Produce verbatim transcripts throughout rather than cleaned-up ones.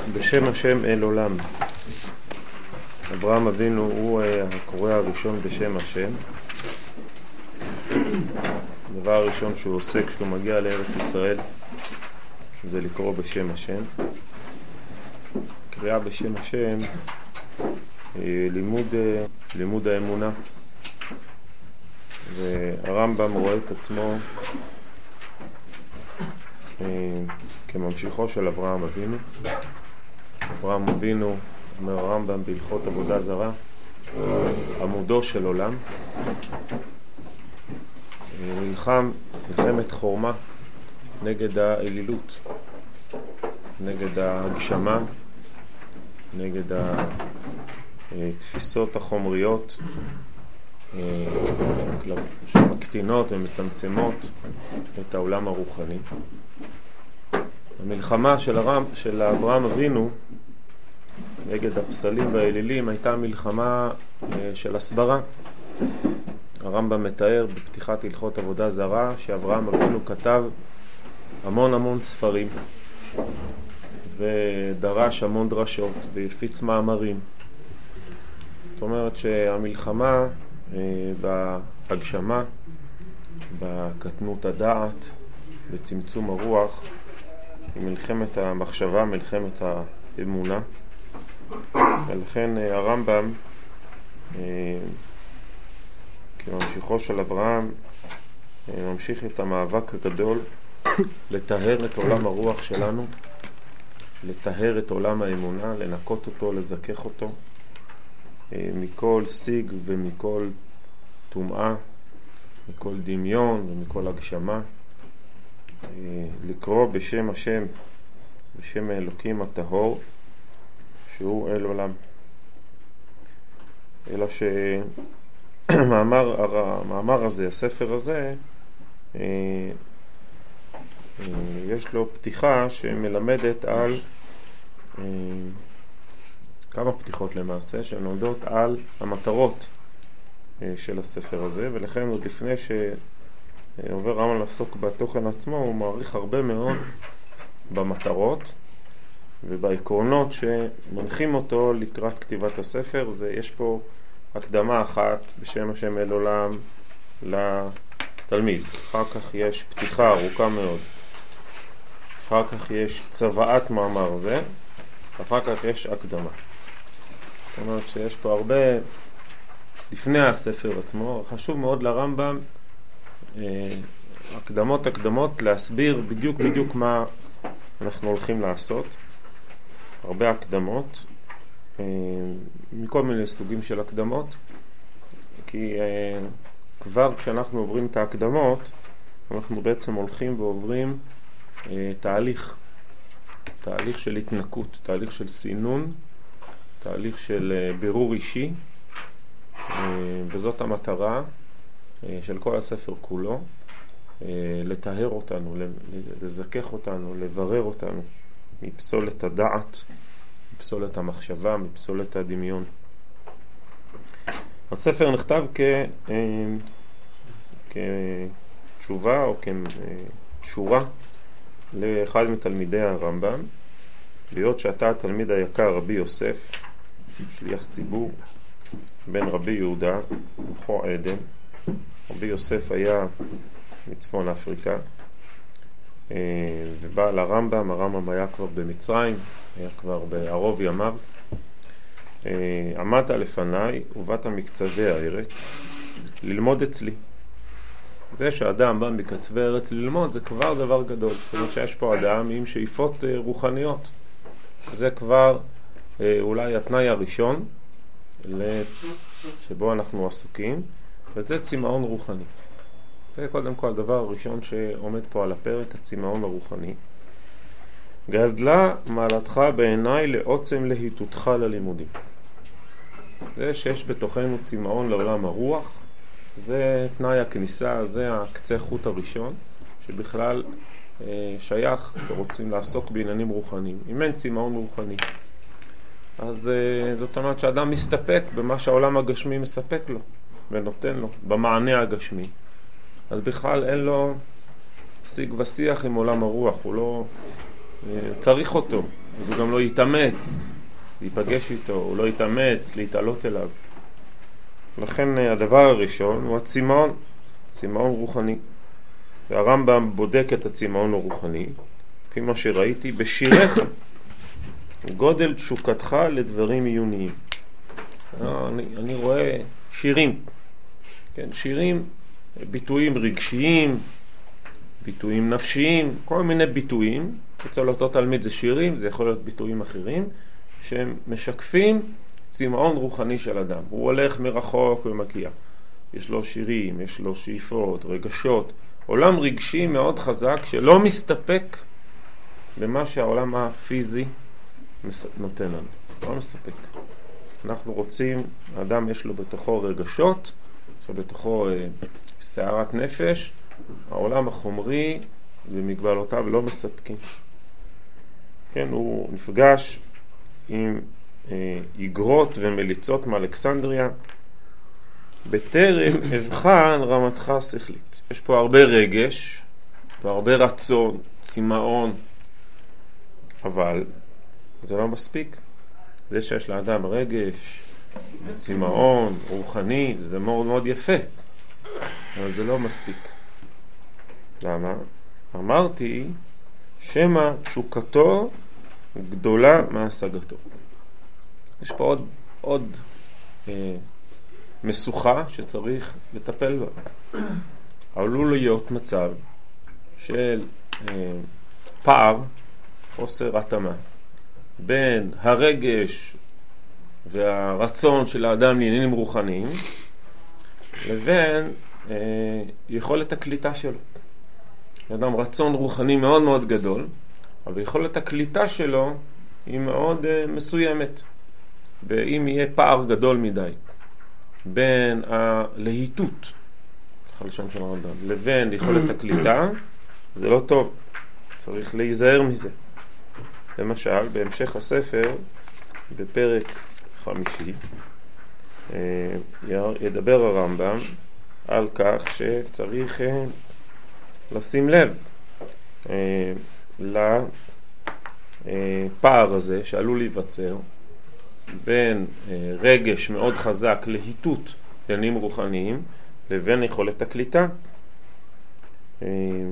בשם השם אל עולם. אברהם אבינו הוא הקורא הראשון בשם השם. הדבר הראשון שהוא עושה כשהוא מגיע לארץ ישראל זה לקרוא בשם השם. קריאה בשם השם לימוד, לימוד האמונה. והרמב"ם רואה את עצמו כממשיכו של אברהם אבינו. אברהם אבינו, אומר הרמב"ם בהלכות עבודה זרה, עמודו של עולם. נלחם מלחמת חורמה נגד האלילות, נגד ההגשמה, נגד התפיסות החומריות שמקטינות ומצמצמות את העולם הרוחני. המלחמה של, הרם, של אברהם אבינו נגד הפסלים והאלילים הייתה מלחמה של הסברה. הרמב"ם מתאר בפתיחת הלכות עבודה זרה שאברהם אבינו כתב המון המון ספרים ודרש המון דרשות והפיץ מאמרים. זאת אומרת שהמלחמה בהגשמה, בקטנות הדעת, בצמצום הרוח, היא מלחמת המחשבה, מלחמת האמונה. ולכן הרמב"ם כממשיכו של אברהם ממשיך את המאבק הגדול לטהר את עולם הרוח שלנו, לטהר את עולם האמונה, לנקות אותו, לזכך אותו מכל שיג ומכל טומאה, מכל דמיון ומכל הגשמה. לקרוא בשם השם, בשם האלוקים הטהור שהוא אל עולם. אלא שהמאמר המאמר הזה, הספר הזה, יש לו פתיחה שמלמדת על כמה פתיחות למעשה שנועדות על המטרות של הספר הזה, ולכן עוד לפני שעובר רמב"ם לעסוק בתוכן עצמו הוא מעריך הרבה מאוד במטרות ובעקרונות שמנחים אותו לקראת כתיבת הספר. זה יש פה הקדמה אחת בשם השם אל עולם לתלמיד, אחר כך יש פתיחה ארוכה מאוד, אחר כך יש צוואת מאמר זה, אחר כך יש הקדמה. זאת אומרת שיש פה הרבה לפני הספר עצמו. חשוב מאוד לרמב"ם הקדמות הקדמות להסביר בדיוק בדיוק מה אנחנו הולכים לעשות. הרבה הקדמות מכל מיני סוגים של הקדמות, כי כבר כשאנחנו עוברים את ההקדמות אנחנו בעצם הולכים ועוברים תהליך תהליך של התנקות, תהליך של סינון, תהליך של בירור אישי, וזאת המטרה של כל הספר כולו, לטהר אותנו, לזכך אותנו, לברר אותנו מפסולת הדעת, מפסולת המחשבה, מפסולת הדמיון. הספר נכתב כ... כתשובה או כשורה לאחד מתלמידי הרמב"ם, להיות שאתה התלמיד היקר רבי יוסף, שליח ציבור, בן רבי יהודה ומחו עדן. רבי יוסף היה מצפון אפריקה ובא לרמב"ם. הרמב"ם היה כבר במצרים, היה כבר בערוב ימיו. עמדת לפניי ובאת מקצווי הארץ ללמוד אצלי. זה שאדם בא מקצווי הארץ ללמוד זה כבר דבר גדול. זאת אומרת שיש פה אדם עם שאיפות רוחניות. זה כבר אולי התנאי הראשון שבו אנחנו עסוקים, וזה צמאון רוחני. זה קודם כל הדבר הראשון שעומד פה על הפרק, הצמאון הרוחני. גדלה מעלתך בעיניי לעוצם להיטותך ללימודים. זה שיש בתוכנו צמאון לעולם הרוח, זה תנאי הכניסה, זה הקצה חוט הראשון שבכלל שייך שרוצים לעסוק בעניינים רוחניים. אם אין צמאון רוחני, אז זאת אומרת שאדם מסתפק במה שהעולם הגשמי מספק לו ונותן לו, במענה הגשמי. אז בכלל אין לו שיג ושיח עם עולם הרוח, הוא לא צריך אותו, אז הוא גם לא יתאמץ להיפגש איתו, הוא לא יתאמץ להתעלות אליו. לכן הדבר הראשון הוא הצמאון, צמאון רוחני. והרמב"ם בודק את הצמאון הרוחני, לפי מה שראיתי, בשיריך, גודל תשוקתך לדברים עיוניים. אני, אני רואה שירים, כן, שירים, ביטויים רגשיים, ביטויים נפשיים, כל מיני ביטויים. אצל אותו תלמיד זה שירים, זה יכול להיות ביטויים אחרים, שהם משקפים צמאון רוחני של אדם. הוא הולך מרחוק ומגיע. יש לו שירים, יש לו שאיפות, רגשות, עולם רגשי מאוד חזק שלא מסתפק במה שהעולם הפיזי נותן לנו. לא מסתפק. אנחנו רוצים, האדם יש לו בתוכו רגשות, יש לו בתוכו אה, סערת נפש, העולם החומרי ומגבלותיו לא מספקים. כן, הוא נפגש עם אה, איגרות ומליצות מאלכסנדריה, בטרם אבחן רמתך שכלית. יש פה הרבה רגש, והרבה רצון, צמאון, אבל זה לא מספיק. זה שיש לאדם רגש וצמאון רוחני, זה מאוד מאוד יפה, אבל זה לא מספיק. למה? אמרתי שמה תשוקתו גדולה מהשגתו. יש פה עוד, עוד אה, משוכה שצריך לטפל בה. עלול להיות מצב של אה, פער, חוסר התאמה, בין הרגש והרצון של האדם לעניינים רוחניים לבין אה, יכולת הקליטה שלו. האדם רצון רוחני מאוד מאוד גדול, אבל יכולת הקליטה שלו היא מאוד uh, מסוימת. ואם יהיה פער גדול מדי בין הלהיטות, ככה לשון של הרמב"ם, לבין יכולת הקליטה, זה לא טוב. צריך להיזהר מזה. למשל, בהמשך הספר, בפרק חמישי, ידבר הרמב"ם על כך שצריך לשים לב לפער הזה שעלול להיווצר בין רגש מאוד חזק להיטות לעניינים רוחניים לבין יכולת הקליטה. הוא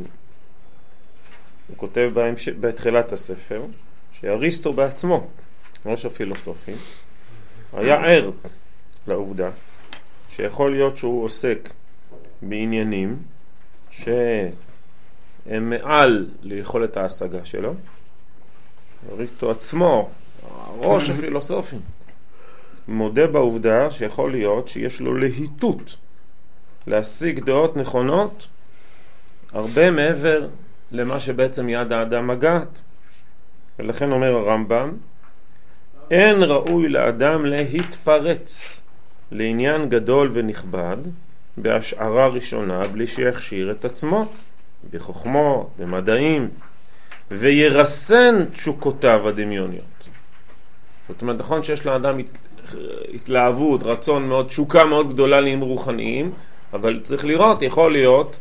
כותב בהמש... בתחילת הספר שאריסטו בעצמו, ראש הפילוסופים, היה ער לעובדה שיכול להיות שהוא עוסק בעניינים שהם מעל ליכולת ההשגה שלו. אריסטו עצמו, ראש הפילוסופים, מודה בעובדה שיכול להיות שיש לו להיטות להשיג דעות נכונות הרבה מעבר למה שבעצם יד האדם מגעת. ולכן אומר הרמב"ם, אין ראוי לאדם להתפרץ לעניין גדול ונכבד בהשערה ראשונה בלי שיכשיר את עצמו בחוכמות, במדעים, וירסן תשוקותיו הדמיוניות. זאת אומרת, נכון שיש לאדם התלהבות, רצון מאוד, תשוקה מאוד גדולה לעניינים רוחניים, אבל צריך לראות, יכול להיות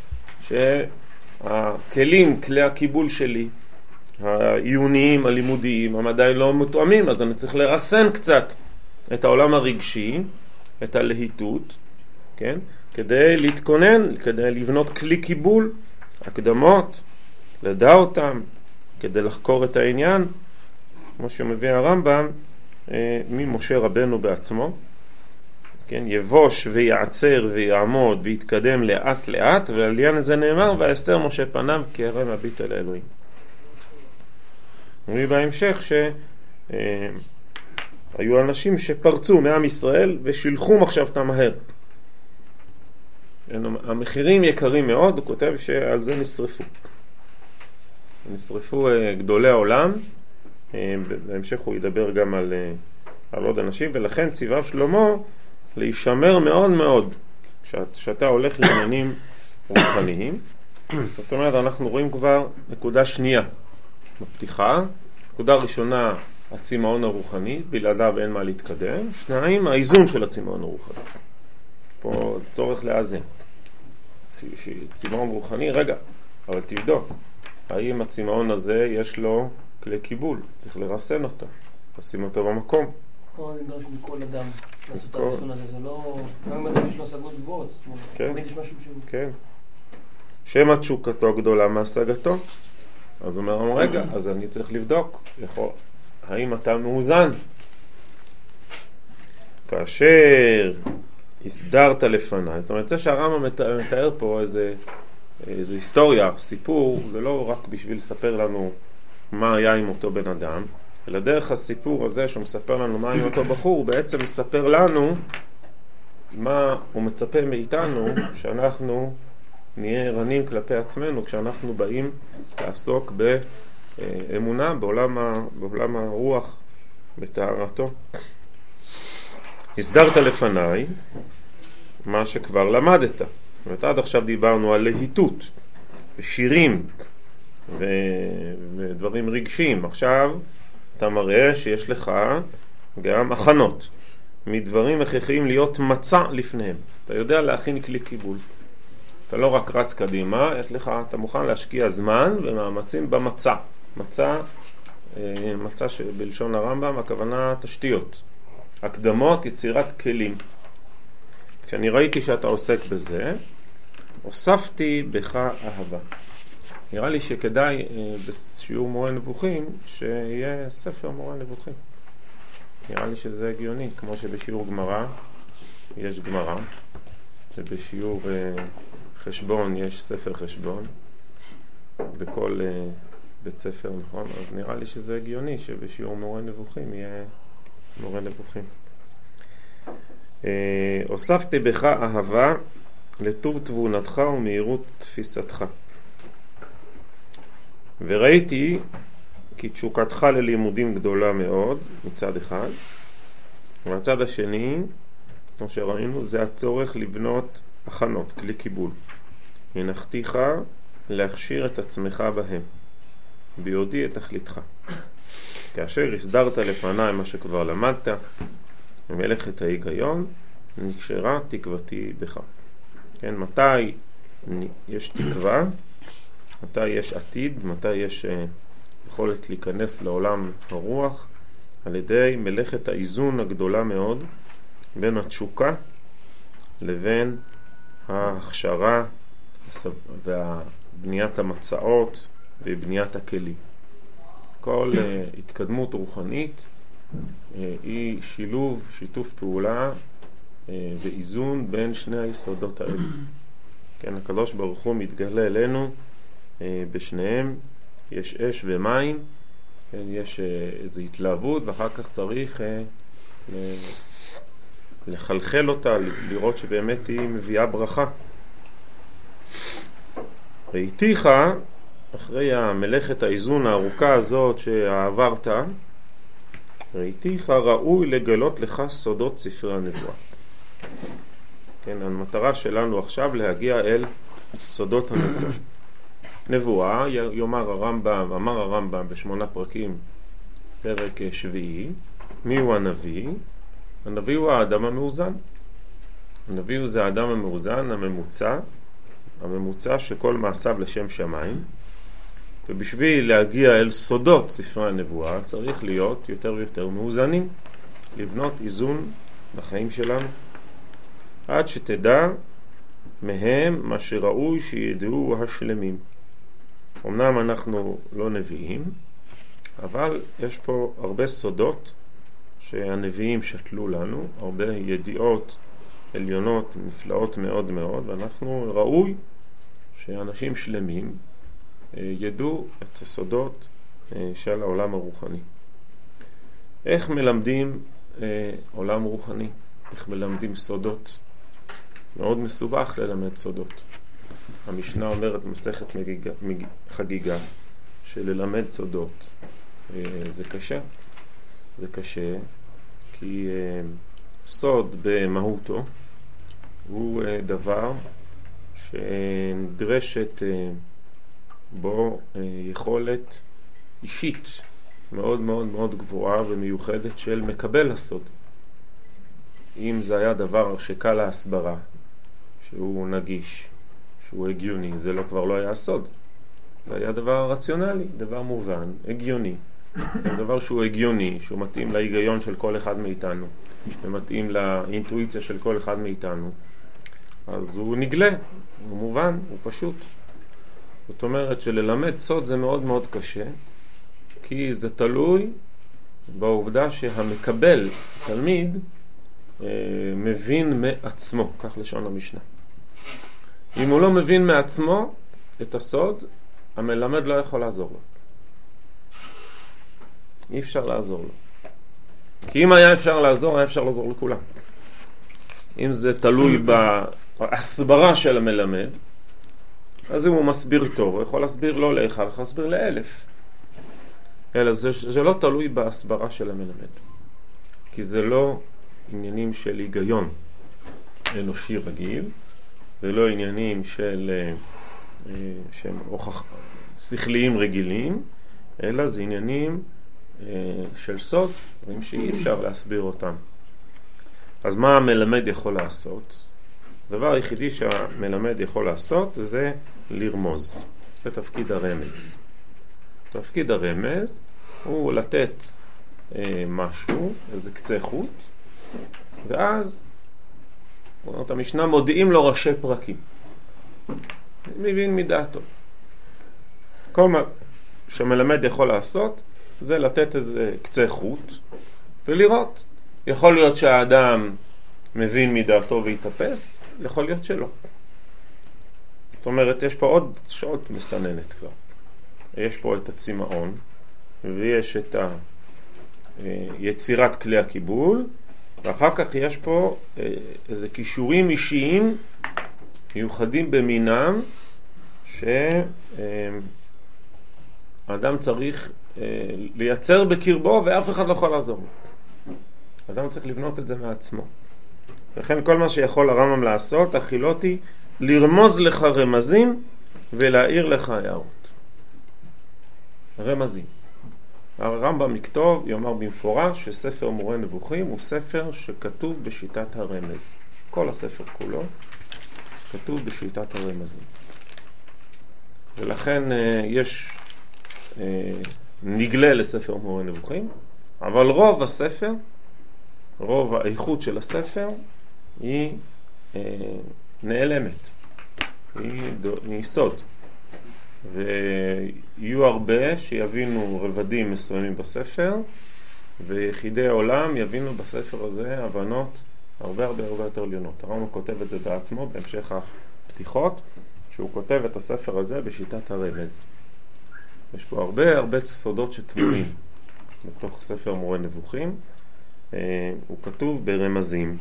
שהכלים, כלי הקיבול שלי, העיוניים, הלימודיים, הם עדיין לא מתואמים, אז אני צריך לרסן קצת את העולם הרגשי, את הלהיטות, כן? כדי להתכונן, כדי לבנות כלי קיבול, הקדמות, לדע אותם, כדי לחקור את העניין, כמו שמביא הרמב"ם, ממשה רבנו בעצמו, כן? יבוש ויעצר ויעמוד ויתקדם לאט לאט, ועליין הזה נאמר, והסתר משה פניו כי הרי מביט אל האלוהים. נראה בהמשך שהיו אנשים שפרצו מעם ישראל ושילחו מחשבתם מהר. המחירים יקרים מאוד, הוא כותב שעל זה נשרפו. נשרפו גדולי העולם, בהמשך הוא ידבר גם על, על עוד אנשים, ולכן ציווה שלמה להישמר מאוד מאוד כשאתה הולך לעניינים רוחניים. זאת אומרת, אנחנו רואים כבר נקודה שנייה בפתיחה. נקודה ראשונה, הצמאון הרוחני, בלעדיו אין מה להתקדם. שניים, האיזון של הצמאון הרוחני. פה צורך לאזן. צמאון רוחני, רגע, אבל תבדוק. האם הצמאון הזה יש לו כלי קיבול, צריך לרסן אותו, לשים אותו במקום. לא נדרש מכל אדם לעשות את הריסון הזה, זה לא... גם אם אדם יש לו השגות גבוהות, זאת אומרת, תמיד יש משהו שהוא... כן. שמא תשוקתו גדולה מהשגתו. אז הוא אומר, רגע, אז אני צריך לבדוק, יכול, האם אתה מאוזן? כאשר הסדרת לפניי, זאת אומרת, זה שהרמב"ם מתאר פה איזה, איזה היסטוריה, סיפור, זה לא רק בשביל לספר לנו מה היה עם אותו בן אדם, אלא דרך הסיפור הזה שהוא מספר לנו מה עם אותו בחור, הוא בעצם מספר לנו מה הוא מצפה מאיתנו, שאנחנו נהיה ערנים כלפי עצמנו, כשאנחנו באים לעסוק באמונה, בעולם, ה, בעולם הרוח, בתארתו. הסדרת לפניי מה שכבר למדת. זאת אומרת, עד עכשיו דיברנו על להיטות, ושירים, ו... ודברים רגשיים. עכשיו אתה מראה שיש לך גם הכנות, מדברים הכרחיים להיות מצע לפניהם. אתה יודע להכין כלי קיבול. אתה לא רק רץ קדימה, יש לך, אתה מוכן להשקיע זמן ומאמצים במצע. מצע, מצע שבלשון הרמב"ם, הכוונה תשתיות. הקדמות, יצירת כלים. כשאני ראיתי שאתה עוסק בזה, הוספתי בך אהבה. נראה לי שכדאי בשיעור מורה נבוכים שיהיה ספר מורה נבוכים. נראה לי שזה הגיוני, כמו שבשיעור גמרא יש גמרא, ובשיעור חשבון יש ספר חשבון, בכל בית ספר, נכון? אז נראה לי שזה הגיוני שבשיעור מורה נבוכים יהיה מורה נבוכים. הוספתי בך אהבה לטוב תבונתך ומהירות תפיסתך. וראיתי כי תשוקתך ללימודים גדולה מאוד מצד אחד, והצד השני, כמו שראינו, זה הצורך לבנות הכנות, כלי קיבול. הנחתיך להכשיר את עצמך בהם, ביודעי את תכליתך. כאשר הסדרת לפניי מה שכבר למדת, ומלאכת ההיגיון, נקשרה תקוותי בך. כן, מתי יש תקווה, מתי יש עתיד, מתי יש יכולת להיכנס לעולם הרוח, על ידי מלאכת האיזון הגדולה מאוד בין התשוקה לבין ההכשרה ובניית המצאות ובניית הכלים. כל uh, התקדמות רוחנית uh, היא שילוב, שיתוף פעולה uh, ואיזון בין שני היסודות האלה. כן, הקדוש ברוך הוא מתגלה אלינו uh, בשניהם, יש אש ומים, כן, יש uh, איזו התלהבות, ואחר כך צריך uh, לחלחל אותה, לראות שבאמת היא מביאה ברכה. ראיתיך, אחרי המלאכת האיזון הארוכה הזאת שעברת, ראיתיך ראוי לגלות לך סודות ספרי הנבואה. כן, המטרה שלנו עכשיו להגיע אל סודות הנבואה. נבואה, יאמר הרמב"ם, אמר הרמב"ם בשמונה פרקים, פרק שביעי, מי הוא הנביא? הנביא הוא האדם המאוזן. הנביא הוא זה האדם המאוזן, הממוצע, הממוצע שכל מעשיו לשם שמיים. ובשביל להגיע אל סודות ספרי הנבואה צריך להיות יותר ויותר מאוזנים, לבנות איזון בחיים שלנו, עד שתדע מהם מה שראוי שידעו השלמים. אמנם אנחנו לא נביאים, אבל יש פה הרבה סודות שהנביאים שתלו לנו, הרבה ידיעות עליונות נפלאות מאוד מאוד, ואנחנו ראוי שאנשים שלמים ידעו את הסודות של העולם הרוחני. איך מלמדים עולם רוחני? איך מלמדים סודות? מאוד מסובך ללמד סודות. המשנה אומרת מסכת חגיגה שללמד סודות זה קשה. זה קשה כי סוד במהותו הוא דבר שנדרשת בו יכולת אישית מאוד מאוד מאוד גבוהה ומיוחדת של מקבל הסוד. אם זה היה דבר שקל להסברה, שהוא נגיש, שהוא הגיוני, זה לא כבר לא היה סוד. זה היה דבר רציונלי, דבר מובן, הגיוני, זה דבר שהוא הגיוני, שהוא מתאים להיגיון של כל אחד מאיתנו, ומתאים לאינטואיציה של כל אחד מאיתנו, אז הוא נגלה, הוא מובן, הוא פשוט. זאת אומרת שללמד סוד זה מאוד מאוד קשה, כי זה תלוי בעובדה שהמקבל, תלמיד, מבין מעצמו, כך לשון המשנה. אם הוא לא מבין מעצמו את הסוד, המלמד לא יכול לעזור לו. אי אפשר לעזור לו. כי אם היה אפשר לעזור, היה אפשר לעזור לכולם. אם זה תלוי בהסברה של המלמד, אז אם הוא מסביר טוב, הוא יכול להסביר לא לאחד, יכול להסביר לאלף. אלא זה, זה לא תלוי בהסברה של המלמד. כי זה לא עניינים של היגיון אנושי רגיל, זה לא עניינים של שהם הוכח, שכליים רגילים, אלא זה עניינים של סוד, דברים שאי אפשר להסביר אותם. אז מה המלמד יכול לעשות? הדבר היחידי שהמלמד יכול לעשות זה לרמוז. זה תפקיד הרמז. תפקיד הרמז הוא לתת אה, משהו, איזה קצה חוט, ואז אומרת המשנה, מודיעים לו ראשי פרקים. מבין מדעתו. כל מה שהמלמד יכול לעשות זה לתת איזה קצה חוט ולראות. יכול להיות שהאדם מבין מדעתו ויתאפס, יכול להיות שלא. זאת אומרת, יש פה עוד שעות מסננת כבר. יש פה את הצמאון, ויש את יצירת כלי הקיבול, ואחר כך יש פה איזה קישורים אישיים מיוחדים במינם, שהאדם צריך לייצר בקרבו ואף אחד לא יכול לעזור לו. האדם צריך לבנות את זה מעצמו. לכן כל מה שיכול הרמב"ם לעשות, החילותי, לרמוז לך רמזים ולהאיר לך הערות. רמזים. הרמב"ם יכתוב, יאמר במפורש, שספר מורה נבוכים הוא ספר שכתוב בשיטת הרמז. כל הספר כולו כתוב בשיטת הרמזים. ולכן יש נגלה לספר מורה נבוכים, אבל רוב הספר, רוב האיכות של הספר, היא נעלמת. היא, היא סוד. ויהיו הרבה שיבינו רבדים מסוימים בספר, ויחידי העולם יבינו בספר הזה הבנות הרבה הרבה הרבה יותר עליונות. הרמב"ם כותב את זה בעצמו בהמשך הפתיחות, שהוא כותב את הספר הזה בשיטת הרמז. יש פה הרבה הרבה סודות שתמונים בתוך ספר מורה נבוכים. הוא כתוב ברמזים.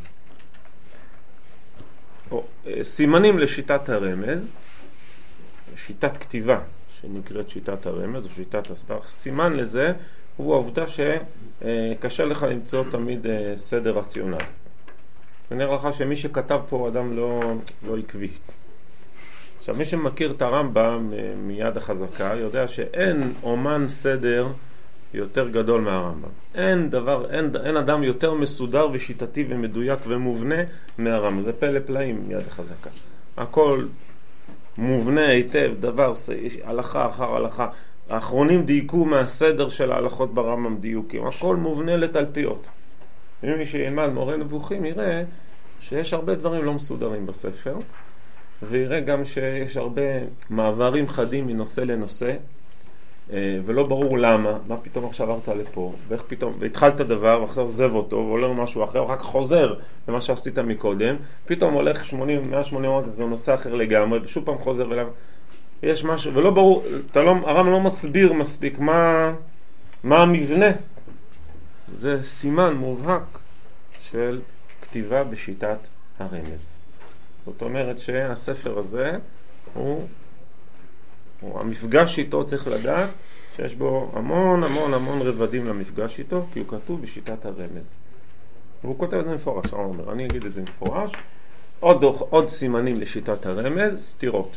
או, סימנים לשיטת הרמז, שיטת כתיבה שנקראת שיטת הרמז או שיטת הסבר. סימן לזה הוא העובדה שקשה לך למצוא תמיד סדר רציונלי. ונראה לך שמי שכתב פה אדם לא, לא עקבי. עכשיו מי שמכיר את הרמב"ם מיד החזקה יודע שאין אומן סדר יותר גדול מהרמב"ם. אין דבר, אין, אין אדם יותר מסודר ושיטתי ומדויק ומובנה מהרמב"ם. זה פלא פלאים מיד החזקה. הכל מובנה היטב, דבר, הלכה אחר הלכה. האחרונים דייקו מהסדר של ההלכות ברמב"ם דיוקים. הכל מובנה לתלפיות. אם מי שילמד מורה נבוכים יראה שיש הרבה דברים לא מסודרים בספר, ויראה גם שיש הרבה מעברים חדים מנושא לנושא, ולא ברור למה, מה פתאום עכשיו עברת לפה, ואיך פתאום, והתחלת דבר, ועכשיו עוזב אותו, ועולה משהו אחר, ואחר כך חוזר למה שעשית מקודם, פתאום הולך שמונים, מאה ושמונים, זה נושא אחר לגמרי, ושוב פעם חוזר אליו, יש משהו, ולא ברור, אתה לא, הרמב"ם לא מסביר מספיק מה, מה המבנה. זה סימן מובהק של כתיבה בשיטת הרמז. זאת אומרת שהספר הזה הוא, הוא המפגש איתו צריך לדעת שיש בו המון המון המון רבדים למפגש איתו, כי הוא כתוב בשיטת הרמז. והוא כותב את זה מפורש, הוא אומר, אני אגיד את זה מפורש. עוד, עוד סימנים לשיטת הרמז, סתירות.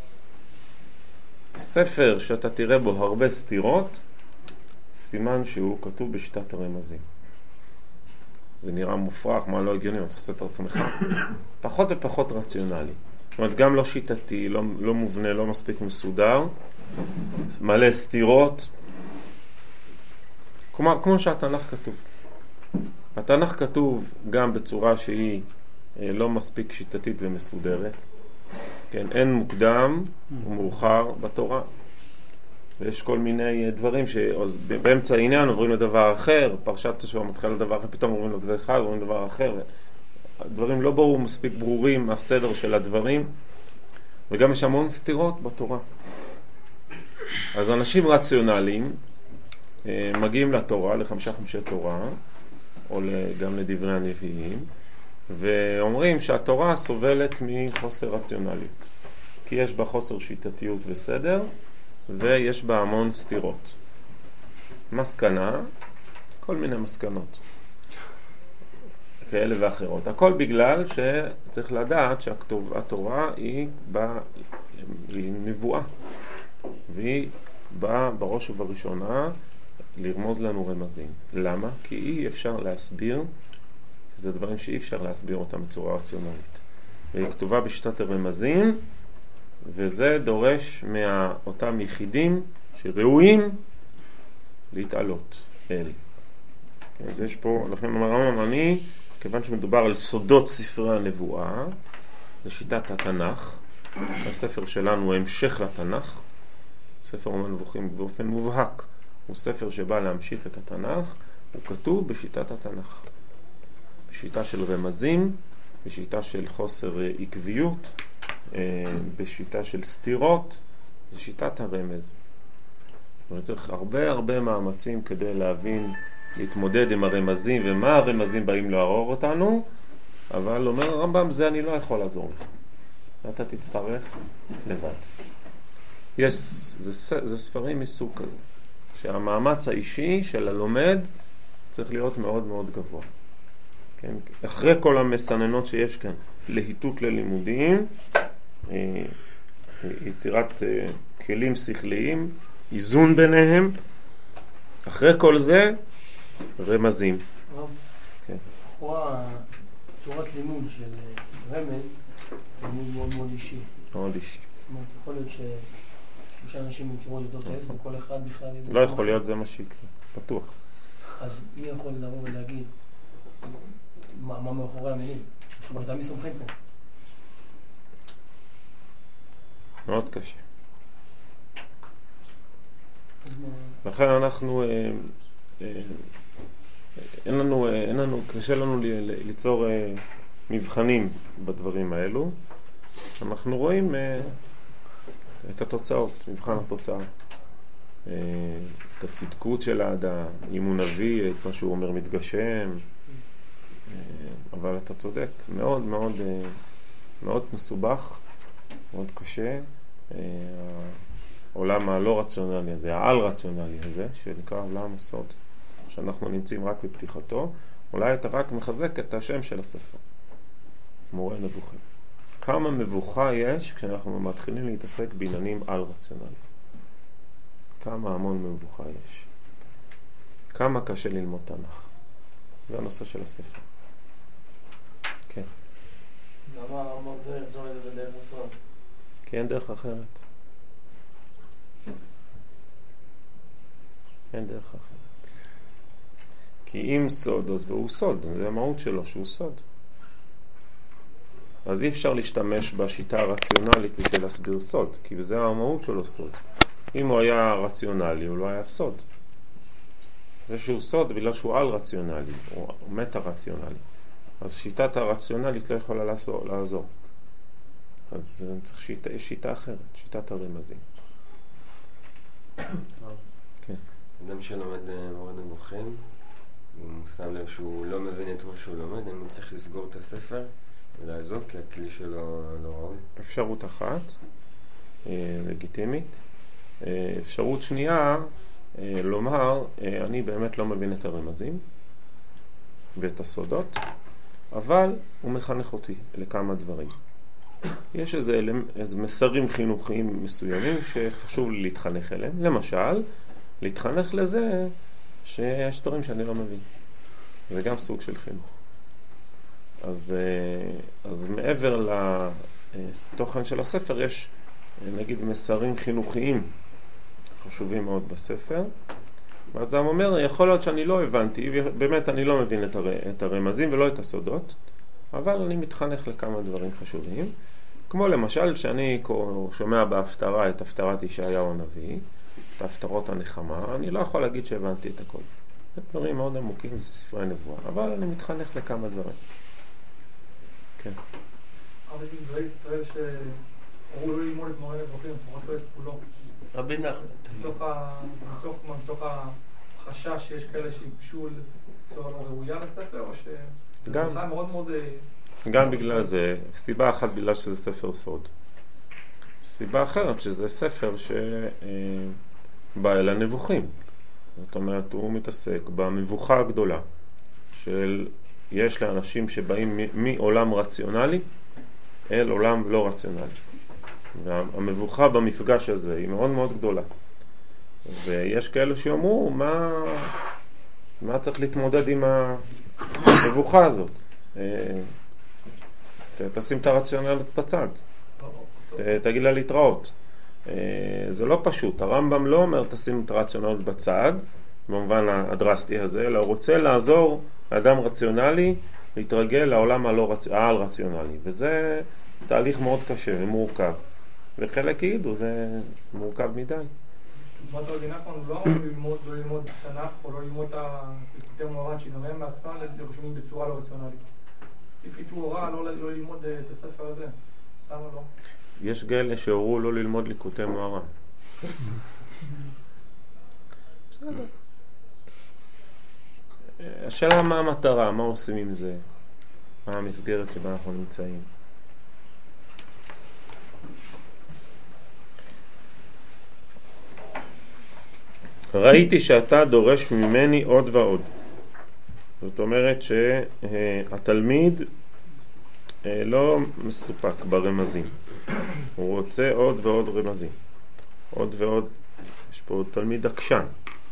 ספר שאתה תראה בו הרבה סתירות, סימן שהוא כתוב בשיטת הרמזים. זה נראה מופרך, מה לא הגיוני, אתה עושה את עצמך. פחות ופחות רציונלי. זאת אומרת, גם לא שיטתי, לא, לא מובנה, לא מספיק מסודר, מלא סתירות. כלומר, כמו שהתנ"ך כתוב. התנ"ך כתוב גם בצורה שהיא לא מספיק שיטתית ומסודרת. כן, אין מוקדם ומאוחר בתורה. ויש כל מיני דברים שבאמצע העניין עוברים לדבר אחר, פרשת השבוע מתחילה לדבר אחר, פתאום עוברים לדבר אחד, עוברים לדבר אחר. הדברים לא ברור, מספיק ברורים מהסדר של הדברים, וגם יש המון סתירות בתורה. אז אנשים רציונליים מגיעים לתורה, לחמישה חמשי תורה, או גם לדברי הנביאים, ואומרים שהתורה סובלת מחוסר רציונליות, כי יש בה חוסר שיטתיות וסדר, ויש בה המון סתירות. מסקנה, כל מיני מסקנות כאלה ואחרות. הכל בגלל שצריך לדעת שהתורה היא, בא, היא נבואה, והיא באה בראש ובראשונה לרמוז לנו רמזים. למה? כי אי אפשר להסביר, זה דברים שאי אפשר להסביר אותם בצורה רציונלית. והיא כתובה בשיטת הרמזים, וזה דורש מאותם יחידים שראויים להתעלות אל. אז יש פה, לכן אומר הרמב"ם, אני, כיוון שמדובר על סודות ספרי הנבואה, זה שיטת התנ"ך. הספר שלנו הוא המשך לתנ"ך. ספר אומן נבוכים באופן מובהק. הוא ספר שבא להמשיך את התנ"ך, הוא כתוב בשיטת התנ"ך. בשיטה של רמזים, בשיטה של חוסר עקביות, בשיטה של סתירות, זה שיטת הרמז. וצריך הרבה הרבה מאמצים כדי להבין, להתמודד עם הרמזים ומה הרמזים באים לעורר אותנו, אבל אומר הרמב"ם, זה אני לא יכול לעזור לך. אתה תצטרך לבד. יש, זה, זה ספרים מסוג כזה, שהמאמץ האישי של הלומד צריך להיות מאוד מאוד גבוה. כן? אחרי כל המסננות שיש כאן, להיטות ללימודים, יצירת כלים שכליים, איזון ביניהם, אחרי כל זה, רמזים. כן. צורת לימוד של רמז, לימוד מאוד מאוד אישי. מאוד אישי. יכול להיות שאנשים מכירות יותר טוב, וכל אחד בכלל... לא יכול להיות, זה מה שיקרה, פתוח. אז מי יכול לבוא ולהגיד מה מאחורי המילים? זאת אומרת, מי סומכים פה? מאוד קשה. לכן אנחנו, אין לנו, אין לנו, קשה לנו ליצור מבחנים בדברים האלו. אנחנו רואים את התוצאות, מבחן התוצאה. את הצדקות של האדם, אם הוא נביא, את מה שהוא אומר מתגשם. אבל אתה צודק, מאוד מאוד, מאוד מסובך, מאוד קשה. העולם הלא רציונלי הזה, העל רציונלי הזה, שנקרא עולם הסוד, שאנחנו נמצאים רק בפתיחתו, אולי אתה רק מחזק את השם של הספר, מורה נבוכים. כמה מבוכה יש כשאנחנו מתחילים להתעסק בעניינים על רציונליים. כמה המון מבוכה יש. כמה קשה ללמוד תנ"ך. זה הנושא של הספר. כן. למה הרמב"ם זה יחזור את זה בדרך הסוד? כי אין דרך אחרת. אין דרך אחרת. כי אם סוד, אז והוא סוד. זה המהות שלו, שהוא סוד. אז אי אפשר להשתמש בשיטה הרציונלית בשביל להסביר סוד, כי זה המהות שלו סוד. אם הוא היה רציונלי, הוא לא היה סוד. זה שהוא סוד בגלל שהוא על רציונלי, הוא מטה רציונלי. אז שיטת הרציונלית לא יכולה לעזור. לעזור. אז צריך שיטה, יש שיטה אחרת, שיטת הרמזים. כן. אדם שלומד מורה נבוכים, הוא שם לב שהוא לא מבין את מה שהוא לומד, הוא צריך לסגור את הספר ולעזוב, כי הכלי שלו לא ראוי. אפשרות אחת, לגיטימית. אפשרות שנייה, לומר, אני באמת לא מבין את הרמזים ואת הסודות, אבל הוא מחנך אותי לכמה דברים. יש איזה, איזה מסרים חינוכיים מסוימים שחשוב לי להתחנך אליהם. למשל, להתחנך לזה שיש דברים שאני לא מבין. זה גם סוג של חינוך. אז, אז מעבר לתוכן של הספר יש, נגיד, מסרים חינוכיים חשובים מאוד בספר, והאדם אומר, יכול להיות שאני לא הבנתי, באמת אני לא מבין את, הר... את הרמזים ולא את הסודות, אבל אני מתחנך לכמה דברים חשובים, כמו למשל שאני שומע בהפטרה את הפטרת ישעיהו הנביא, את הפטרות הנחמה, אני לא יכול להגיד שהבנתי את הכל. זה דברים מאוד עמוקים, זה ספרי נבואה, אבל אני מתחנך לכמה דברים. כן. אבל עם דברי ישראל שאמרו לא ללמוד את מורה נבוכים, לפחות לא יספו לו. רבים נחמן. מתוך החשש שיש כאלה שיגשו בצורה לא ראויה לספר, או שזה בכלל מאוד מאוד... גם בגלל זה, סיבה אחת בגלל שזה ספר סוד. סיבה אחרת שזה ספר שבא אל הנבוכים. זאת אומרת, הוא מתעסק במבוכה הגדולה של יש לאנשים שבאים מעולם רציונלי אל עולם לא רציונלי. והמבוכה במפגש הזה היא מאוד מאוד גדולה. ויש כאלה שאומרו, מה, מה צריך להתמודד עם המבוכה הזאת? תשים את הרציונליות בצד. תגיד לה להתראות. זה לא פשוט. הרמב"ם לא אומר תשים את הרציונליות בצד, במובן הדרסטי הזה, אלא הוא רוצה לעזור לאדם רציונלי להתרגל לעולם הלא רצ... העל רציונלי. וזה תהליך מאוד קשה ומורכב. וחלק יגידו, זה מורכב מדי. דוגמת רבי נחמן, הוא לא אמור ללמוד, לא ללמוד תנ"ך או לא ללמוד את הליקוטי מוהר"ן, שגם הם בעצמם רשומים בצורה לא רציונלית. ציפית הוא הוראה לא, לא ללמוד את הספר הזה. למה לא? יש כאלה שהורו לא ללמוד ליקוטי מוהר"ן. בסדר. השאלה מה המטרה, מה עושים עם זה, מה המסגרת שבה אנחנו נמצאים. ראיתי שאתה דורש ממני עוד ועוד. זאת אומרת שהתלמיד לא מסופק ברמזים. הוא רוצה עוד ועוד רמזים. עוד ועוד. יש פה תלמיד עקשן.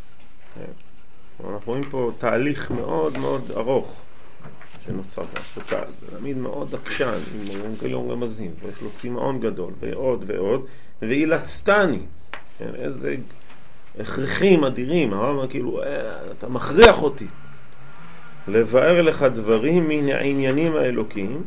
אנחנו רואים פה תהליך מאוד מאוד ארוך שנוצר. זה תלמיד מאוד עקשן, עם גילום רמזים, ויש לו צמאון גדול, ועוד ועוד, ואילצתני. איזה הכרחים אדירים, הרב כאילו, אתה מכריח אותי לבאר לך דברים מן העניינים האלוקיים,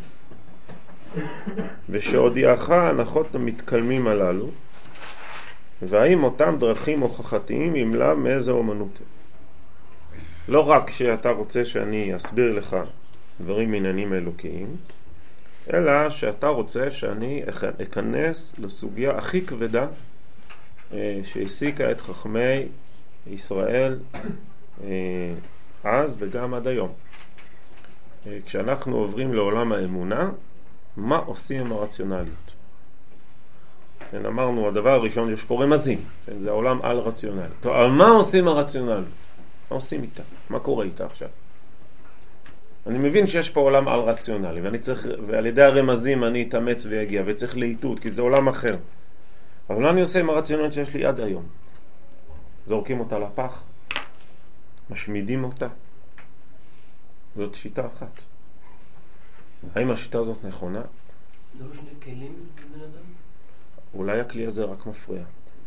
ושהודיעך הנחות המתקלמים הללו, והאם אותם דרכים הוכחתיים אם לאו מאיזה אומנות. לא רק שאתה רוצה שאני אסביר לך דברים מן העניינים האלוקיים, אלא שאתה רוצה שאני אכנס לסוגיה הכי כבדה שהעסיקה את חכמי ישראל אז וגם עד היום. כשאנחנו עוברים לעולם האמונה, מה עושים עם הרציונליות? אמרנו, הדבר הראשון, יש פה רמזים, זה העולם על רציונלי. טוב, אבל מה עושים הרציונליות? מה עושים איתה? מה קורה איתה עכשיו? אני מבין שיש פה עולם על רציונלי, ואני צריך, ועל ידי הרמזים אני אתאמץ ויגיע, וצריך לעיתות, כי זה עולם אחר. אבל מה אני עושה עם הרציונליות שיש לי עד היום? זורקים אותה לפח, משמידים אותה. זאת שיטה אחת. האם השיטה הזאת נכונה? זה לא שני כלים בבן אדם? אולי הכלי הזה רק מפריע.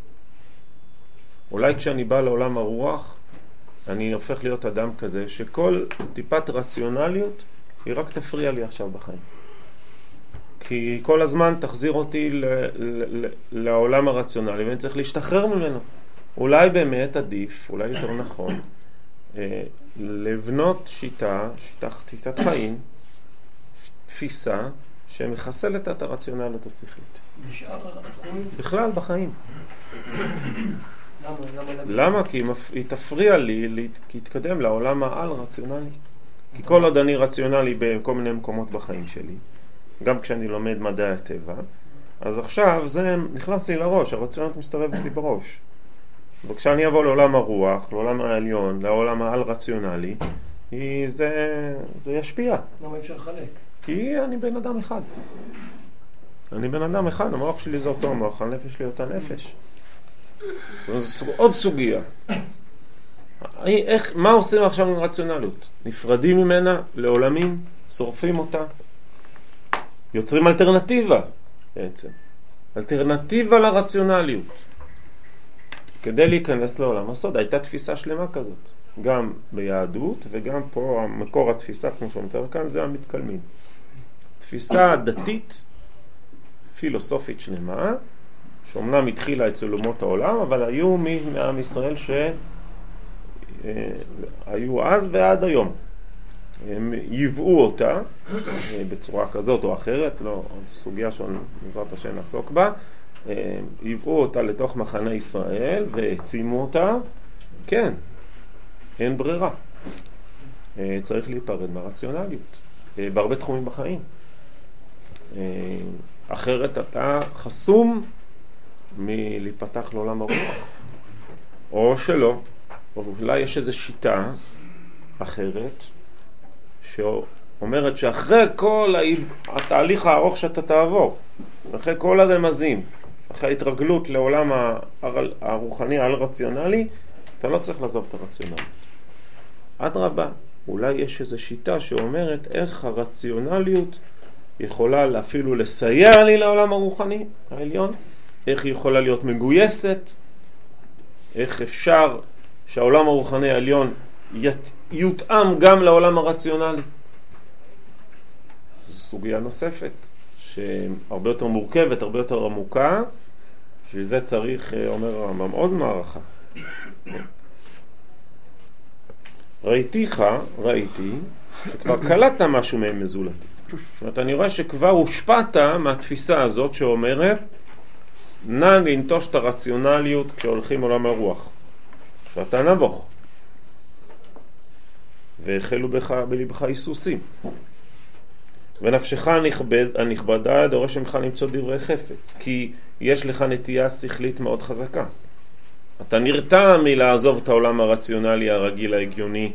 אולי כשאני בא לעולם הרוח, אני הופך להיות אדם כזה שכל טיפת רציונליות היא רק תפריע לי עכשיו בחיים. כי כל הזמן תחזיר אותי ל- ל- ל- לעולם הרציונלי ואני צריך להשתחרר ממנו. אולי באמת עדיף, אולי יותר נכון, אה, לבנות שיטה, שיטה, שיטת חיים, תפיסה שמחסלת את הרציונליות השכלית. בשאר התחומים? בכלל בחיים. למה? למה? למה? כי היא תפריע לי להתקדם לעולם העל רציונלי. כי כל עוד אני רציונלי בכל מיני מקומות בחיים שלי, גם כשאני לומד מדעי הטבע, אז עכשיו זה נכנס לי לראש, הרציונליות מסתובבת לי בראש. וכשאני אבוא לעולם הרוח, לעולם העליון, לעולם העל רציונלי, זה, זה ישפיע. למה אפשר לחלק? כי אני בן אדם אחד. אני בן אדם אחד, המוח שלי זה אותו מוח, הנפש שלי אותה נפש. זו סוג, עוד סוגיה. איך, מה עושים עכשיו עם רציונליות? נפרדים ממנה לעולמים, שורפים אותה, יוצרים אלטרנטיבה בעצם. אלטרנטיבה לרציונליות. כדי להיכנס לעולם הסוד. הייתה תפיסה שלמה כזאת, גם ביהדות וגם פה מקור התפיסה, כמו שאומר כאן, זה המתקלמים. תפיסה דתית, פילוסופית שלמה, שאומנם התחילה אצל אומות העולם, אבל היו מעם ישראל שהיו אז ועד היום. הם ייבאו אותה בצורה כזאת או אחרת, לא, זו סוגיה שבעזרת השם נעסוק בה, ייבאו אותה לתוך מחנה ישראל והעצימו אותה. כן, אין ברירה. צריך להיפרד מהרציונליות בהרבה תחומים בחיים. אחרת אתה חסום מלהיפתח לעולם הרוח. או שלא. אולי יש איזו שיטה אחרת שאומרת שאחרי כל התהליך הארוך שאתה תעבור, אחרי כל הרמזים, אחרי ההתרגלות לעולם הרוחני על-רציונלי, אתה לא צריך לעזוב את הרציונליות. אדרבה, אולי יש איזו שיטה שאומרת איך הרציונליות יכולה אפילו לסייע לי לעולם הרוחני העליון, איך היא יכולה להיות מגויסת, איך אפשר שהעולם הרוחני העליון יותאם גם לעולם הרציונלי. זו סוגיה נוספת שהרבה יותר מורכבת, הרבה יותר עמוקה, שזה צריך, אומר הרמב"ם, עוד מערכה. ראיתיך, ראיתי, שכבר קלטת משהו מהם מזולתי. זאת אומרת, אני רואה שכבר הושפעת מהתפיסה הזאת שאומרת, נא לנטוש את הרציונליות כשהולכים עולם הרוח. ואתה נבוך. והחלו בך, בלבך היסוסים. ונפשך הנכבד, הנכבדה דורש ממך למצוא דברי חפץ, כי יש לך נטייה שכלית מאוד חזקה. אתה נרתע מלעזוב את העולם הרציונלי הרגיל ההגיוני.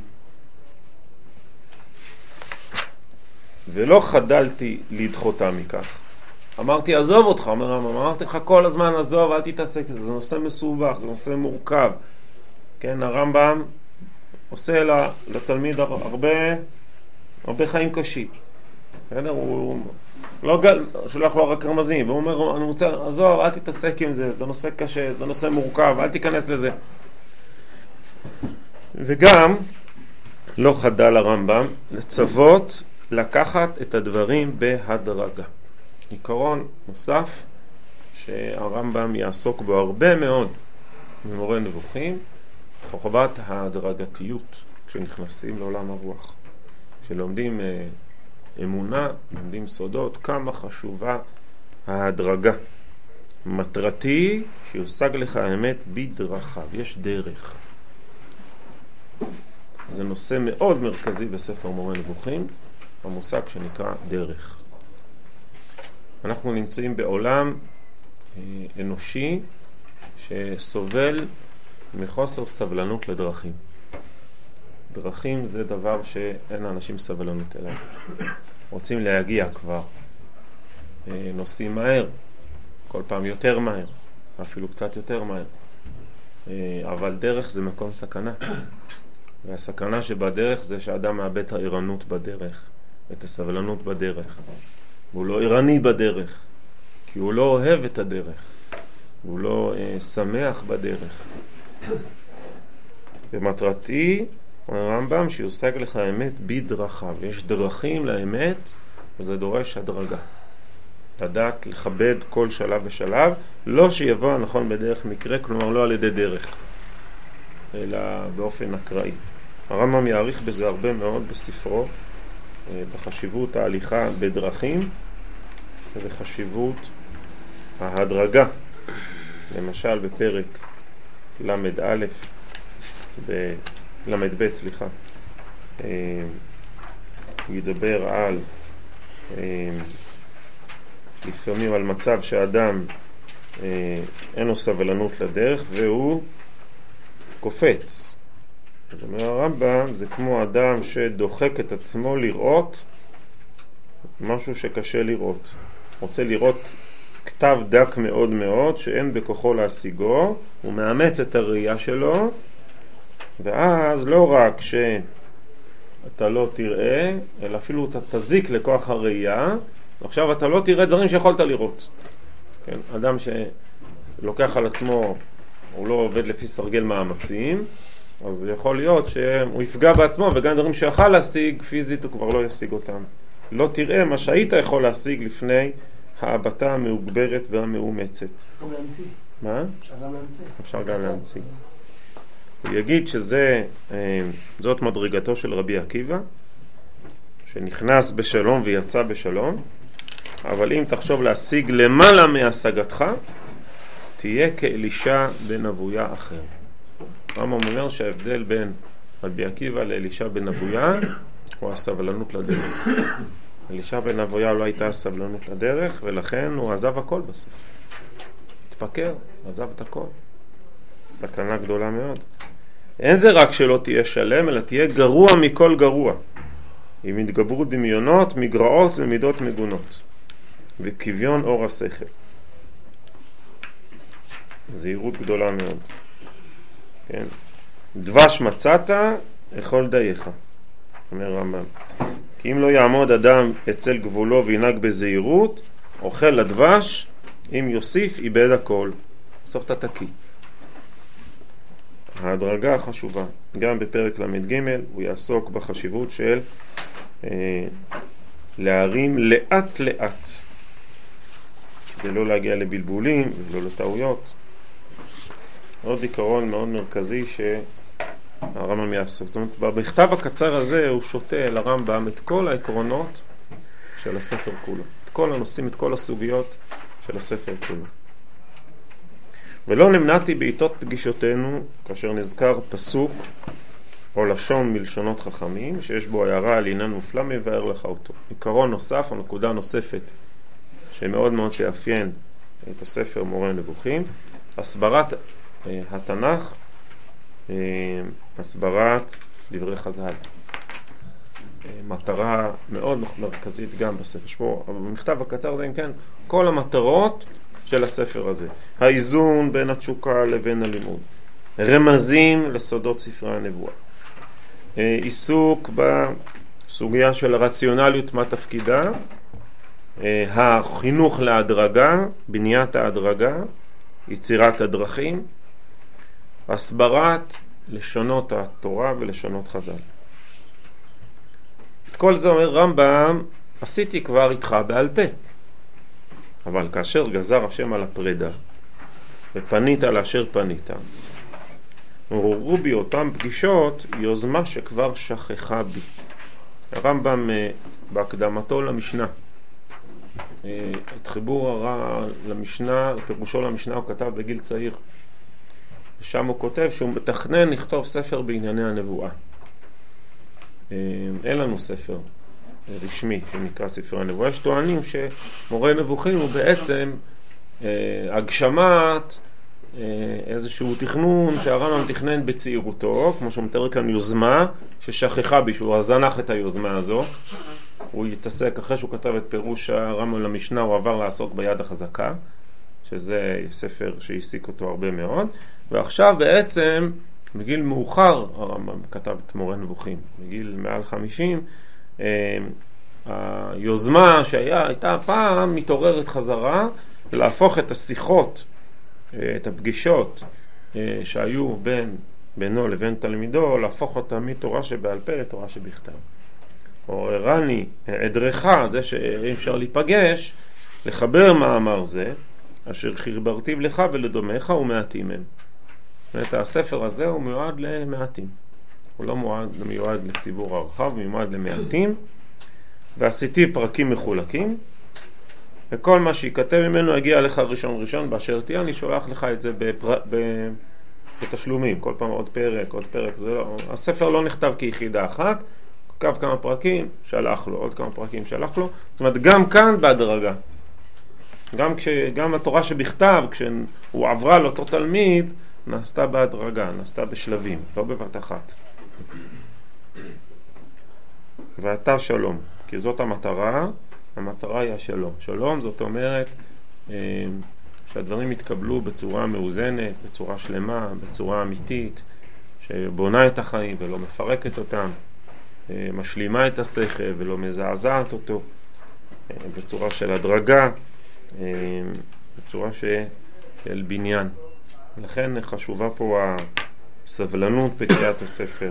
ולא חדלתי לדחותה מכך. אמרתי, עזוב אותך, אומר רמב"ם, אמרתי לך כל הזמן, עזוב, אל תתעסק, זה נושא מסובך, זה נושא מורכב. כן, הרמב"ם עושה לתלמיד הרבה, הרבה חיים קשים. בסדר? הוא לא גל, שולח לו רק רמזים, והוא אומר, אני רוצה, עזוב, אל תתעסק עם זה, זה נושא קשה, זה נושא מורכב, אל תיכנס לזה. וגם, לא חדל הרמב"ם, לצוות לקחת את הדברים בהדרגה. עיקרון נוסף שהרמב"ם יעסוק בו הרבה מאוד ממורה נבוכים, חובת ההדרגתיות כשנכנסים לעולם הרוח. כשלומדים אה, אמונה, לומדים סודות, כמה חשובה ההדרגה. מטרתי שיושג לך האמת בדרכיו, יש דרך. זה נושא מאוד מרכזי בספר מורה נבוכים, המושג שנקרא דרך. אנחנו נמצאים בעולם אה, אנושי שסובל מחוסר סבלנות לדרכים. דרכים זה דבר שאין לאנשים סבלנות אליו. רוצים להגיע כבר. אה, נוסעים מהר, כל פעם יותר מהר, אפילו קצת יותר מהר. אה, אבל דרך זה מקום סכנה. והסכנה שבדרך זה שאדם מאבד את הערנות בדרך, את הסבלנות בדרך. הוא לא ערני בדרך, כי הוא לא אוהב את הדרך, הוא לא אה, שמח בדרך. ומטרתי, הרמב"ם, שיושג לך האמת בדרכיו. יש דרכים לאמת, וזה דורש הדרגה. לדעת לכבד כל שלב ושלב, לא שיבוא הנכון בדרך מקרה, כלומר לא על ידי דרך, אלא באופן אקראי. הרמב"ם יעריך בזה הרבה מאוד בספרו, בחשיבות ההליכה בדרכים ובחשיבות ההדרגה. למשל בפרק למד א' למד ב', סליחה, ידבר על לפעמים על מצב שאדם אין לו סבלנות לדרך והוא קופץ. אז אומר הרמב"ם, זה כמו אדם שדוחק את עצמו לראות משהו שקשה לראות. רוצה לראות כתב דק מאוד מאוד שאין בכוחו להשיגו, הוא מאמץ את הראייה שלו, ואז לא רק שאתה לא תראה, אלא אפילו אתה תזיק לכוח הראייה, ועכשיו אתה לא תראה דברים שיכולת לראות. כן? אדם שלוקח על עצמו הוא לא עובד לפי סרגל מאמצים, אז יכול להיות שהוא יפגע בעצמו, וגם דברים שיכל להשיג פיזית הוא כבר לא ישיג אותם. לא תראה מה שהיית יכול להשיג לפני ההבטה המאוגברת והמאומצת. גם להמציא. מה? אפשר גם להמציא. אפשר גם להמציא. הוא יגיד שזה, זאת מדרגתו של רבי עקיבא, שנכנס בשלום ויצא בשלום, אבל אם תחשוב להשיג למעלה מהשגתך, תהיה כאלישע בן אבויה אחר. רמב"ם אומר שההבדל בין רבי עקיבא לאלישע בן אבויה הוא הסבלנות לדרך. אלישע בן אבויה לא הייתה הסבלנות לדרך, ולכן הוא עזב הכל בסוף. התפקר, עזב את הכל. סכנה גדולה מאוד. אין זה רק שלא תהיה שלם, אלא תהיה גרוע מכל גרוע. עם התגברות דמיונות, מגרעות ומידות מגונות. וכביון אור השכל. זהירות גדולה מאוד. כן. דבש מצאת, אכול דייך. אומר רמב"ם. כי אם לא יעמוד אדם אצל גבולו וינהג בזהירות, אוכל לדבש, אם יוסיף איבד הכל. בסוף אתה תקי. ההדרגה החשובה, גם בפרק למד ג' הוא יעסוק בחשיבות של אה, להרים לאט לאט, כדי לא להגיע לבלבולים ולא לטעויות. עוד עיקרון מאוד מרכזי שהרמב"ם יעסוק. זאת אומרת, במכתב הקצר הזה הוא שותה לרמב"ם את כל העקרונות של הספר כולו. את כל הנושאים, את כל הסוגיות של הספר כולו. ולא נמנעתי בעיתות פגישותינו, כאשר נזכר פסוק או לשון מלשונות חכמים, שיש בו הערה על עניין מופלא, מבאר לך אותו. עיקרון נוסף או נקודה נוספת שמאוד מאוד תאפיין את הספר מורה נבוכים, הסברת אה, התנ"ך, אה, הסברת דברי חז"ל. אה, מטרה מאוד מרכזית גם בספר. שפה, במכתב הקצר זה אם כן, כל המטרות של הספר הזה. האיזון בין התשוקה לבין הלימוד. רמזים לסודות ספרי הנבואה. אה, עיסוק בסוגיה של הרציונליות מה תפקידה. החינוך להדרגה, בניית ההדרגה, יצירת הדרכים, הסברת לשונות התורה ולשונות חז"ל. את כל זה אומר רמב"ם, עשיתי כבר איתך בעל פה. אבל כאשר גזר השם על הפרידה, ופנית לאשר פנית, הורו בי אותם פגישות יוזמה שכבר שכחה בי. הרמב"ם בהקדמתו למשנה, את חיבור הרע למשנה, פירושו למשנה הוא כתב בגיל צעיר. ושם הוא כותב שהוא מתכנן לכתוב ספר בענייני הנבואה. אין לנו ספר רשמי שנקרא ספר הנבואה. יש טוענים שמורה נבוכים הוא בעצם הגשמת איזשהו תכנון שהרמב"ם תכנן בצעירותו, כמו שהוא מתאר כאן יוזמה ששכחה בי, שהוא זנח את היוזמה הזו. הוא יתעסק, אחרי שהוא כתב את פירוש הרמב"ם למשנה, הוא עבר לעסוק ביד החזקה, שזה ספר שהעסיק אותו הרבה מאוד, ועכשיו בעצם בגיל מאוחר הרמב"ם כתב את מורה נבוכים, בגיל מעל חמישים, היוזמה שהייתה פעם מתעוררת חזרה, ולהפוך את השיחות, את הפגישות שהיו בין, בינו לבין תלמידו, להפוך אותה מתורה שבעל פה לתורה שבכתב. עוררני עדרך, זה שאי אפשר להיפגש, לחבר מאמר זה, אשר חרברתיו לך ולדומך ומעטים הם. זאת אומרת, הספר הזה הוא מיועד למעטים. הוא לא מיועד, מיועד לציבור הרחב, הוא מיועד למעטים. ועשיתי פרקים מחולקים, וכל מה שיכתב ממנו יגיע לך ראשון ראשון, באשר תהיה, אני שולח לך את זה בפר... בתשלומים, כל פעם עוד פרק, עוד פרק. זה לא... הספר לא נכתב כיחידה אחת, כתב כמה פרקים, שלח לו, עוד כמה פרקים שלח לו. זאת אומרת, גם כאן בהדרגה. גם, כש, גם התורה שבכתב, כשהוא עברה לאותו תלמיד, נעשתה בהדרגה, נעשתה בשלבים, לא בבת אחת. ואתה שלום, כי זאת המטרה, המטרה היא השלום. שלום זאת אומרת שהדברים יתקבלו בצורה מאוזנת, בצורה שלמה, בצורה אמיתית, שבונה את החיים ולא מפרקת אותם, משלימה את השכל ולא מזעזעת אותו, בצורה של הדרגה, בצורה של בניין. לכן חשובה פה הסבלנות בקריאת הספר,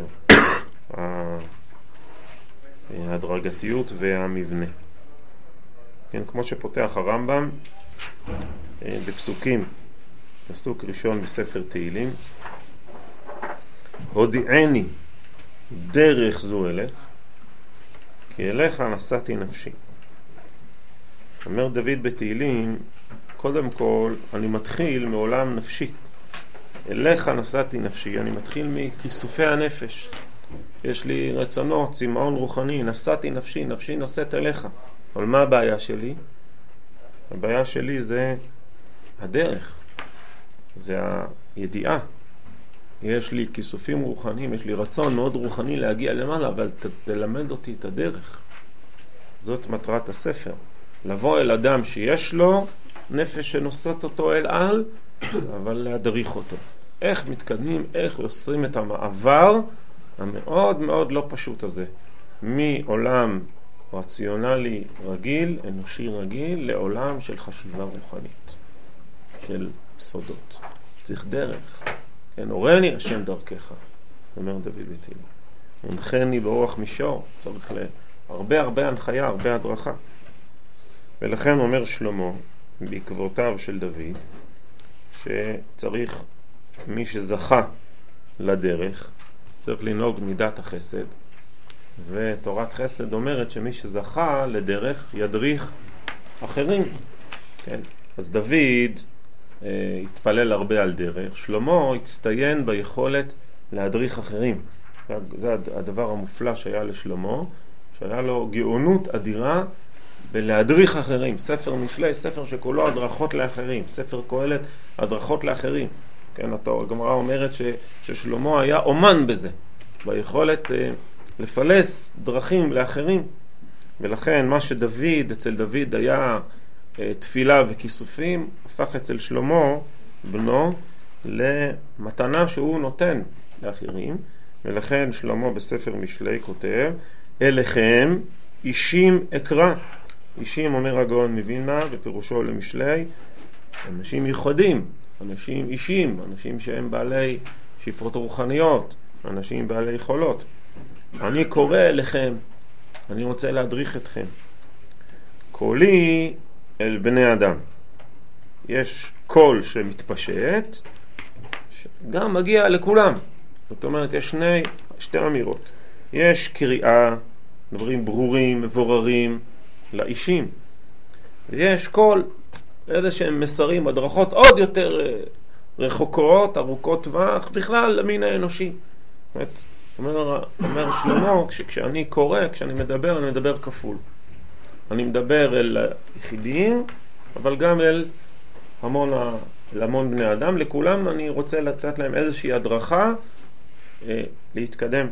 ההדרגתיות והמבנה. כן, כמו שפותח הרמב"ם בפסוקים, פסוק ראשון בספר תהילים, הודיעני דרך זו אלך, כי אליך נשאתי נפשי. אומר דוד בתהילים, קודם כל אני מתחיל מעולם נפשי. אליך נשאתי נפשי, אני מתחיל מכיסופי הנפש. יש לי רצונות, צמאון רוחני, נשאתי נפשי, נפשי נושאת אליך. אבל מה הבעיה שלי? הבעיה שלי זה הדרך, זה הידיעה. יש לי כיסופים רוחניים, יש לי רצון מאוד רוחני להגיע למעלה, אבל ת, תלמד אותי את הדרך. זאת מטרת הספר. לבוא אל אדם שיש לו נפש שנושאת אותו אל על, אבל להדריך אותו. איך מתקדמים, איך יוצרים את המעבר המאוד מאוד לא פשוט הזה. מעולם רציונלי רגיל, אנושי רגיל, לעולם של חשיבה רוחנית, של סודות. צריך דרך. כן, הורני השם דרכך, אומר דוד בתהילים. הנחני באורח מישור, צריך להרבה הרבה הנחיה, הרבה הדרכה. ולכן אומר שלמה, בעקבותיו של דוד, שצריך מי שזכה לדרך, צריך לנהוג מידת החסד, ותורת חסד אומרת שמי שזכה לדרך ידריך אחרים. כן? אז דוד אה, התפלל הרבה על דרך, שלמה הצטיין ביכולת להדריך אחרים. זה הדבר המופלא שהיה לשלמה, שהיה לו גאונות אדירה בלהדריך אחרים. ספר משלי, ספר שכולו הדרכות לאחרים, ספר קהלת, הדרכות לאחרים. כן, הגמרא אומרת ש, ששלמה היה אומן בזה, ביכולת אה, לפלס דרכים לאחרים. ולכן מה שדוד, אצל דוד היה אה, תפילה וכיסופים, הפך אצל שלמה בנו למתנה שהוא נותן לאחרים. ולכן שלמה בספר משלי כותב, אליכם אישים אקרא. אישים, אומר הגאון מווילנה ופירושו למשלי, אנשים ייחודים, אנשים אישים, אנשים שהם בעלי שפרות רוחניות, אנשים בעלי יכולות. אני קורא אליכם, אני רוצה להדריך אתכם. קולי אל בני אדם. יש קול שמתפשט, שגם מגיע לכולם. זאת אומרת, יש שני, שתי אמירות. יש קריאה, דברים ברורים, מבוררים, לאישים. ויש קול, איזה שהם מסרים, הדרכות עוד יותר רחוקות, ארוכות טווח, בכלל למין האנושי. זאת אומרת, אומר, אומר שלמה, כש, כשאני קורא, כשאני מדבר, אני מדבר כפול. אני מדבר אל יחידים, אבל גם אל המון, אל המון בני אדם. לכולם אני רוצה לתת להם איזושהי הדרכה אה, להתקדם.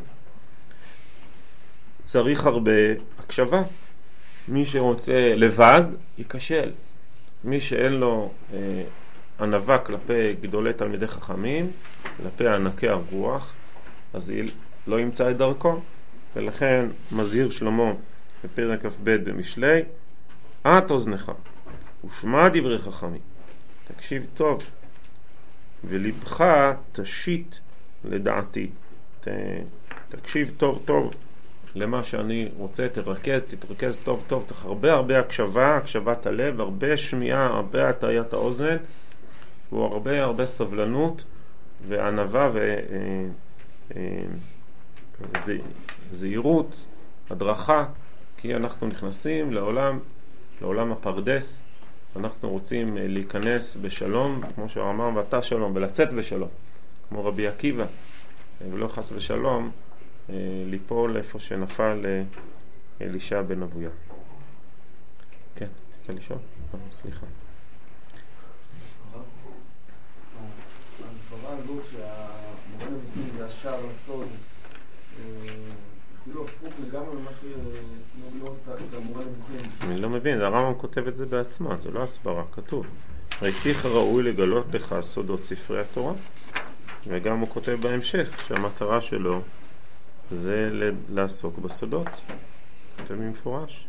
צריך הרבה הקשבה. מי שרוצה לבד ייכשל. מי שאין לו אה, ענווה כלפי גדולי תלמידי חכמים, כלפי ענקי הרוח, אז לא ימצא את דרכו. ולכן מזהיר שלמה בפרק כ"ב במשלי, את אוזנך ושמע דברי חכמים, תקשיב טוב, ולבך תשית לדעתי. ת, תקשיב טוב טוב למה שאני רוצה, תרכז, תתרכז טוב טוב, תח הרבה הרבה הקשבה, הקשבת הלב, הרבה שמיעה, הרבה הטעיית האוזן, והרבה הרבה סבלנות וענווה וזהירות, הדרכה, כי אנחנו נכנסים לעולם, לעולם הפרדס. אנחנו רוצים להיכנס בשלום, כמו שאמר, ואתה שלום, ולצאת בשלום, כמו רבי עקיבא, ולא חס ושלום ליפול איפה שנפל אלישע בן אבויה. כן, רצית לשאול? סליחה. ההסברה הזאת שהמורה נבוכים זה השער לסוד, כאילו הפוך לגמרי ממה שנוגלות את המורה נבוכים. אני לא מבין, הרמב"ם כותב את זה בעצמה, זה לא הסברה, כתוב. ראיתיך ראוי לגלות לך סודות ספרי התורה, וגם הוא כותב בהמשך שהמטרה שלו זה לעסוק בסודות. כותב במפורש.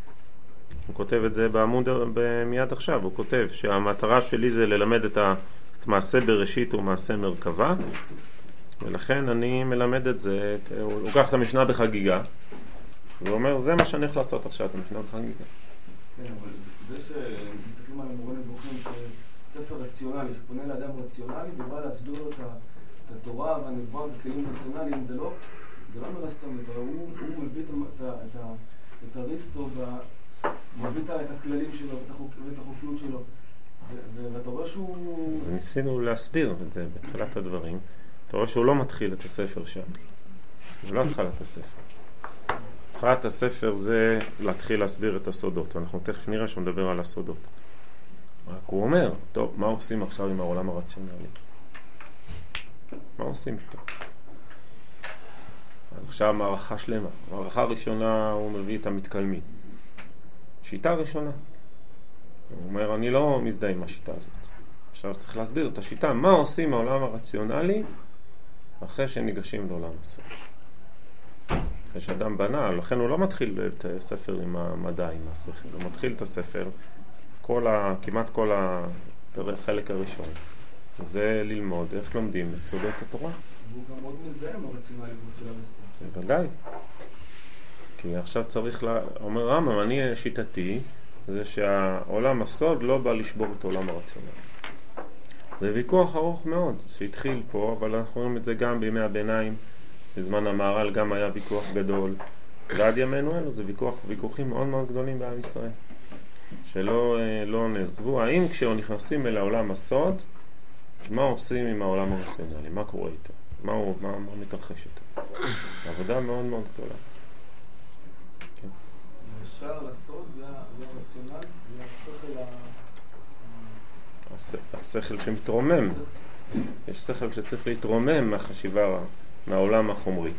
הוא כותב את זה בעמוד מיד עכשיו, הוא כותב שהמטרה שלי זה ללמד את מעשה בראשית הוא מעשה מרכבה, ולכן אני מלמד את זה, הוא לוקח את המשנה בחגיגה, והוא אומר, זה מה שאני הולך לעשות עכשיו, את המשנה בחגיגה. כן, אבל זה שמסתכלים על המורה נבוכים כספר רציונלי, שפונה לאדם רציונלי, ובא להסביר לו את התורה והנבואה בכלים רציונליים, זה לא, זה לא נראה סתם, הוא מביא את הריסטו, מביא את הכללים שלו ואת החוקיות שלו, ואתה רואה שהוא... אז ניסינו להסביר את זה בתחילת הדברים. אתה רואה שהוא לא מתחיל את הספר שם. הוא לא התחל את הספר. התחלת הספר זה להתחיל להסביר את הסודות, ואנחנו תכף נראה שהוא מדבר על הסודות. רק הוא אומר, טוב, מה עושים עכשיו עם העולם הרציונלי? מה עושים איתו? אז עכשיו מערכה שלמה. מערכה ראשונה הוא מביא את המתקלמי. שיטה ראשונה. הוא אומר, אני לא מזדהה עם השיטה הזאת. עכשיו צריך להסביר את השיטה. מה עושים העולם הרציונלי אחרי שניגשים לעולם הסוד? אחרי שאדם בנה, לכן הוא לא מתחיל את הספר עם המדע, עם השכל. הוא מתחיל את הספר, כל ה, כמעט כל החלק הראשון. זה ללמוד איך לומדים את סודות התורה. והוא גם מאוד מזדהה עם הרציונלי של הרסטה. בוודאי. כי עכשיו צריך, לה... אומר רמב"ם, אני שיטתי, זה שהעולם הסוד לא בא לשבור את העולם הרציונלי. זה ויכוח ארוך מאוד, שהתחיל פה, אבל אנחנו רואים את זה גם בימי הביניים, בזמן המהר"ל גם היה ויכוח גדול. ועד ימינו אלו זה ויכוח, ויכוחים מאוד מאוד גדולים בעם ישראל, שלא לא נעזבו. האם כשנכנסים אל העולם הסוד, מה עושים עם העולם הרציונלי? מה קורה איתו? מה, הוא, מה, מה מתרחש איתו? עבודה מאוד מאוד גדולה. ישר לסוד זה הרציונל, זה השכל ה... השכל שמתרומם. יש שכל שצריך להתרומם מהחשיבה, מהעולם החומרי.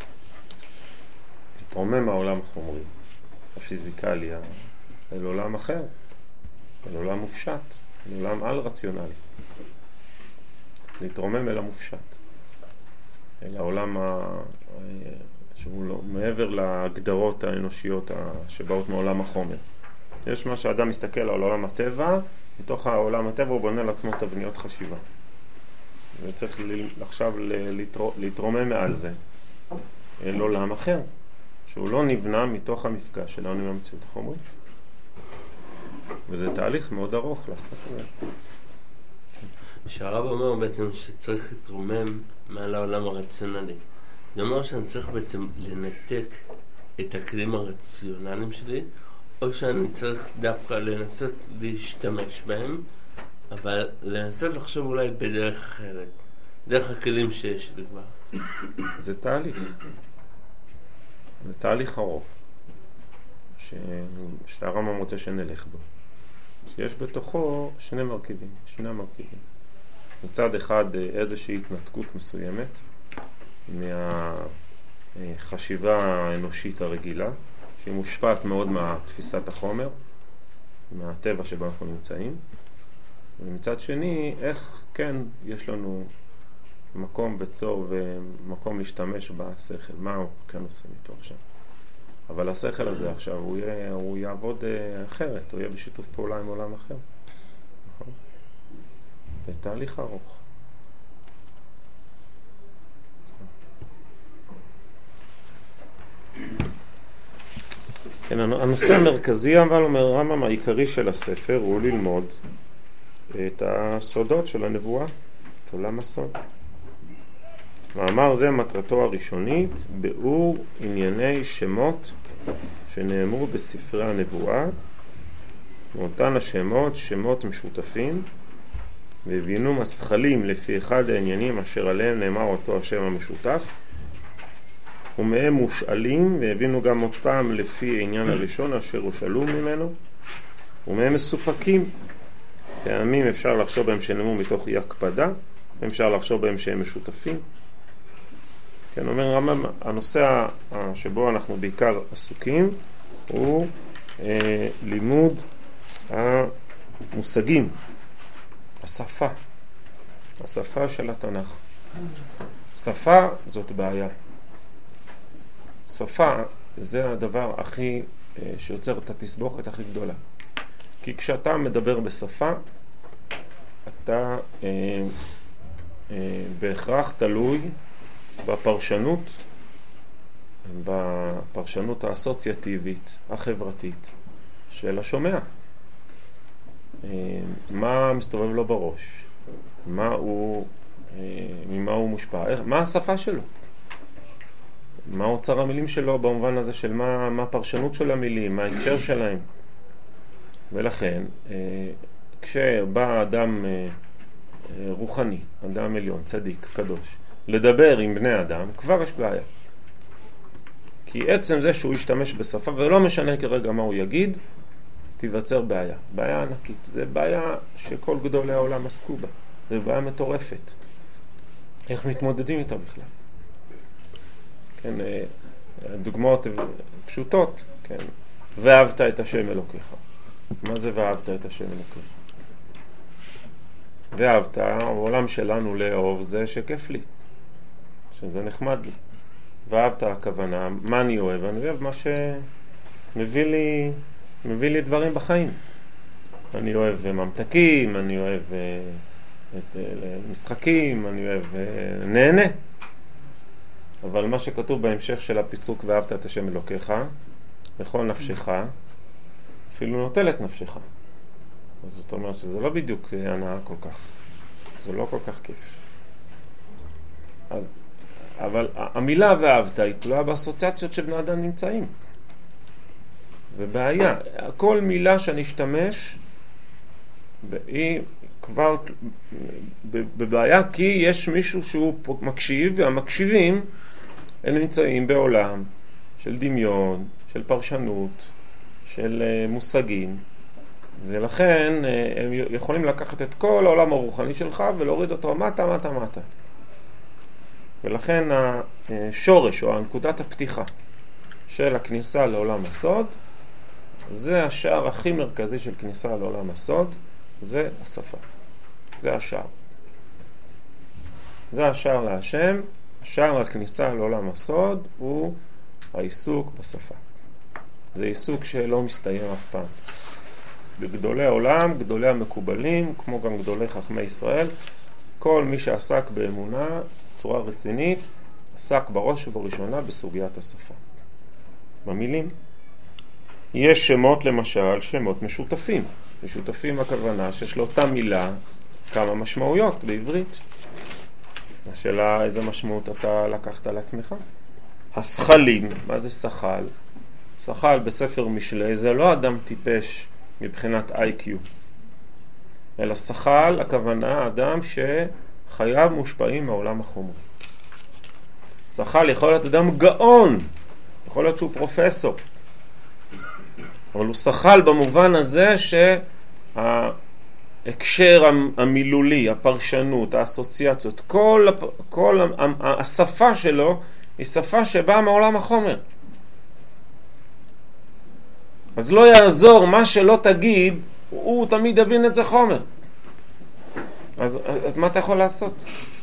להתרומם מהעולם החומרי, הפיזיקלי, אל עולם אחר, אל עולם מופשט, אל עולם על רציונלי. להתרומם אל המופשט, אל העולם ה... שהוא לא, מעבר להגדרות האנושיות שבאות מעולם החומר. יש מה שאדם מסתכל על עולם הטבע, מתוך העולם הטבע הוא בונה לעצמו תבניות חשיבה. וצריך עכשיו להתרומם מעל זה אל עולם אחר, שהוא לא נבנה מתוך המפגש שלנו עם המציאות החומרית. וזה תהליך מאוד ארוך לעשות את זה. שהרב אומר בעצם שצריך להתרומם מעל העולם הרציונלי. זה אומר שאני צריך בעצם לנתק את הכלים הרציונליים שלי, או שאני צריך דווקא לנסות להשתמש בהם, אבל לנסות לחשוב אולי בדרך אחרת, דרך הכלים שיש לי כבר. זה תהליך. זה תהליך ארוך, ש... שהרמב"ם רוצה שנלך בו. שיש בתוכו שני מרכיבים, שני מרכיבים. מצד אחד איזושהי התנתקות מסוימת, מהחשיבה האנושית הרגילה, שהיא מושפעת מאוד מהתפיסת החומר, מהטבע שבו אנחנו נמצאים. ומצד שני, איך כן יש לנו מקום בצור ומקום להשתמש בשכל, מה הוא כן עושים איתו עכשיו. אבל השכל הזה עכשיו, הוא, יהיה, הוא יעבוד אחרת, הוא יהיה בשיתוף פעולה עם עולם אחר. נכון? זה תהליך ארוך. כן, הנושא המרכזי, אבל אומר רמב"ם, העיקרי של הספר הוא ללמוד את הסודות של הנבואה, את עולם הסוד. מאמר זה מטרתו הראשונית, ביאור ענייני שמות שנאמרו בספרי הנבואה, מאותן השמות שמות משותפים, והבינו מסחלים לפי אחד העניינים אשר עליהם נאמר אותו השם המשותף, ומהם מושאלים, והבינו גם אותם לפי העניין הראשון אשר הושאלו ממנו, ומהם מסופקים. פעמים אפשר לחשוב בהם שנאמרו מתוך אי הקפדה, אפשר לחשוב בהם שהם משותפים. כן, אומר רמב"ם, הנושא שבו אנחנו בעיקר עסוקים הוא אה, לימוד המושגים, השפה, השפה של התנ"ך. שפה זאת בעיה. שפה זה הדבר הכי אה, שיוצר את התסבוכת הכי גדולה. כי כשאתה מדבר בשפה, אתה אה, אה, בהכרח תלוי בפרשנות, בפרשנות האסוציאטיבית, החברתית של השומע. אה, מה מסתובב לו בראש? מה הוא, אה, ממה הוא מושפע? מה השפה שלו? מה אוצר המילים שלו במובן הזה של מה, מה הפרשנות של המילים, מה ההקשר שלהם. ולכן, אה, כשבא אדם אה, רוחני, אדם עליון, צדיק, קדוש, לדבר עם בני אדם, כבר יש בעיה. כי עצם זה שהוא ישתמש בשפה, ולא משנה כרגע מה הוא יגיד, תיווצר בעיה. בעיה ענקית. זה בעיה שכל גדולי העולם עסקו בה. זה בעיה מטורפת. איך מתמודדים איתה בכלל? כן, דוגמאות פשוטות, כן. ואהבת את השם אלוקיך. מה זה ואהבת את השם אלוקיך? ואהבת, העולם שלנו לאהוב זה שכיף לי, שזה נחמד לי. ואהבת הכוונה, מה אני אוהב? אני אוהב מה שמביא לי, מביא לי דברים בחיים. אני אוהב ממתקים, אני אוהב את משחקים, אני אוהב נהנה. אבל מה שכתוב בהמשך של הפסוק ואהבת את השם אלוקיך, בכל נפשך, אפילו נוטל את נפשך. אז זאת אומרת שזה לא בדיוק הנאה כל כך. זה לא כל כך כיף. אז, אבל המילה ואהבת היא תלויה באסוציאציות שבני אדם נמצאים. זה בעיה. כל מילה שאני אשתמש היא כבר בבעיה, כי יש מישהו שהוא מקשיב, והמקשיבים הם נמצאים בעולם של דמיון, של פרשנות, של מושגים, ולכן הם יכולים לקחת את כל העולם הרוחני שלך ולהוריד אותו מטה, מטה, מטה. ולכן השורש או הנקודת הפתיחה של הכניסה לעולם הסוד, זה השער הכי מרכזי של כניסה לעולם הסוד, זה השפה. זה השער. זה השער להשם. השער לכניסה לעולם הסוד הוא העיסוק בשפה. זה עיסוק שלא מסתיים אף פעם. בגדולי העולם, גדולי המקובלים, כמו גם גדולי חכמי ישראל, כל מי שעסק באמונה בצורה רצינית, עסק בראש ובראשונה בסוגיית השפה. במילים. יש שמות למשל, שמות משותפים. משותפים הכוונה שיש לאותה מילה כמה משמעויות בעברית. השאלה איזה משמעות אתה לקחת על עצמך. השכלים, מה זה שכל? שכל בספר משלי זה לא אדם טיפש מבחינת איי קיו, אלא שכל הכוונה אדם שחייו מושפעים מהעולם החומרי. שכל יכול להיות אדם גאון, יכול להיות שהוא פרופסור, אבל הוא שכל במובן הזה שההקשר המילולי, הפרשנות, האסוציאציות, כל, כל השפה שלו היא שפה שבאה מהעולם החומר. אז לא יעזור מה שלא תגיד, הוא תמיד יבין את זה חומר. אז, אז מה אתה יכול לעשות?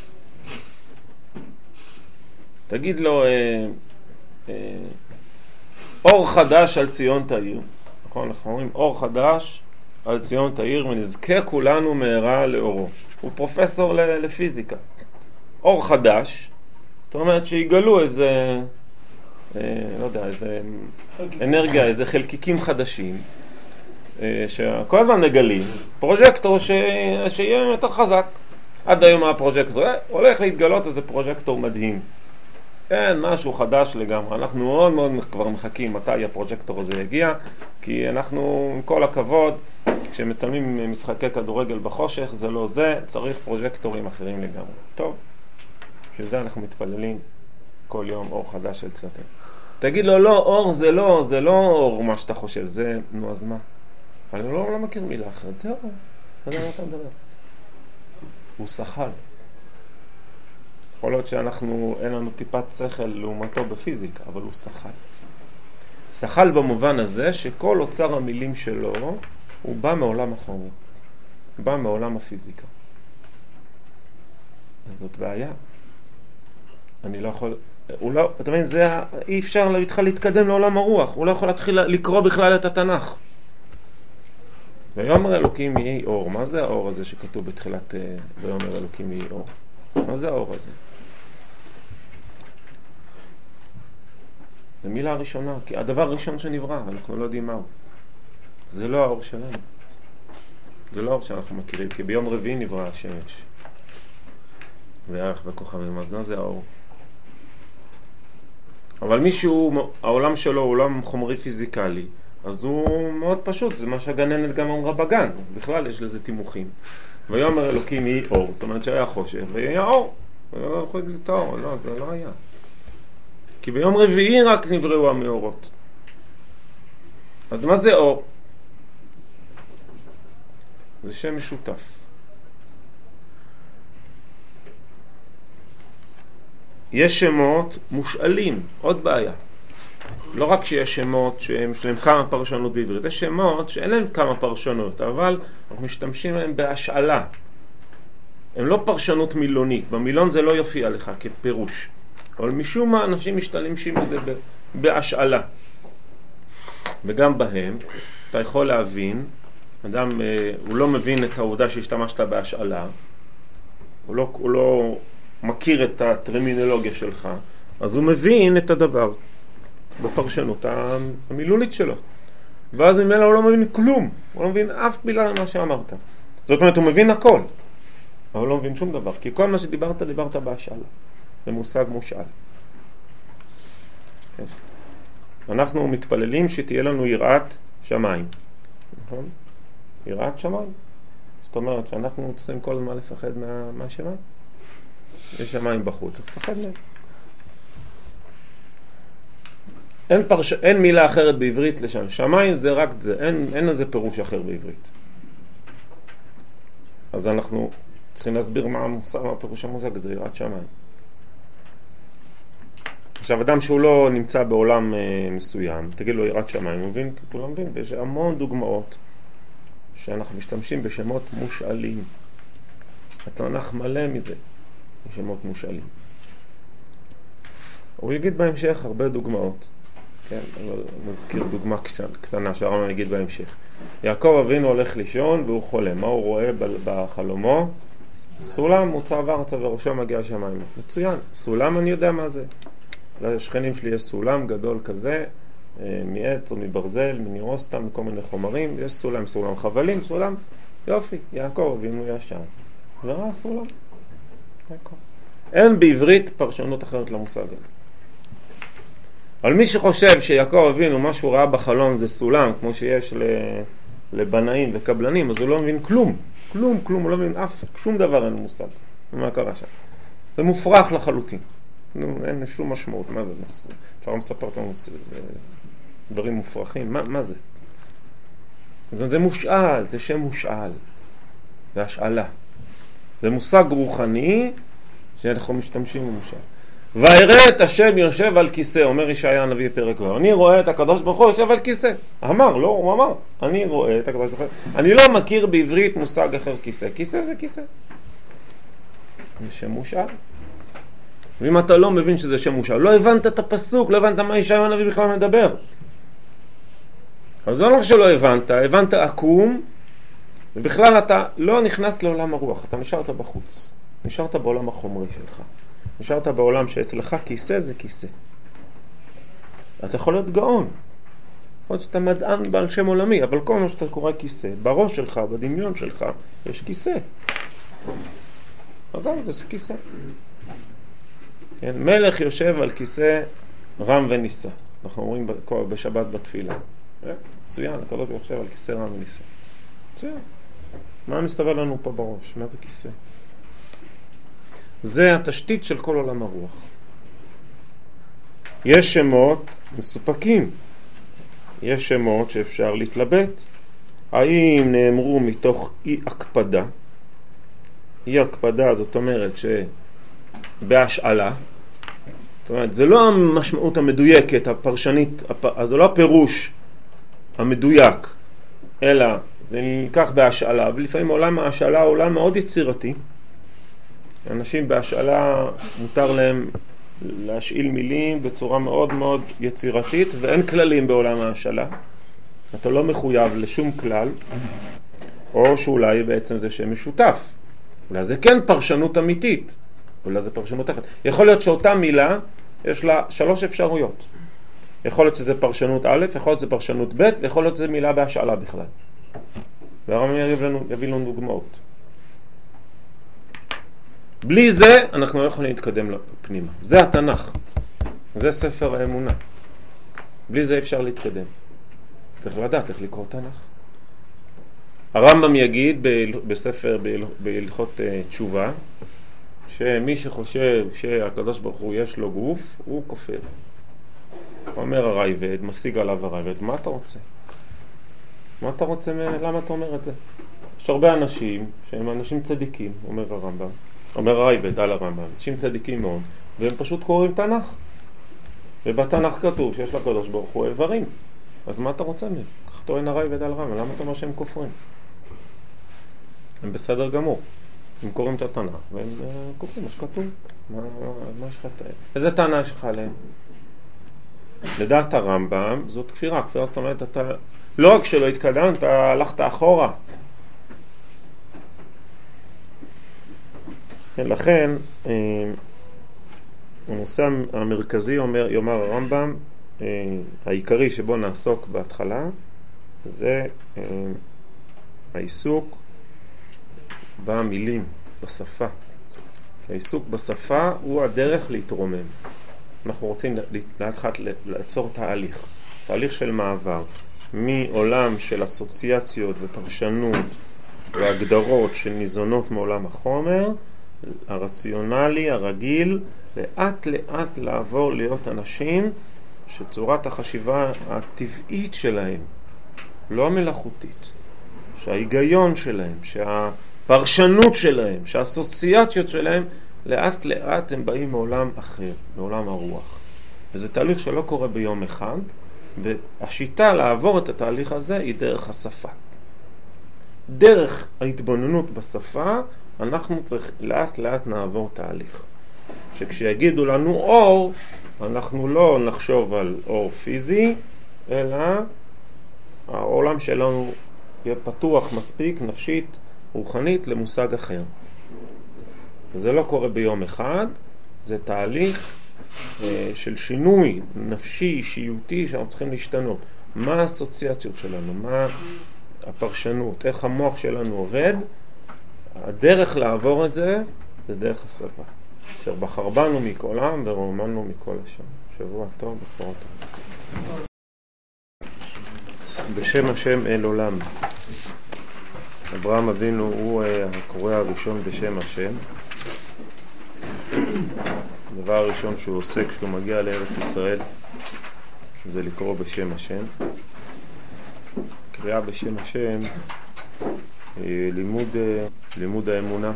תגיד לו, אה, אה, אור חדש על ציון תאיר. נכון, אנחנו אומרים אור חדש על ציון תאיר, ונזכה כולנו מהרה לאורו. הוא פרופסור לפיזיקה. אור חדש, זאת אומרת שיגלו איזה, אה, לא יודע, איזה אנרגיה, איזה חלקיקים חדשים, אה, שכל הזמן נגלים, פרוז'קטור ש... שיהיה יותר חזק. עד היום הפרוז'קטור, אה, הולך להתגלות איזה פרוז'קטור מדהים. כן, משהו חדש לגמרי. אנחנו מאוד מאוד כבר מחכים מתי הפרוז'קטור הזה יגיע, כי אנחנו, עם כל הכבוד, כשמצלמים משחקי כדורגל בחושך, זה לא זה, צריך פרוז'קטורים אחרים לגמרי. טוב, שזה אנחנו מתפללים כל יום אור חדש של ציון. תגיד לו, לא, אור זה לא, זה לא אור מה שאתה חושב, זה, נו אז מה? אני לא, לא מכיר מילה אחרת, זה אור. לא יודע מה אתה מדבר. הוא שכל. יכול להיות שאנחנו, אין לנו טיפת שכל לעומתו בפיזיקה, אבל הוא שכל. שכל במובן הזה שכל אוצר המילים שלו הוא בא מעולם החומר, בא מעולם הפיזיקה. אז זאת בעיה. אני לא יכול, הוא לא, אתה מבין, זה, אי אפשר להתחיל להתקדם לעולם הרוח, הוא לא יכול להתחיל לקרוא בכלל את התנ"ך. ויאמר אלוקים יהי אור. מה זה האור הזה שכתוב בתחילת ויאמר אלוקים יהי אור? מה זה האור הזה? זה מילה הראשונה, כי הדבר הראשון שנברא, אנחנו לא יודעים מהו. זה לא האור שלנו. זה לא האור שאנחנו מכירים, כי ביום רביעי נברא השמש. וירח וכוכבים, אז לא זה האור. אבל מישהו, העולם שלו הוא עולם חומרי פיזיקלי, אז הוא מאוד פשוט, זה מה שהגננת גם אמרה בגן, בכלל יש לזה תימוכים. ויאמר אלוקים יהי אור, זאת אומרת שהיה חושך, ויהיה אור. ולא יכול להגיד את האור, לא, זה לא היה. כי ביום רביעי רק נבראו המאורות. אז מה זה אור? זה שם משותף. יש שמות מושאלים, עוד בעיה. לא רק שיש שמות שיש להם כמה פרשנות בעברית, יש שמות שאין להם כמה פרשנות, אבל אנחנו משתמשים בהם בהשאלה. הם לא פרשנות מילונית, במילון זה לא יופיע לך כפירוש. אבל משום מה אנשים משתמשים בזה בהשאלה. וגם בהם, אתה יכול להבין, אדם, הוא לא מבין את העובדה שהשתמשת בהשאלה, הוא לא, הוא לא מכיר את הטרמינולוגיה שלך, אז הוא מבין את הדבר בפרשנות המילולית שלו. ואז ממילא הוא לא מבין כלום, הוא לא מבין אף מילה ממה שאמרת. זאת אומרת, הוא מבין הכל, אבל הוא לא מבין שום דבר, כי כל מה שדיברת, דיברת בהשאלה. זה מושג מושאל. כן. אנחנו מתפללים שתהיה לנו יראת שמיים. נכון? יראת שמיים. זאת אומרת שאנחנו צריכים כל הזמן לפחד מה, מהשמיים. יש שמיים בחוץ, צריך לפחד מהם. אין, פרש... אין מילה אחרת בעברית לשם. שמיים זה רק זה, אין, אין איזה פירוש אחר בעברית. אז אנחנו צריכים להסביר מה המושג, מה הפירוש המושג, זה יראת שמיים. עכשיו, אדם שהוא לא נמצא בעולם אה, מסוים, תגיד לו יראת שמיים, הוא מבין? הוא לא מבין, ויש המון דוגמאות שאנחנו משתמשים בשמות מושאלים. התנ"ך מלא מזה, בשמות מושאלים. הוא יגיד בהמשך הרבה דוגמאות, כן, אבל נזכיר דוגמה קטנה שהרמב"ם יגיד בהמשך. יעקב אבינו הולך לישון והוא חולם, מה הוא רואה בחלומו? סולם מוצב ארצה וראשו מגיע השמיים. מצוין, סולם אני יודע מה זה. לשכנים שלי יש סולם גדול כזה, מעץ או מברזל, מנירוסטם, מכל מיני חומרים, יש סולם, סולם חבלים, סולם, יופי, יעקב אבינו ישן. וראה סולם, יעקב. אין בעברית פרשנות אחרת למושג הזה. אבל מי שחושב שיעקב אבינו, מה שהוא ראה בחלום זה סולם, כמו שיש לבנאים וקבלנים, אז הוא לא מבין כלום, כלום, כלום, הוא לא מבין אף, שום דבר אין מושג. מה קרה שם? זה מופרך לחלוטין. אין שום משמעות, מה זה? אפשר מספר את זה, דברים מופרכים, מה, מה זה? זה, זה מושאל, זה שם מושאל, זה השאלה. זה מושג רוחני שאנחנו משתמשים במושאל. ויראה את השם יושב על כיסא, אומר ישעיה הנביא פרק ו', אני רואה את הקדוש ברוך הוא יושב על כיסא. אמר, לא, הוא אמר, אני רואה את הקדוש ברוך הוא. אני לא מכיר בעברית מושג אחר כיסא. כיסא זה כיסא. זה שם מושאל. ואם אתה לא מבין שזה שם מושאל, לא הבנת את הפסוק, לא הבנת מה ישעיה הנביא בכלל מדבר. אז זה לא שלא הבנת, הבנת עקום, ובכלל אתה לא נכנס לעולם הרוח, אתה נשארת בחוץ. נשארת בעולם החומרי שלך. נשארת בעולם שאצלך כיסא זה כיסא. אתה יכול להיות גאון. יכול להיות שאתה מדען בעל שם עולמי, אבל כל מה שאתה קורא כיסא, בראש שלך, בדמיון שלך, יש כיסא. אז זה כיסא. כן, מלך יושב על כיסא רם ונישא. אנחנו אומרים בשבת בתפילה. מצוין, הקדוש יושב על כיסא רם ונישא. מצוין. מה מסתבר לנו פה בראש? מה זה כיסא? זה התשתית של כל עולם הרוח. יש שמות מסופקים. יש שמות שאפשר להתלבט. האם נאמרו מתוך אי הקפדה? אי הקפדה זאת אומרת שבהשאלה, זאת אומרת, זה לא המשמעות המדויקת, הפרשנית, אז זה לא הפירוש המדויק, אלא זה נלקח בהשאלה, ולפעמים עולם ההשאלה הוא עולם מאוד יצירתי. אנשים בהשאלה מותר להם להשאיל מילים בצורה מאוד מאוד יצירתית, ואין כללים בעולם ההשאלה. אתה לא מחויב לשום כלל, או שאולי בעצם זה שם משותף. אולי זה כן פרשנות אמיתית, אולי זה פרשנות אחת. יכול להיות שאותה מילה יש לה שלוש אפשרויות. יכול להיות שזה פרשנות א', יכול להיות שזה פרשנות ב', ויכול להיות שזה מילה בהשאלה בכלל. והרמב"ם יביא לנו, יביא לנו דוגמאות. בלי זה אנחנו לא יכולים להתקדם פנימה. זה התנ"ך. זה ספר האמונה. בלי זה אפשר להתקדם. צריך לדעת איך לקרוא תנ"ך. הרמב"ם יגיד בספר בהלכות תשובה, שמי שחושב שהקדוש ברוך הוא יש לו גוף, הוא כופר. אומר הרייבד, משיג עליו הרייבד, מה אתה רוצה? מה אתה רוצה, למה אתה אומר את זה? יש הרבה אנשים שהם אנשים צדיקים, אומר הרמב"ם, אומר הרייבד על הרמב"ם, אנשים צדיקים מאוד, והם פשוט קוראים תנ"ך. ובתנ"ך כתוב שיש לקדוש ברוך הוא איברים. אז מה אתה רוצה מהם? כך טוען הרייבד על הרמב"ם, למה אתה אומר שהם כופרים? הם בסדר גמור. הם קוראים את התנ"ך והם כופרים מה שכתוב. מה, מה יש לך את... איזה טענה יש לך עליהם? לדעת הרמב"ם זאת כפירה. כפירה זאת אומרת, אתה לא רק שלא התקדמת, אתה הלכת אחורה. לכן, הנושא המרכזי אומר, יאמר הרמב"ם, העיקרי שבו נעסוק בהתחלה, זה העיסוק במילים, בשפה. העיסוק בשפה הוא הדרך להתרומם. אנחנו רוצים להתחיל לעצור תהליך, תהליך של מעבר, מעולם של אסוציאציות ופרשנות והגדרות של ניזונות מעולם החומר, הרציונלי, הרגיל, לאט לאט לעבור להיות אנשים שצורת החשיבה הטבעית שלהם, לא המלאכותית, שההיגיון שלהם, שהפרשנות שלהם, שהאסוציאציות שלהם, לאט לאט הם באים מעולם אחר, מעולם הרוח. וזה תהליך שלא קורה ביום אחד, והשיטה לעבור את התהליך הזה היא דרך השפה. דרך ההתבוננות בשפה, אנחנו צריך לאט לאט נעבור תהליך. שכשיגידו לנו אור, אנחנו לא נחשוב על אור פיזי, אלא העולם שלנו יהיה פתוח מספיק, נפשית, רוחנית, למושג אחר. זה לא קורה ביום אחד, זה תהליך אה, של שינוי נפשי, אישיותי, שאנחנו צריכים להשתנות. מה האסוציאציות שלנו, מה הפרשנות, איך המוח שלנו עובד, הדרך לעבור את זה, זה דרך השפה. אשר בחר בנו מכל עם ורוממנו מכל השם. שבוע טוב, בשורות טובות. בשם השם אל עולם. אברהם אבינו הוא הקורא הראשון בשם השם. הדבר הראשון שהוא עושה כשהוא מגיע לארץ ישראל זה לקרוא בשם השם. קריאה בשם השם, לימוד, לימוד האמונה.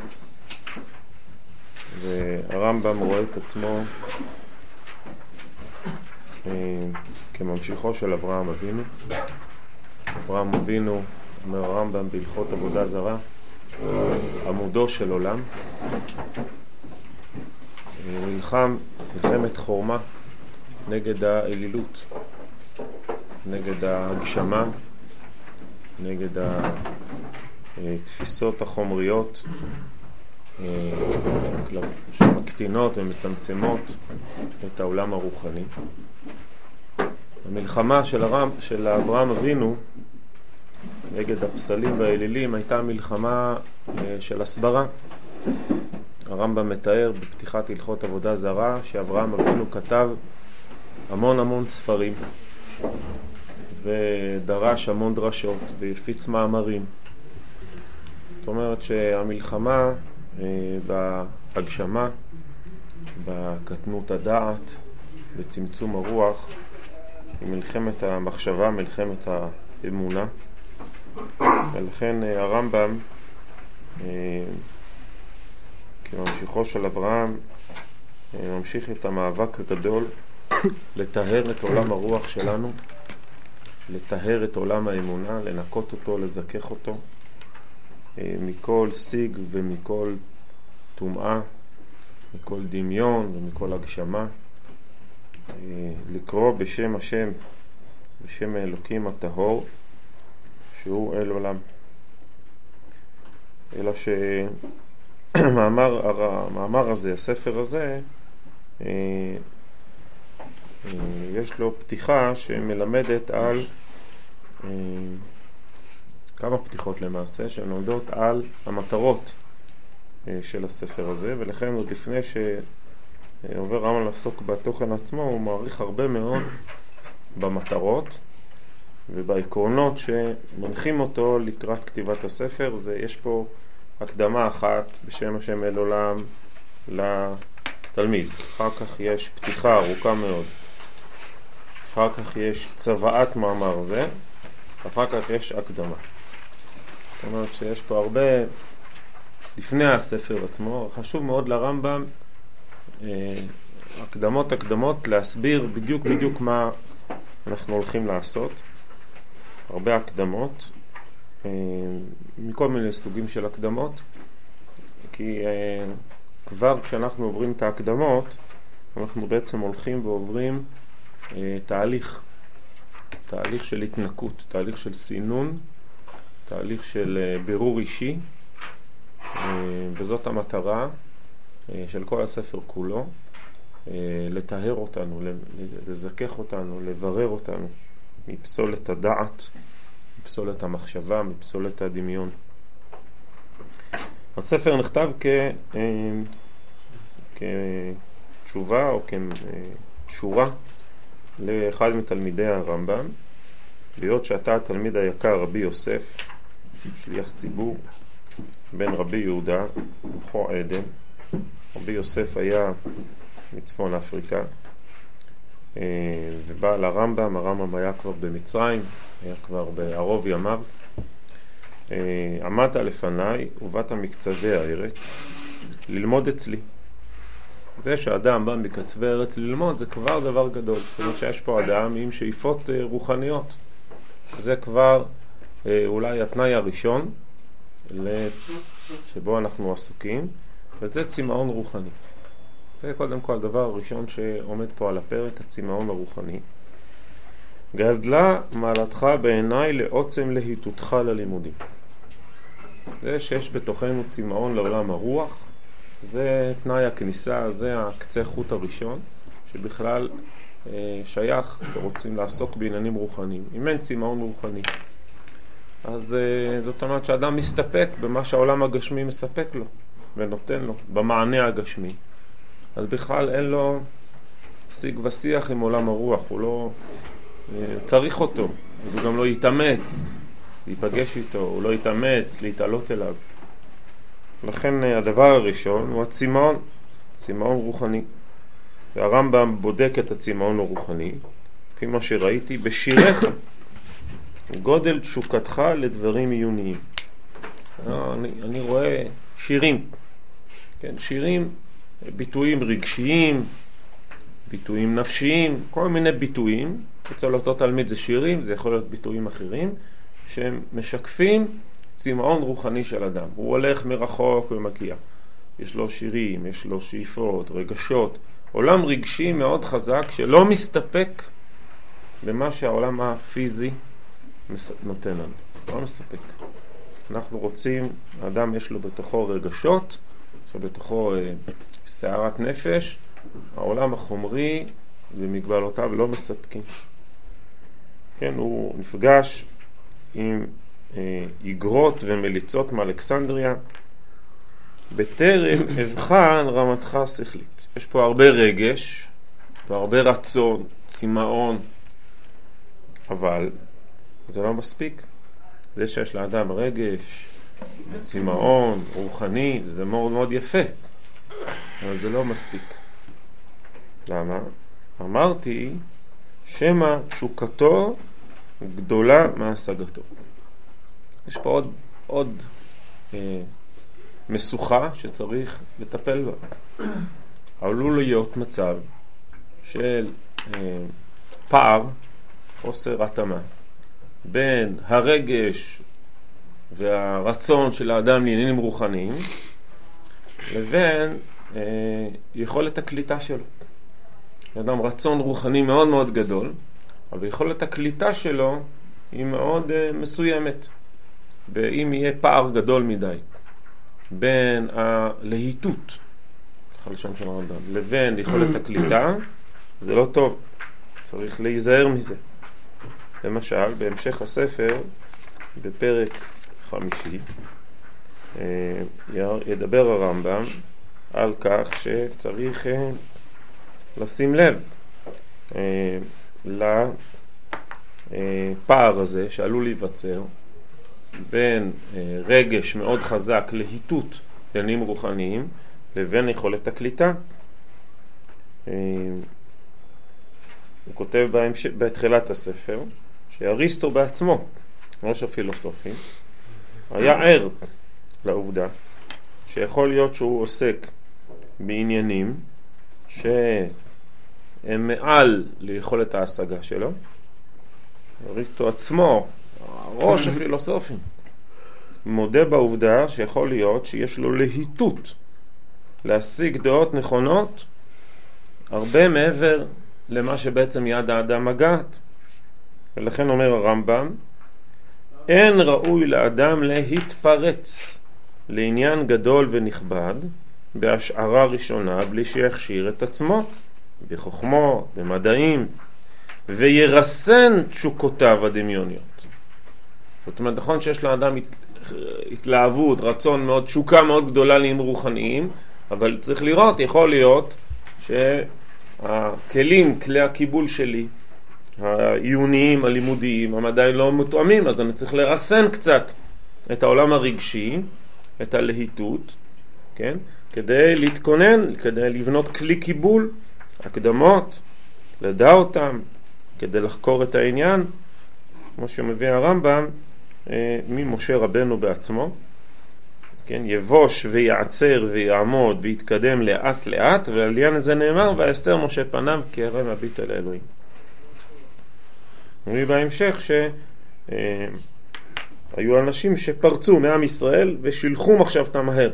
והרמב"ם רואה את עצמו כממשיכו של אברהם אבינו. אברהם אבינו, אומר הרמב"ם בהלכות עבודה זרה, עמודו של עולם. נלחם מלחמת חורמה נגד האלילות, נגד ההגשמה, נגד התפיסות החומריות שמקטינות ומצמצמות את העולם הרוחני. המלחמה של, הרם, של אברהם אבינו נגד הפסלים והאלילים הייתה מלחמה של הסברה. הרמב"ם מתאר בפתיחת הלכות עבודה זרה שאברהם אבינו כתב המון המון ספרים ודרש המון דרשות והפיץ מאמרים. זאת אומרת שהמלחמה בהגשמה, בקטנות הדעת, בצמצום הרוח, היא מלחמת המחשבה, מלחמת האמונה. ולכן הרמב"ם כממשיכו של אברהם ממשיך את המאבק הגדול לטהר את עולם הרוח שלנו, לטהר את עולם האמונה, לנקות אותו, לזכך אותו מכל שיג ומכל טומאה, מכל דמיון ומכל הגשמה, לקרוא בשם השם, בשם האלוקים הטהור, שהוא אל עולם. אלא שהמאמר המאמר הזה, הספר הזה, יש לו פתיחה שמלמדת על כמה פתיחות למעשה, שנולדות על המטרות של הספר הזה, ולכן עוד לפני שעובר רמב"ם לעסוק בתוכן עצמו, הוא מעריך הרבה מאוד במטרות ובעקרונות שמנחים אותו לקראת כתיבת הספר. זה, יש פה הקדמה אחת בשם השם אל עולם לתלמיד, אחר כך יש פתיחה ארוכה מאוד, אחר כך יש צוואת מאמר זה, אחר כך יש הקדמה. זאת אומרת שיש פה הרבה לפני הספר עצמו. חשוב מאוד לרמב"ם אה, הקדמות הקדמות להסביר בדיוק בדיוק מה אנחנו הולכים לעשות. הרבה הקדמות, אה, מכל מיני סוגים של הקדמות, כי אה, כבר כשאנחנו עוברים את ההקדמות אנחנו בעצם הולכים ועוברים אה, תהליך תהליך של התנקות, תהליך של סינון, תהליך של בירור אישי, וזאת המטרה של כל הספר כולו, לטהר אותנו, לזכך אותנו, לברר אותנו מפסולת הדעת, מפסולת המחשבה, מפסולת הדמיון. הספר נכתב כ... כתשובה או כשורה לאחד מתלמידי הרמב"ם, להיות שאתה התלמיד היקר רבי יוסף, שליח ציבור, בן רבי יהודה, מחו עדן. רבי יוסף היה מצפון אפריקה, ובא לרמב"ם, הרמב"ם היה כבר במצרים, היה כבר בערוב ימיו. עמדת לפניי ובאת מקצווי הארץ ללמוד אצלי. זה שאדם בא מקצווי הארץ ללמוד זה כבר דבר גדול. זאת אומרת שיש פה אדם עם שאיפות רוחניות. זה כבר אולי התנאי הראשון שבו אנחנו עסוקים, וזה צמאון רוחני. זה קודם כל הדבר הראשון שעומד פה על הפרק, הצמאון הרוחני. גדלה מעלתך בעיניי לעוצם להיטותך ללימודים. זה שיש בתוכנו צמאון לעולם הרוח, זה תנאי הכניסה, זה הקצה חוט הראשון שבכלל אה, שייך שרוצים לעסוק בעניינים רוחניים. אם אין צמאון רוחני, אז אה, זאת אומרת שאדם מסתפק במה שהעולם הגשמי מספק לו ונותן לו, במענה הגשמי. אז בכלל אין לו שיג ושיח עם עולם הרוח, הוא לא אה, צריך אותו, הוא גם לא יתאמץ להיפגש איתו, הוא לא יתאמץ להתעלות אליו. לכן הדבר הראשון הוא הצמאון, צמאון רוחני. והרמב"ם בודק את הצמאון הרוחני, כפי מה שראיתי, בשיריך, גודל תשוקתך לדברים עיוניים. אני, אני רואה שירים, כן, שירים, ביטויים רגשיים, ביטויים נפשיים, כל מיני ביטויים. אצל אותו תלמיד זה שירים, זה יכול להיות ביטויים אחרים, שהם משקפים צמאון רוחני של אדם. הוא הולך מרחוק ומגיע. יש לו שירים, יש לו שאיפות, רגשות. עולם רגשי מאוד חזק שלא מסתפק במה שהעולם הפיזי נותן לנו. לא מסתפק. אנחנו רוצים, האדם יש לו בתוכו רגשות, יש לו בתוכו אה, סערת נפש. העולם החומרי ומגבלותיו לא מספקים. כן, הוא נפגש עם איגרות ומליצות מאלכסנדריה, בטרם הבחן רמתך השכלית. יש פה הרבה רגש והרבה רצון, צמאון, אבל זה לא מספיק. זה שיש לאדם רגש וצמאון רוחני, זה מאוד מאוד יפה, אבל זה לא מספיק. למה? אמרתי שמה תשוקתו גדולה מהשגתו. יש פה עוד, עוד אה, מסוכה שצריך לטפל בה. עלול להיות מצב של אה, פער, חוסר התאמה, בין הרגש והרצון של האדם לעניינים רוחניים, לבין אה, יכולת הקליטה שלו. האדם רצון רוחני מאוד מאוד גדול, אבל יכולת הקליטה שלו היא מאוד uh, מסוימת. ואם יהיה פער גדול מדי בין הלהיטות, ככה לשון של הרמב"ם, לבין יכולת הקליטה, זה לא טוב, צריך להיזהר מזה. למשל, בהמשך הספר, בפרק חמישי, ידבר הרמב"ם על כך שצריך לשים לב לפער הזה שעלול להיווצר בין רגש מאוד חזק להיטות לעניינים רוחניים לבין יכולת הקליטה. הוא כותב בהמשך, בתחילת הספר, שאריסטו בעצמו, ראש הפילוסופים, היה ער לעובדה שיכול להיות שהוא עוסק בעניינים שהם מעל ליכולת ההשגה שלו. אריסטו עצמו, ראש הפילוסופים, מודה בעובדה שיכול להיות שיש לו להיטות להשיג דעות נכונות הרבה מעבר למה שבעצם יד האדם מגעת. ולכן אומר הרמב"ם, אין ראוי לאדם להתפרץ לעניין גדול ונכבד בהשערה ראשונה בלי שיכשיר את עצמו בחוכמו, במדעים, וירסן תשוקותיו הדמיוניות. זאת אומרת, נכון שיש לאדם התלהבות, רצון מאוד, תשוקה מאוד גדולה לעניינים רוחניים, אבל צריך לראות, יכול להיות שהכלים, כלי הקיבול שלי, העיוניים, הלימודיים, הם עדיין לא מתואמים, אז אני צריך לרסן קצת את העולם הרגשי, את הלהיטות, כן? כדי להתכונן, כדי לבנות כלי קיבול, הקדמות, לדע אותם, כדי לחקור את העניין, כמו שמביא הרמב"ם, ממשה רבנו בעצמו, כן? יבוש ויעצר ויעמוד ויתקדם לאט לאט, ועליין הזה נאמר, והסתר משה פניו כהרה מביט אל אלוהים. נראה בהמשך שהיו אנשים שפרצו מעם ישראל ושילחו מחשבתם מהר.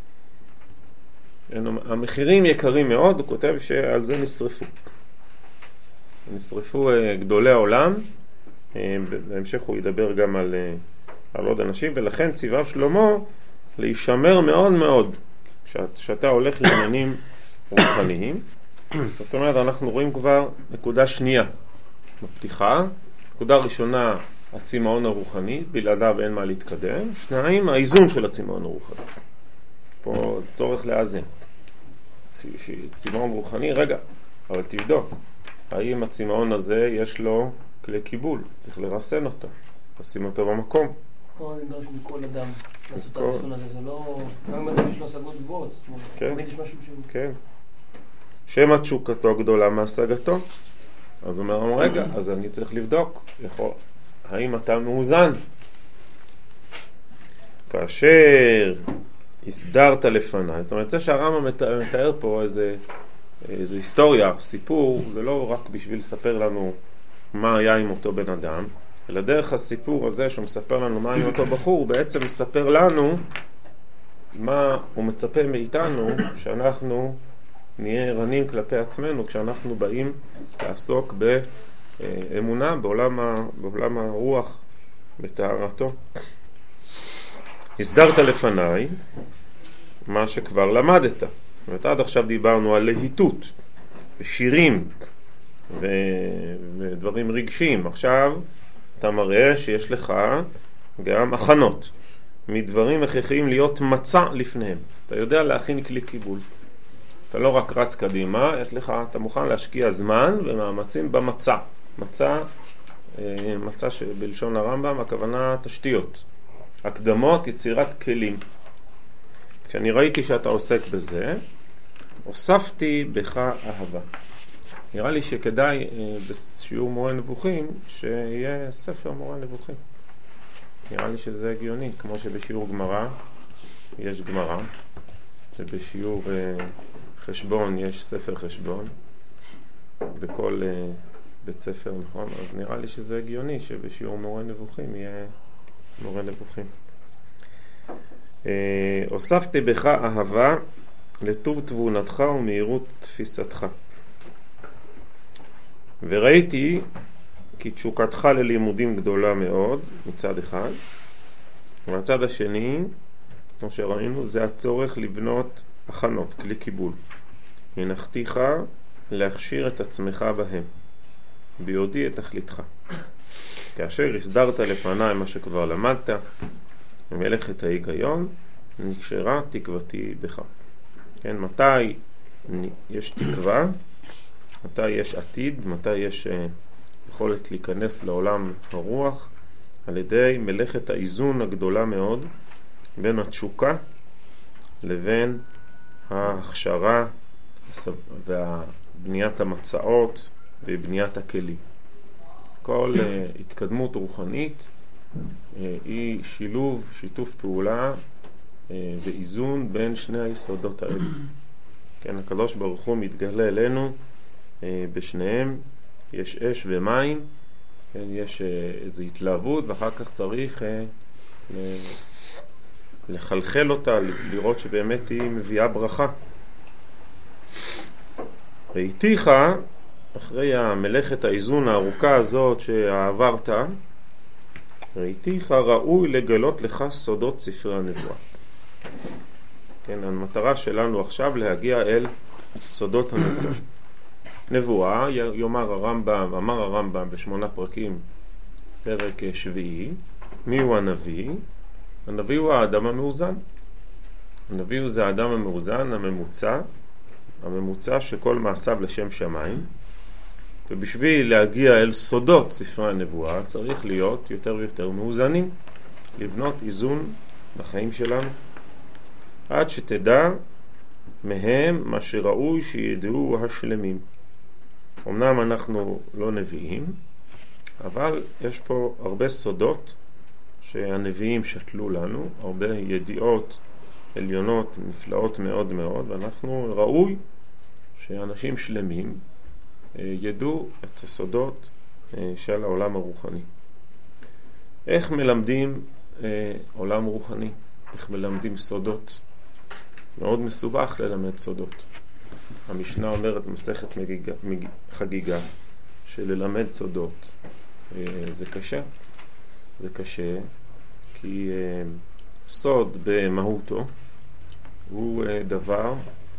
המחירים יקרים מאוד, הוא כותב שעל זה נשרפו. נשרפו גדולי העולם, בהמשך הוא ידבר גם על, על עוד אנשים, ולכן ציווה שלמה להישמר מאוד מאוד כשאתה הולך לעניינים רוחניים. זאת אומרת, אנחנו רואים כבר נקודה שנייה בפתיחה. נקודה ראשונה, הצמאון הרוחני, בלעדיו אין מה להתקדם. שניים, האיזון של הצמאון הרוחני. פה צורך לאזן. צמאון רוחני, רגע, אבל תבדוק, האם הצמאון הזה יש לו כלי קיבול? צריך לרסן אותו, לשים אותו במקום. פה נדרש מכל אדם לעשות את הרסון הזה, זה לא... גם אם אדם יש לו השגות גבוהות, זאת אומרת, תמיד יש משהו שהוא... כן. שמה תשוקתו גדולה מהשגתו? אז הוא אומר, רגע, אז אני צריך לבדוק, יכול, האם אתה מאוזן? כאשר הסדרת לפניי, זאת אומרת, זה שהרמב"ם מתאר פה איזה, איזה היסטוריה, סיפור, זה לא רק בשביל לספר לנו מה היה עם אותו בן אדם, אלא דרך הסיפור הזה שהוא מספר לנו מה עם אותו בחור, הוא בעצם מספר לנו מה הוא מצפה מאיתנו, שאנחנו נהיה ערניים כלפי עצמנו כשאנחנו באים לעסוק באמונה בעולם, ה, בעולם הרוח, בטהרתו. הסדרת לפניי מה שכבר למדת. זאת אומרת, עד עכשיו דיברנו על להיטות, בשירים ו... ודברים רגשיים. עכשיו אתה מראה שיש לך גם הכנות מדברים הכרחיים להיות מצע לפניהם. אתה יודע להכין כלי קיבול. אתה לא רק רץ קדימה, יש לך, אתה מוכן להשקיע זמן ומאמצים במצע. מצע, מצע שבלשון הרמב"ם, הכוונה תשתיות. הקדמות, יצירת כלים. כשאני ראיתי שאתה עוסק בזה, הוספתי בך אהבה. נראה לי שכדאי בשיעור מורה נבוכים שיהיה ספר מורה נבוכים. נראה לי שזה הגיוני, כמו שבשיעור גמרא יש גמרא, ובשיעור חשבון יש ספר חשבון, בכל בית ספר, נכון? אז נראה לי שזה הגיוני שבשיעור מורה נבוכים יהיה מורה נבוכים. הוספתי בך אהבה לטוב תבונתך ומהירות תפיסתך. וראיתי כי תשוקתך ללימודים גדולה מאוד מצד אחד, ומצד השני כמו שראינו, זה הצורך לבנות הכנות, כלי קיבול. הנחתיך להכשיר את עצמך בהם, ביודעי את תכליתך. כאשר הסדרת לפניי מה שכבר למדת, ממלאכת ההיגיון, נקשרה תקוותי בך. כן, מתי יש תקווה, מתי יש עתיד, מתי יש uh, יכולת להיכנס לעולם הרוח, על ידי מלאכת האיזון הגדולה מאוד בין התשוקה לבין ההכשרה ובניית המצאות ובניית הכלים. כל uh, התקדמות רוחנית uh, היא שילוב, שיתוף פעולה uh, ואיזון בין שני היסודות האלה. כן, הקדוש ברוך הוא מתגלה אלינו uh, בשניהם, יש אש ומים, כן, יש uh, איזו התלהבות, ואחר כך צריך uh, לחלחל אותה, לראות שבאמת היא מביאה ברכה. ראיתיך, אחרי המלאכת האיזון הארוכה הזאת שעברת, ראיתיך ראוי לגלות לך סודות ספרי הנבואה. כן, המטרה שלנו עכשיו להגיע אל סודות הנבואה. נבואה, יאמר הרמב"ם, אמר הרמב"ם בשמונה פרקים, פרק שביעי, מי הוא הנביא? הנביא הוא האדם המאוזן. הנביא הוא זה האדם המאוזן, הממוצע, הממוצע שכל מעשיו לשם שמיים. ובשביל להגיע אל סודות ספרי הנבואה צריך להיות יותר ויותר מאוזנים, לבנות איזון בחיים שלנו, עד שתדע מהם מה שראוי שידעו השלמים. אמנם אנחנו לא נביאים, אבל יש פה הרבה סודות שהנביאים שתלו לנו, הרבה ידיעות עליונות נפלאות מאוד מאוד, ואנחנו ראוי שאנשים שלמים ידעו את הסודות של העולם הרוחני. איך מלמדים עולם רוחני? איך מלמדים סודות? מאוד מסובך ללמד סודות. המשנה אומרת במסכת מגיגה, מג... חגיגה שללמד סודות זה קשה. זה קשה כי סוד במהותו הוא דבר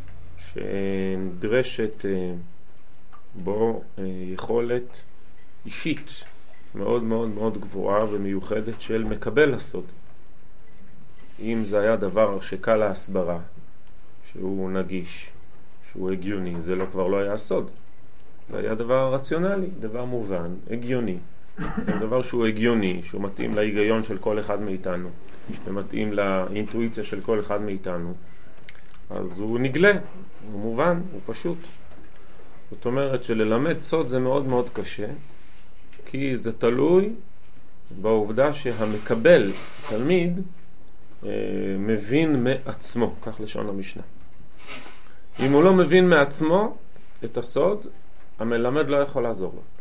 שנדרשת בו יכולת אישית מאוד מאוד מאוד גבוהה ומיוחדת של מקבל הסוד. אם זה היה דבר שקל להסברה, שהוא נגיש, שהוא הגיוני, זה לא, כבר לא היה סוד. זה היה דבר רציונלי, דבר מובן, הגיוני. זה דבר שהוא הגיוני, שהוא מתאים להיגיון של כל אחד מאיתנו, ומתאים לאינטואיציה של כל אחד מאיתנו. אז הוא נגלה, הוא מובן, הוא פשוט. זאת אומרת שללמד סוד זה מאוד מאוד קשה, כי זה תלוי בעובדה שהמקבל, תלמיד, מבין מעצמו, כך לשון המשנה. אם הוא לא מבין מעצמו את הסוד, המלמד לא יכול לעזור לו.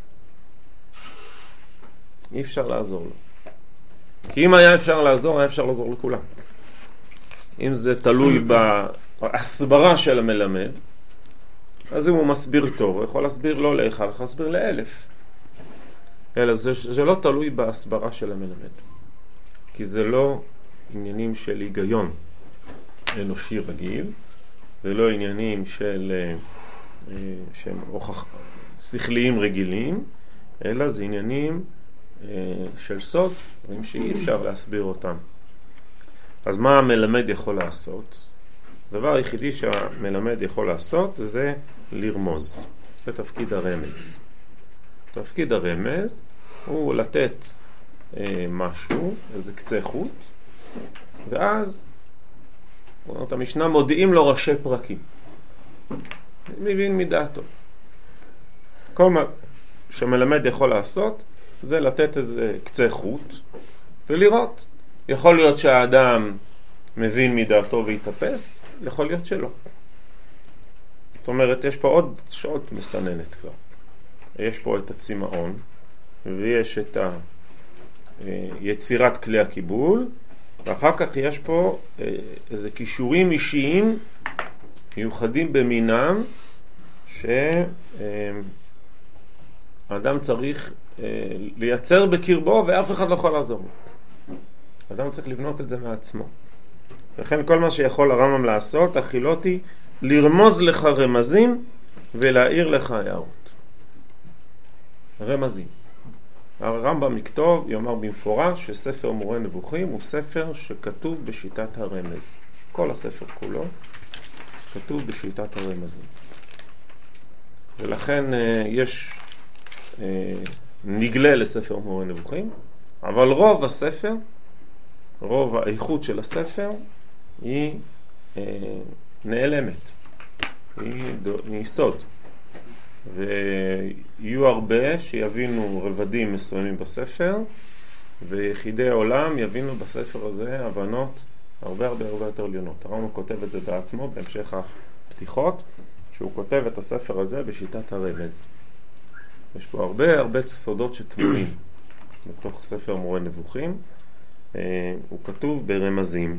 אי אפשר לעזור לו. כי אם היה אפשר לעזור, היה אפשר לעזור לכולם. אם זה תלוי בהסברה של המלמד, אז אם הוא מסביר טוב, הוא יכול להסביר לא לאחד, הוא יכול להסביר לאלף. אלא זה, זה לא תלוי בהסברה של המלמד. כי זה לא עניינים של היגיון אנושי רגיל, זה לא עניינים של שהם הוכח, שכליים רגילים, אלא זה עניינים של סוד, דברים שאי אפשר להסביר אותם. אז מה המלמד יכול לעשות? הדבר היחידי שהמלמד יכול לעשות זה לרמוז. זה תפקיד הרמז. תפקיד הרמז הוא לתת אה, משהו, איזה קצה חוט, ואז אומרת המשנה, מודיעים לו ראשי פרקים. מבין מדעתו. כל מה שמלמד יכול לעשות זה לתת איזה קצה חוט ולראות. יכול להיות שהאדם מבין מדעתו ויתאפס, יכול להיות שלא. זאת אומרת, יש פה עוד שעות מסננת כבר. יש פה את הצמאון, ויש את יצירת כלי הקיבול, ואחר כך יש פה איזה קישורים אישיים מיוחדים במינם, שהאדם צריך לייצר בקרבו, ואף אחד לא יכול לעזור לו. האדם צריך לבנות את זה מעצמו. לכן כל מה שיכול הרמב"ם לעשות, החילותי, לרמוז לך רמזים ולהאיר לך הערות. רמזים. הרמב"ם יכתוב, יאמר במפורש, שספר מורה נבוכים הוא ספר שכתוב בשיטת הרמז. כל הספר כולו כתוב בשיטת הרמזים. ולכן יש נגלה לספר מורה נבוכים, אבל רוב הספר, רוב האיכות של הספר היא נעלמת, היא, היא סוד. ויהיו הרבה שיבינו רבדים מסוימים בספר, ויחידי העולם יבינו בספר הזה הבנות הרבה הרבה הרבה יותר עליונות. הרמב"ם כותב את זה בעצמו בהמשך הפתיחות, שהוא כותב את הספר הזה בשיטת הרמז. יש פה הרבה הרבה סודות שטמונים בתוך ספר מורה נבוכים. הוא כתוב ברמזים.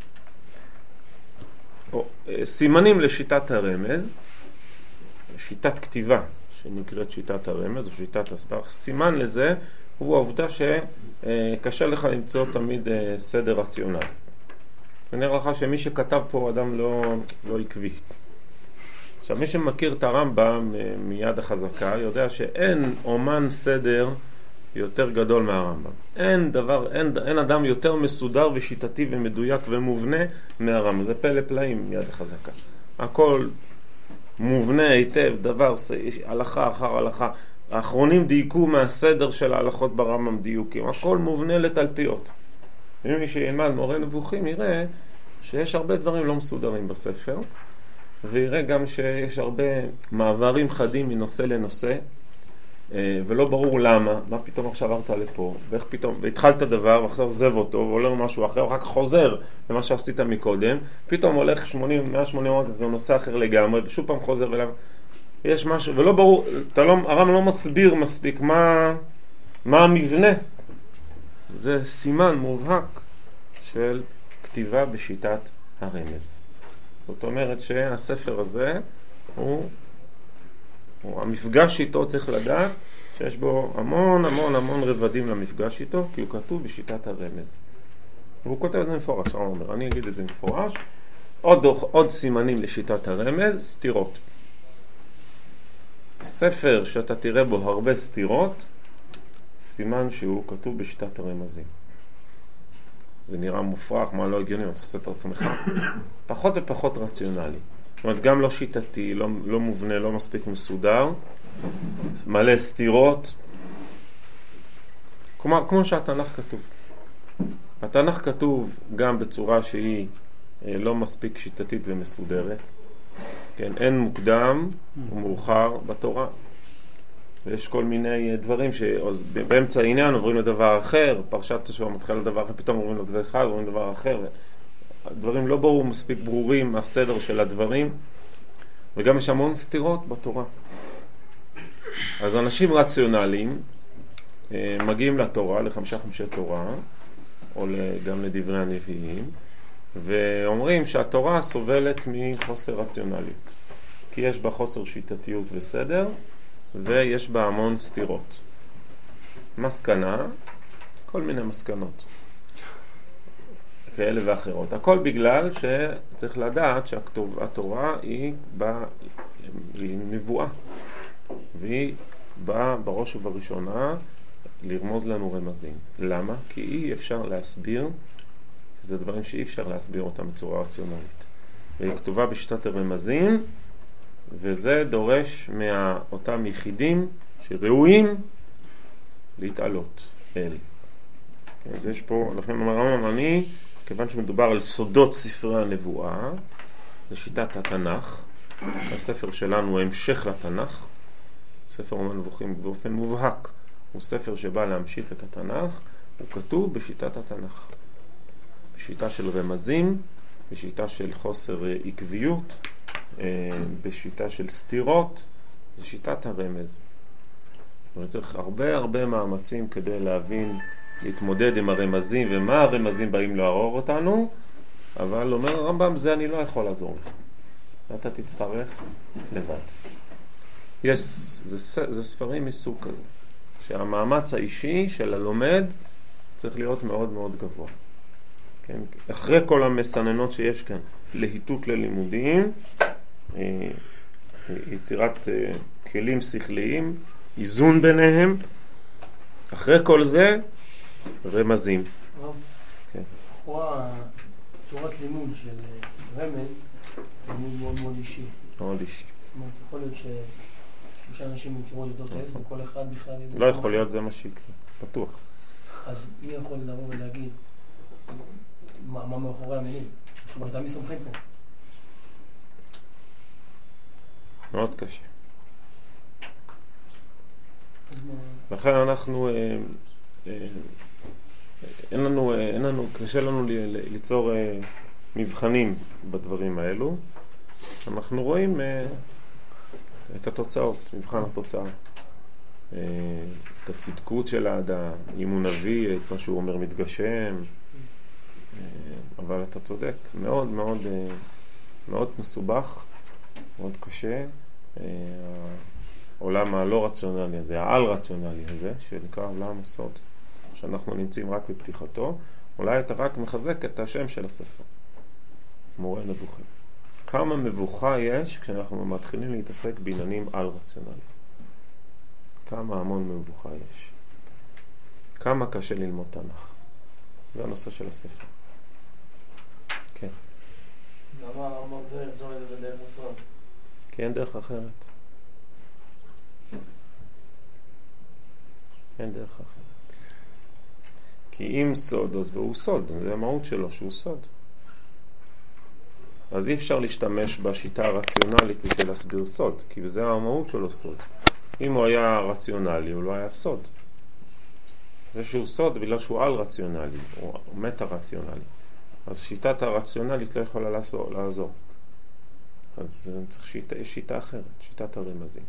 סימנים לשיטת הרמז, שיטת כתיבה שנקראת שיטת הרמז או שיטת הסבך. סימן לזה הוא העובדה שקשה לך למצוא תמיד סדר רציונלי. אני אומר לך שמי שכתב פה אדם לא, לא עקבי. עכשיו מי שמכיר את הרמב"ם מיד החזקה יודע שאין אומן סדר יותר גדול מהרמב"ם. אין דבר, אין, אין אדם יותר מסודר ושיטתי ומדויק ומובנה מהרמב"ם. זה פלא פלאים מיד החזקה. הכל מובנה היטב, דבר, הלכה אחר הלכה. האחרונים דייקו מהסדר של ההלכות ברמב"ם דיוקים. הכל מובנה לתלפיות. ומי שילמד מורה נבוכים יראה שיש הרבה דברים לא מסודרים בספר, ויראה גם שיש הרבה מעברים חדים מנושא לנושא, ולא ברור למה, מה פתאום עכשיו עברת לפה, ואיך פתאום, והתחלת דבר, ועכשיו עוזב אותו, ועולה משהו אחר, רק חוזר למה שעשית מקודם, פתאום הולך שמונים, מאה ושמונים, זה נושא אחר לגמרי, ושוב פעם חוזר אליו, יש משהו, ולא ברור, אתה לא, הרמב"ם לא מסביר מספיק מה, מה המבנה. זה סימן מובהק של כתיבה בשיטת הרמז. זאת אומרת שהספר הזה הוא, הוא המפגש איתו צריך לדעת שיש בו המון המון המון רבדים למפגש איתו, כי הוא כתוב בשיטת הרמז. והוא כותב את זה מפורש, הוא אומר, אני אגיד את זה מפורש. עוד, עוד סימנים לשיטת הרמז, סתירות. ספר שאתה תראה בו הרבה סתירות, סימן שהוא כתוב בשיטת הרמזים. זה נראה מופרך, מה לא הגיוני, אתה עושה את עצמך. פחות ופחות רציונלי. זאת אומרת, גם לא שיטתי, לא, לא מובנה, לא מספיק מסודר, מלא סתירות. כלומר, כמו שהתנ"ך כתוב. התנ"ך כתוב גם בצורה שהיא לא מספיק שיטתית ומסודרת. כן, אין מוקדם ומאוחר בתורה. ויש כל מיני דברים שבאמצע העניין עוברים לדבר אחר, פרשת השבוע מתחיל לדבר אחר, פתאום עוברים לדבר אחד, עוברים לדבר אחר. הדברים לא ברור, מספיק ברורים מהסדר של הדברים, וגם יש המון סתירות בתורה. אז אנשים רציונליים מגיעים לתורה, לחמישה חמשי תורה, או גם לדברי הנביאים, ואומרים שהתורה סובלת מחוסר רציונליות, כי יש בה חוסר שיטתיות וסדר, ויש בה המון סתירות. מסקנה, כל מיני מסקנות כאלה ואחרות. הכל בגלל שצריך לדעת שהתורה היא, בא, היא נבואה, והיא באה בראש ובראשונה לרמוז לנו רמזים. למה? כי אי אפשר להסביר, זה דברים שאי אפשר להסביר אותם בצורה רציונלית. והיא כתובה בשיטת הרמזים, וזה דורש מאותם יחידים שראויים להתעלות אל. אז יש פה, לכן אומר הרמב"ם, אני, כיוון שמדובר על סודות ספרי הנבואה, זה שיטת התנ"ך. הספר שלנו הוא המשך לתנ"ך. ספר מורה נבוכים באופן מובהק. הוא ספר שבא להמשיך את התנ"ך, הוא כתוב בשיטת התנ"ך. בשיטה של רמזים, בשיטה של חוסר עקביות, בשיטה של סתירות, זה שיטת הרמז. וצריך הרבה הרבה מאמצים כדי להבין, להתמודד עם הרמזים ומה הרמזים באים לעורר אותנו, אבל אומר הרמב"ם, זה אני לא יכול לעזור לך. אתה תצטרך לבד. יש, זה, זה ספרים מסוג כזה, שהמאמץ האישי של הלומד צריך להיות מאוד מאוד גבוה. כן? אחרי כל המסננות שיש כאן, להיטות ללימודים, יצירת כלים שכליים, איזון ביניהם, אחרי כל זה, רמזים. כן. לכאורה, צורת לימוד של רמז, לימוד מאוד מאוד אישי. מאוד אישי. יכול להיות ששלושה אנשים יכירו את אותו טקסט, וכל אחד בכלל... לא יכול להיות, זה מה שיקרה, פתוח. אז מי יכול לבוא ולהגיד מה מאחורי המילים? זאת אומרת, מי סומכים פה? מאוד קשה. לכן אנחנו, אין לנו, אין לנו, קשה לנו ליצור מבחנים בדברים האלו. אנחנו רואים את התוצאות, מבחן התוצאה. את הצדקות של האדם, אם הוא נביא, את מה שהוא אומר מתגשם. אבל אתה צודק, מאוד מאוד, מאוד מסובך, מאוד קשה. העולם הלא רציונלי הזה, העל רציונלי הזה, שנקרא עולם הסוד, שאנחנו נמצאים רק בפתיחתו, אולי אתה רק מחזק את השם של הספר, מורה נבוכים. כמה מבוכה יש כשאנחנו מתחילים להתעסק בעניינים על רציונליים. כמה המון מבוכה יש. כמה קשה ללמוד תנ"ך. זה הנושא של הספר. כן. למה אמרת זה יחזור את זה בדרך הסוד? כי אין דרך אחרת. אין דרך אחרת. כי אם סוד, אז והוא סוד. זה המהות שלו שהוא סוד. אז אי אפשר להשתמש בשיטה הרציונלית בשביל להסביר סוד, כי זה המהות שלו סוד. אם הוא היה רציונלי, הוא לא היה סוד. זה שהוא סוד בגלל שהוא על רציונלי, הוא מטה רציונלי. אז שיטת הרציונלית לא יכולה לעזור. לעזור. אז צריך שיטה, יש שיטה אחרת, שיטת הרמזים.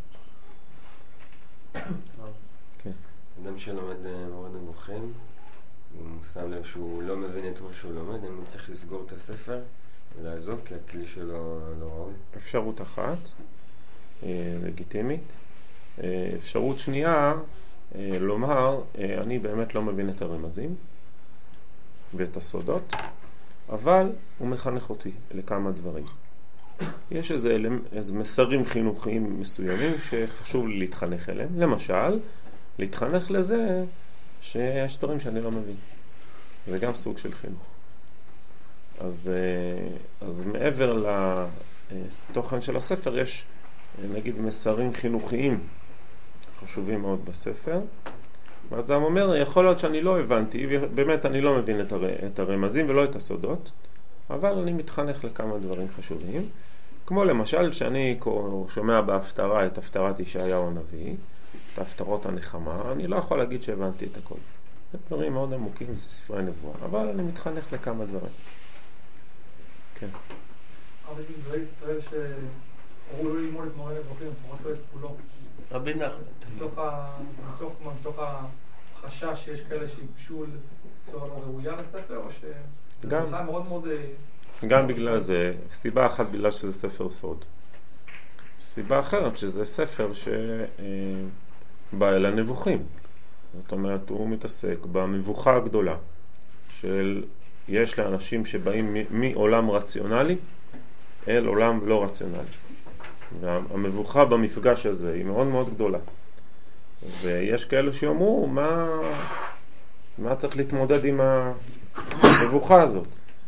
כן. אדם שלומד מורה נבוכים, הוא שם לב שהוא לא מבין את מה שהוא לומד, הוא צריך לסגור את הספר ולעזוב, כי הכלי שלו לא ראוי. אפשרות אחת, לגיטימית. אפשרות שנייה, לומר, אני באמת לא מבין את הרמזים ואת הסודות, אבל הוא מחנך אותי לכמה דברים. יש איזה, איזה מסרים חינוכיים מסוימים שחשוב לי להתחנך אליהם. למשל, להתחנך לזה שיש דברים שאני לא מבין. זה גם סוג של חינוך. אז, אז מעבר לתוכן של הספר יש, נגיד, מסרים חינוכיים חשובים מאוד בספר. האדם אומר, יכול להיות שאני לא הבנתי, באמת אני לא מבין את, הר, את הרמזים ולא את הסודות, אבל אני מתחנך לכמה דברים חשובים. כמו למשל, שאני שומע בהפטרה את הפטרת ישעיהו הנביא, את הפטרות הנחמה, אני לא יכול להגיד שהבנתי את הכל. זה דברים מאוד עמוקים, זה ספרי נבואה, אבל אני מתחנך לכמה דברים. כן. אבל דברי ישראל שאמרו לא ללמוד את מורה נבוכים, רק לא יספולו. רבי נחמן. מתוך החשש שיש כאלה שיפשו לצורה לא ראויה לספר, או שזה בכלל מאוד מאוד... גם בגלל זה, סיבה אחת בגלל שזה ספר סוד. סיבה אחרת שזה ספר שבא אל הנבוכים. זאת אומרת, הוא מתעסק במבוכה הגדולה של יש לאנשים שבאים מעולם רציונלי אל עולם לא רציונלי. והמבוכה במפגש הזה היא מאוד מאוד גדולה. ויש כאלה שאומרו, מה, מה צריך להתמודד עם המבוכה הזאת?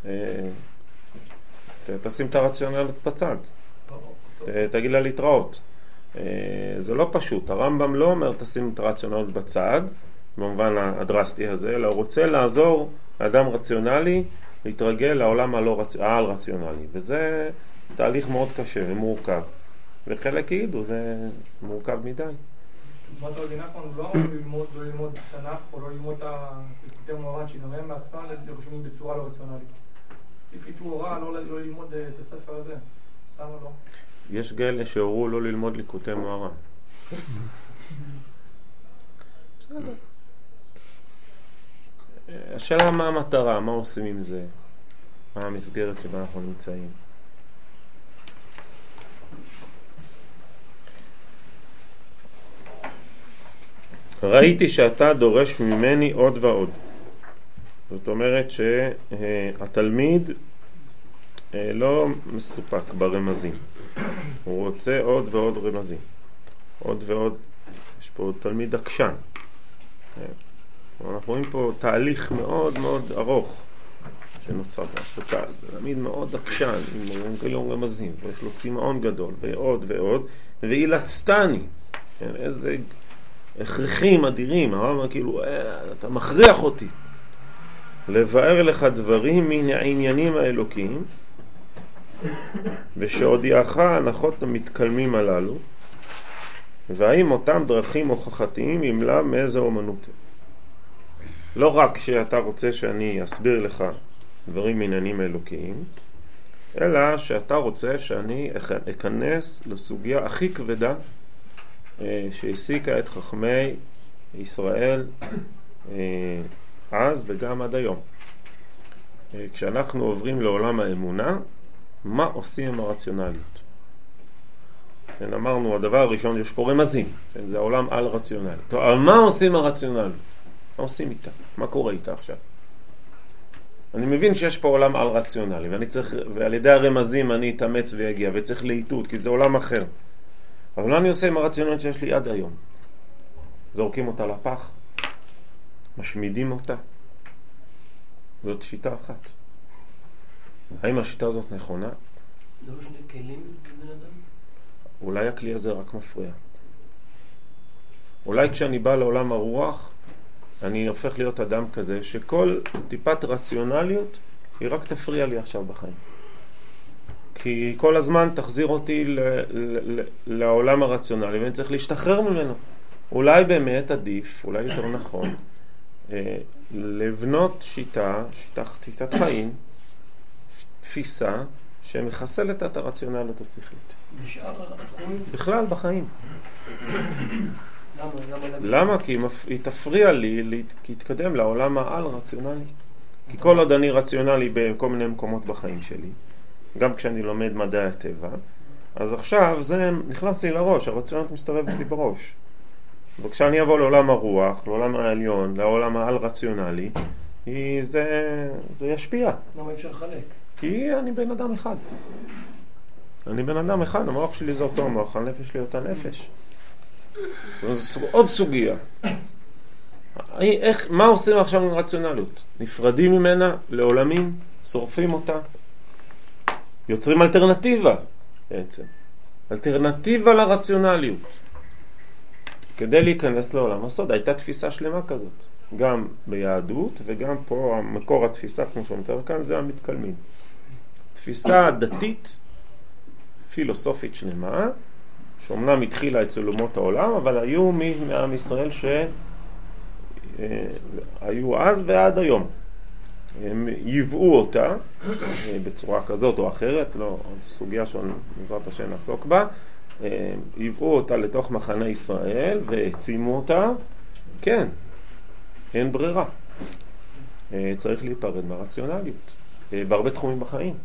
תשים את הרציונליות בצד. תגיד לה להתראות. זה לא פשוט. הרמב"ם לא אומר תשים את הרציונליות בצד, במובן הדרסטי הזה, אלא הוא רוצה לעזור לאדם רציונלי להתרגל לעולם העל רציונלי. וזה תהליך מאוד קשה ומורכב. וחלק יגידו, זה מורכב מדי. זאת רבי נחמן לא אמור לא ללמוד תנ"ך או לא ללמוד את הליקוטי מוהר"ן שגם בעצמם לרשומים בצורה לא רציונלית. ספרית הוא הוראה לא ללמוד את הספר הזה. למה לא? יש כאלה שהורו לא ללמוד ליקוטי מוהר"ן. בסדר. השאלה מה המטרה, מה עושים עם זה, מה המסגרת שבה אנחנו נמצאים. ראיתי שאתה דורש ממני עוד ועוד. זאת אומרת שהתלמיד לא מסופק ברמזים, הוא רוצה עוד ועוד רמזים, עוד ועוד. יש פה תלמיד עקשן, אנחנו רואים פה תהליך מאוד מאוד ארוך שנוצר פה, תלמיד מאוד עקשן עם רמזים, ויש לו צמאון גדול ועוד ועוד, ואילצתני, איזה הכרחים אדירים, הרב כאילו אתה מכריח אותי לבאר לך דברים מן העניינים האלוקיים, ושהודיעך הנחות המתקלמים הללו, והאם אותם דרכים הוכחתיים ימלא מאיזה אומנות. לא רק שאתה רוצה שאני אסביר לך דברים מעניינים האלוקיים, אלא שאתה רוצה שאני אכנס לסוגיה הכי כבדה שהעסיקה את חכמי ישראל אז וגם עד היום. כשאנחנו עוברים לעולם האמונה, מה עושים עם הרציונליות? כן, אמרנו, הדבר הראשון, יש פה רמזים, כן, זה העולם על רציונלי. טוב, אבל מה עושים הרציונליות? מה עושים איתה? מה קורה איתה עכשיו? אני מבין שיש פה עולם על רציונלי, ואני צריך, ועל ידי הרמזים אני אתאמץ ויגיע, וצריך לעיתות, כי זה עולם אחר. אבל מה אני עושה עם הרציונליות שיש לי עד היום? זורקים אותה לפח, משמידים אותה. זאת שיטה אחת. האם השיטה הזאת נכונה? לא שני כלים בבן אדם? אולי הכלי הזה רק מפריע. אולי כשאני בא לעולם הרוח, אני הופך להיות אדם כזה שכל טיפת רציונליות היא רק תפריע לי עכשיו בחיים. כי כל הזמן תחזיר אותי ל- ל- ל- לעולם הרציונלי, ואני צריך להשתחרר ממנו. אולי באמת עדיף, אולי יותר נכון, אה, לבנות שיטה, שיטה, שיטת חיים, תפיסה, שמחסלת את הרציונליות השכלית. בשאר התחומים? בכלל בחיים. למה? למה? למה? כי היא תפריע לי להתקדם לעולם העל רציונלי. כי כל עוד אני רציונלי בכל מיני מקומות בחיים שלי, גם כשאני לומד מדעי הטבע, אז עכשיו זה נכנס לי לראש, הרציונליות מסתובבת לי בראש. וכשאני אבוא לעולם הרוח, לעולם העליון, לעולם העל רציונלי, זה, זה ישפיע. למה אפשר לחלק? כי אני בן אדם אחד. אני בן אדם אחד, המוח שלי זה אותו מוח, הנפש שלי אותה נפש. זו סוג, עוד סוגיה. איך, מה עושים עכשיו עם רציונליות? נפרדים ממנה לעולמים, שורפים אותה, יוצרים אלטרנטיבה בעצם. אלטרנטיבה לרציונליות. כדי להיכנס לעולם הסוד, הייתה תפיסה שלמה כזאת. גם ביהדות וגם פה מקור התפיסה, כמו שאומר כאן, זה המתקלמים. תפיסה דתית, פילוסופית שלמה, שאומנם התחילה אצל אומות העולם, אבל היו מעם ישראל שהיו אז ועד היום. הם ייבאו אותה בצורה כזאת או אחרת, לא, זו סוגיה שבעזרת השם נעסוק בה, ייבאו אותה לתוך מחנה ישראל והעצימו אותה. כן, אין ברירה. צריך להיפרד מהרציונליות בהרבה תחומים בחיים.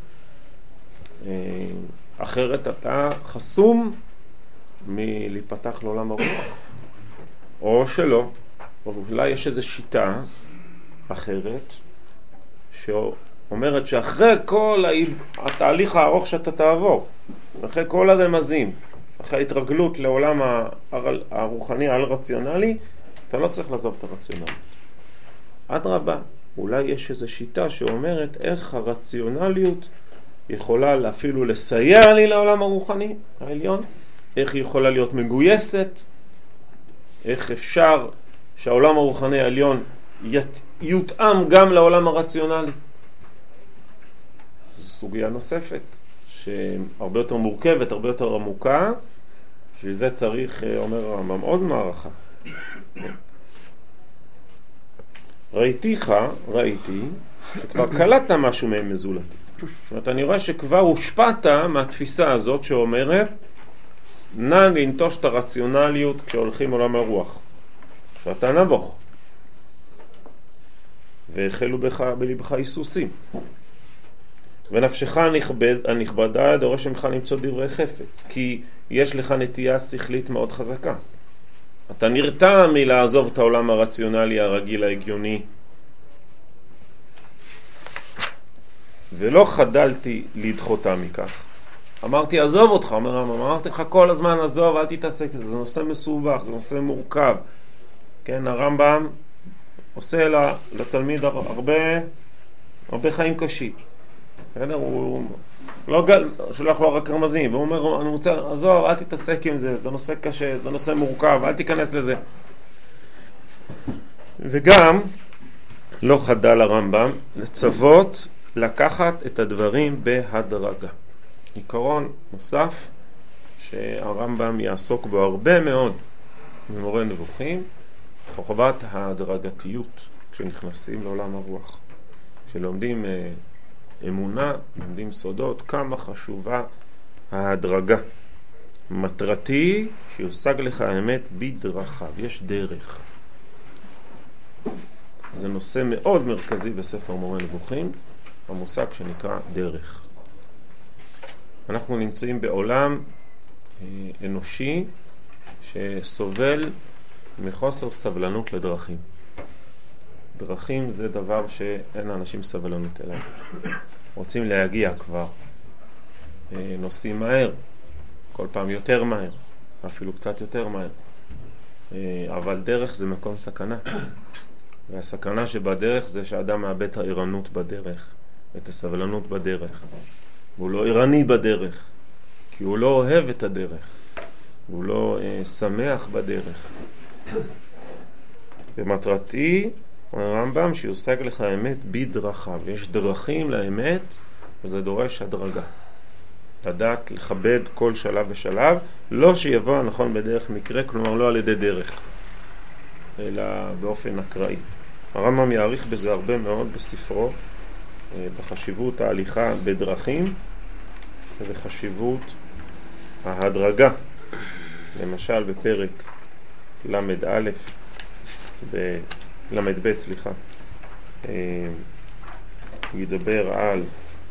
אחרת אתה חסום מלהיפתח לעולם הרוח, או שלא. אולי יש איזו שיטה אחרת שאומרת שאחרי כל התהליך הארוך שאתה תעבור, אחרי כל הרמזים, אחרי ההתרגלות לעולם הרוחני על רציונלי, אתה לא צריך לעזוב את הרציונליות. אדרבה, אולי יש איזו שיטה שאומרת איך הרציונליות יכולה אפילו לסייע לי לעולם הרוחני העליון, איך היא יכולה להיות מגויסת, איך אפשר שהעולם הרוחני העליון יותאם גם לעולם הרציונלי. זו סוגיה נוספת שהרבה יותר מורכבת, הרבה יותר עמוקה, שזה צריך, אומר הרמב"ם, עוד מערכה. ראיתיך, ראיתי, שכבר קלטת משהו מהם מזולתי. זאת אומרת, אני רואה שכבר הושפעת מהתפיסה הזאת שאומרת, נא לנטוש את הרציונליות כשהולכים עולם הרוח. שאתה נבוך. והחלו בך, בלבך היסוסים. ונפשך הנכבד, הנכבדה דורש ממך למצוא דברי חפץ, כי יש לך נטייה שכלית מאוד חזקה. אתה נרתע מלעזוב את העולם הרציונלי הרגיל ההגיוני ולא חדלתי לדחותה מכך. אמרתי, עזוב אותך, אומר הרמב"ם, אמרתי לך כל הזמן, עזוב, אל תתעסק בזה, זה נושא מסובך, זה נושא מורכב. כן, הרמב"ם עושה לתלמיד הרבה, הרבה חיים קשים. בסדר? הוא לא גל, שולח לו רק רמזים, והוא אומר, אני רוצה, עזוב, אל תתעסק עם זה, זה נושא קשה, זה נושא מורכב, אל תיכנס לזה. וגם, לא חדל הרמב"ם, לצוות לקחת את הדברים בהדרגה. עיקרון נוסף שהרמב"ם יעסוק בו הרבה מאוד במורה נבוכים, חובת ההדרגתיות כשנכנסים לעולם הרוח. כשלומדים אה, אמונה, לומדים סודות, כמה חשובה ההדרגה. מטרתי שיושג לך האמת בדרכיו, יש דרך. זה נושא מאוד מרכזי בספר מורה נבוכים, המושג שנקרא דרך. אנחנו נמצאים בעולם אה, אנושי שסובל מחוסר סבלנות לדרכים. דרכים זה דבר שאין לאנשים סבלנות אליו. רוצים להגיע כבר. אה, נוסעים מהר, כל פעם יותר מהר, אפילו קצת יותר מהר. אה, אבל דרך זה מקום סכנה. והסכנה שבדרך זה שאדם מאבד את הערנות בדרך, את הסבלנות בדרך. והוא לא ערני בדרך, כי הוא לא אוהב את הדרך, הוא לא אה, שמח בדרך. ומטרתי, אומר הרמב"ם, שיושג לך האמת בדרכיו. יש דרכים לאמת, וזה דורש הדרגה. לדעת לכבד כל שלב ושלב, לא שיבוא הנכון בדרך מקרה, כלומר לא על ידי דרך, אלא באופן אקראי. הרמב"ם יעריך בזה הרבה מאוד בספרו, בחשיבות ההליכה בדרכים ובחשיבות ההדרגה. למשל בפרק למד א' למד ב', סליחה, ידבר על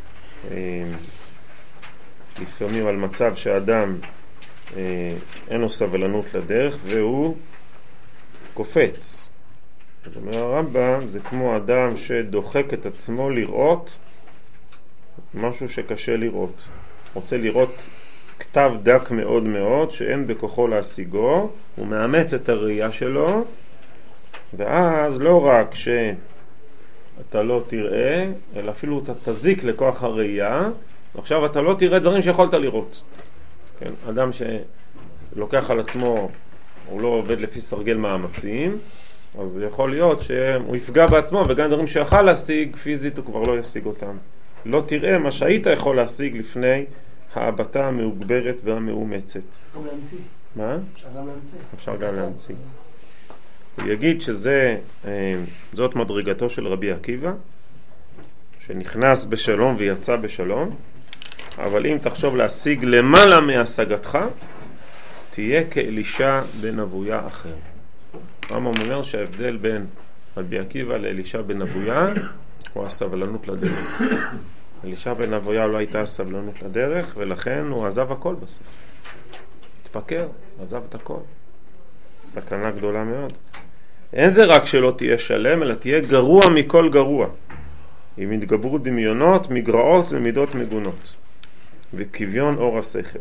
לפעמים על מצב שאדם אין לו סבלנות לדרך והוא קופץ. זאת אומרת, הרמב"ם זה כמו אדם שדוחק את עצמו לראות משהו שקשה לראות. רוצה לראות כתב דק מאוד מאוד שאין בכוחו להשיגו, הוא מאמץ את הראייה שלו, ואז לא רק שאתה לא תראה, אלא אפילו אתה תזיק לכוח הראייה, ועכשיו אתה לא תראה דברים שיכולת לראות. כן? אדם שלוקח על עצמו, הוא לא עובד לפי סרגל מאמצים, אז יכול להיות שהוא יפגע בעצמו, וגם דברים שיכל להשיג פיזית הוא כבר לא ישיג אותם. לא תראה מה שהיית יכול להשיג לפני ההבטה המאוגברת והמאומצת. גם להמציא. מה? אפשר גם להמציא. אפשר גם להמציא. הוא יגיד שזה, זאת מדרגתו של רבי עקיבא, שנכנס בשלום ויצא בשלום, אבל אם תחשוב להשיג למעלה מהשגתך, תהיה כאלישע בן אבויה אחר. הרמב"ם אומר שההבדל בין רבי עקיבא לאלישע בן אבויה הוא הסבלנות לדרך. אלישע בן אבויה לא הייתה הסבלנות לדרך, ולכן הוא עזב הכל בסוף. התפקר, עזב את הכל. סכנה גדולה מאוד. אין זה רק שלא תהיה שלם, אלא תהיה גרוע מכל גרוע. עם התגברות דמיונות, מגרעות ומידות מגונות. וכביון אור השכל.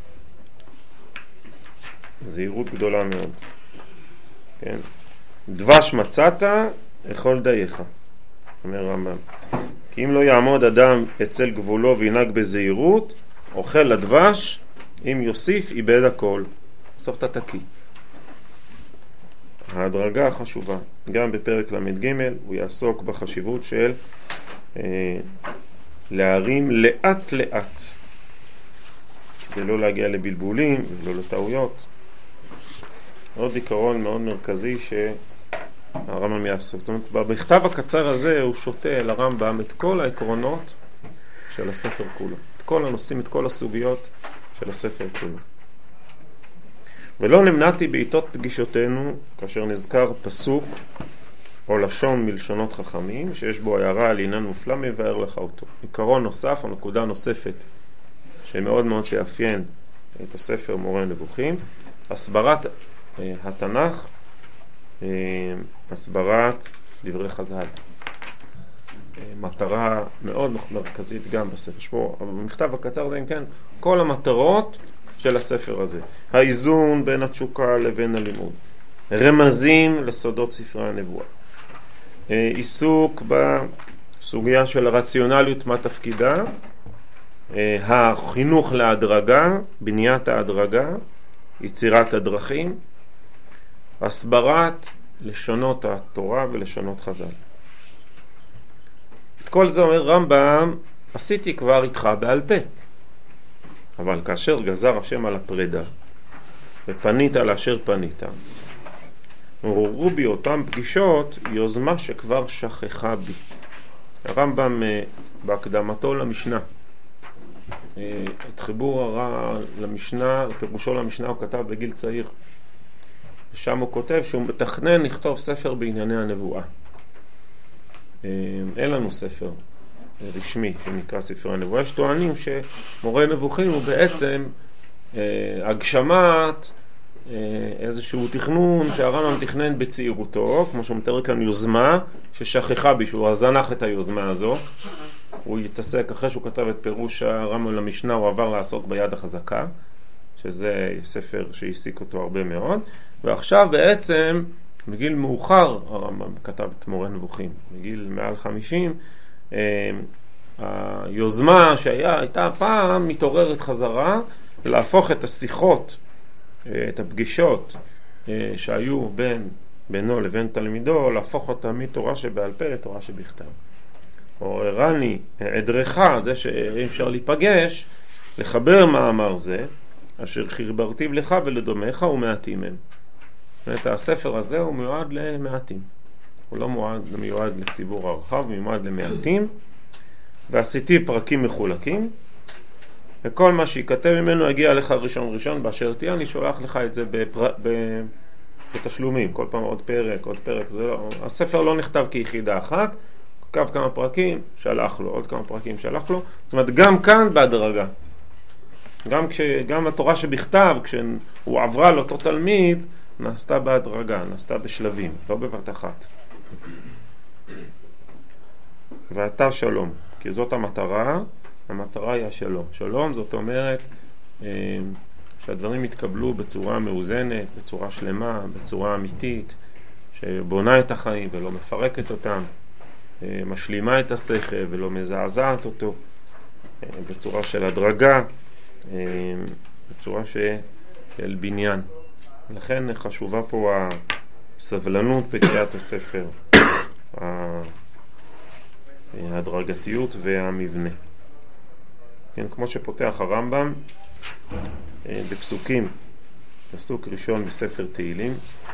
זהירות גדולה מאוד. כן. דבש מצאת, אכול דייך. אומר רמב"ם. כי אם לא יעמוד אדם אצל גבולו וינהג בזהירות, אוכל לדבש, אם יוסיף איבד הכל. בסוף אתה תקי. ההדרגה החשובה, גם בפרק למד ג' הוא יעסוק בחשיבות של אה, להרים לאט לאט, כדי לא להגיע לבלבולים ולא לטעויות. עוד עיקרון מאוד מרכזי שהרמב"ם יעסוק. זאת אומרת, במכתב הקצר הזה הוא שותה לרמב"ם את כל העקרונות של הספר כולו, את כל הנושאים, את כל הסוגיות של הספר כולו. ולא נמנעתי בעיתות פגישותינו כאשר נזכר פסוק או לשון מלשונות חכמים שיש בו הערה על עניין מופלא, מבאר לך אותו. עיקרון נוסף או נקודה נוספת שמאוד מאוד תאפיין את הספר מורה נבוכים, הסברת אה, התנ"ך, אה, הסברת דברי חז"ל. מטרה מאוד מרכזית גם בספר. יש פה, אבל במכתב הקצר זה אם כן, כל המטרות של הספר הזה. האיזון בין התשוקה לבין הלימוד. רמזים לסודות ספרי הנבואה. עיסוק בסוגיה של הרציונליות, מה תפקידה. החינוך להדרגה, בניית ההדרגה, יצירת הדרכים. הסברת לשונות התורה ולשונות חז"ל. את כל זה אומר רמב"ם, עשיתי כבר איתך בעל פה. אבל כאשר גזר השם על הפרידה, ופנית לאשר פנית, עוררו בי אותם פגישות יוזמה שכבר שכחה בי. הרמב"ם בהקדמתו למשנה, את חיבור הרע למשנה, פירושו למשנה הוא כתב בגיל צעיר. ושם הוא כותב שהוא מתכנן לכתוב ספר בענייני הנבואה. אין לנו ספר רשמי שנקרא ספרי הנבואה. יש טוענים שמורה נבוכים הוא בעצם הגשמת איזשהו תכנון שהרמב"ם תכנן בצעירותו, כמו שהוא מתאר כאן יוזמה ששכחה בי, שהוא זנח את היוזמה הזו. הוא יתעסק, אחרי שהוא כתב את פירוש הרמב"ם למשנה, הוא עבר לעסוק ביד החזקה, שזה ספר שהעסיק אותו הרבה מאוד, ועכשיו בעצם בגיל מאוחר הרמב"ם כתב את מורה נבוכים, בגיל מעל חמישים, היוזמה שהייתה פעם מתעוררת חזרה, להפוך את השיחות, את הפגישות שהיו בין, בינו לבין תלמידו, להפוך אותה מתורה שבעל פה לתורה שבכתב. או הרני, עדרך, זה שאי אפשר להיפגש, לחבר מאמר זה, אשר חרברתיו לך ולדומך ומעטים הם. זאת, הספר הזה הוא מיועד למעטים. הוא לא מיועד, מיועד לציבור הרחב, הוא מיועד למעטים. ועשיתי פרקים מחולקים, וכל מה שיכתב ממנו יגיע לך ראשון ראשון, באשר תהיה, אני שולח לך את זה בפר... בתשלומים, כל פעם עוד פרק, עוד פרק. זה לא... הספר לא נכתב כיחידה אחת, כתב כמה פרקים, שלח לו, עוד כמה פרקים שלח לו. זאת אומרת, גם כאן בהדרגה. גם, כש... גם התורה שבכתב, כשהוא עברה לאותו תלמיד, נעשתה בהדרגה, נעשתה בשלבים, לא בבת אחת. ואתה שלום, כי זאת המטרה, המטרה היא השלום. שלום זאת אומרת שהדברים יתקבלו בצורה מאוזנת, בצורה שלמה, בצורה אמיתית, שבונה את החיים ולא מפרקת אותם, משלימה את השכל ולא מזעזעת אותו, בצורה של הדרגה, בצורה של בניין. לכן חשובה פה הסבלנות בקריאת הספר, ההדרגתיות והמבנה. כן, כמו שפותח הרמב"ם בפסוקים, פסוק ראשון בספר תהילים,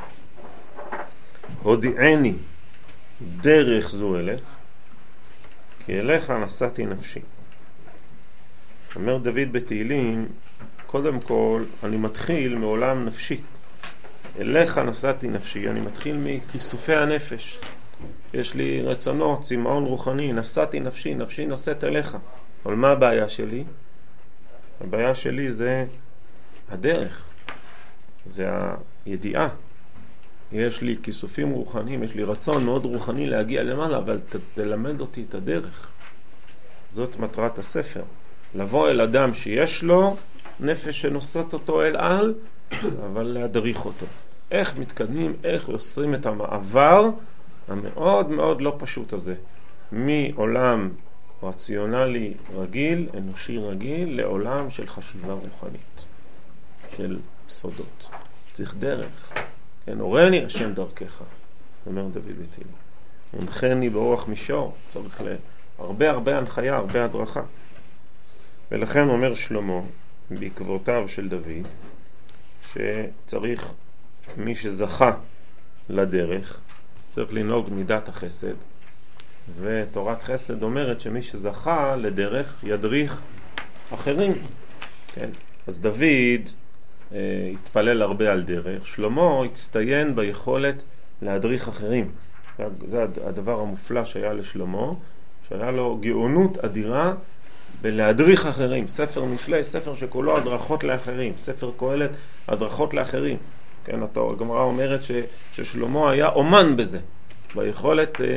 הודיעני דרך זו אלך, כי אליך נשאתי נפשי. אומר דוד בתהילים, קודם כל אני מתחיל מעולם נפשי. אליך נשאתי נפשי, אני מתחיל מכיסופי הנפש. יש לי רצונות, צמאון רוחני, נשאתי נפשי, נפשי נושאת אליך. אבל מה הבעיה שלי? הבעיה שלי זה הדרך, זה הידיעה. יש לי כיסופים רוחניים, יש לי רצון מאוד רוחני להגיע למעלה, אבל ת, תלמד אותי את הדרך. זאת מטרת הספר. לבוא אל אדם שיש לו נפש שנושאת אותו אל על, אבל להדריך אותו. איך מתקדמים, איך יוצרים את המעבר המאוד מאוד לא פשוט הזה. מעולם רציונלי רגיל, אנושי רגיל, לעולם של חשיבה רוחנית, של סודות. צריך דרך. כן, הורני השם דרכך, אומר דוד בתהילים. הונחני באורח מישור, צריך להרבה הרבה הנחיה, הרבה הדרכה. ולכן אומר שלמה, בעקבותיו של דוד, שצריך מי שזכה לדרך, צריך לנהוג מידת החסד, ותורת חסד אומרת שמי שזכה לדרך ידריך אחרים. כן? אז דוד אה, התפלל הרבה על דרך, שלמה הצטיין ביכולת להדריך אחרים. זה הדבר המופלא שהיה לשלמה, שהיה לו גאונות אדירה בלהדריך אחרים. ספר משלי, ספר שכולו הדרכות לאחרים, ספר קהלת, הדרכות לאחרים. כן, הגמרא אומרת ש, ששלמה היה אומן בזה, ביכולת אה,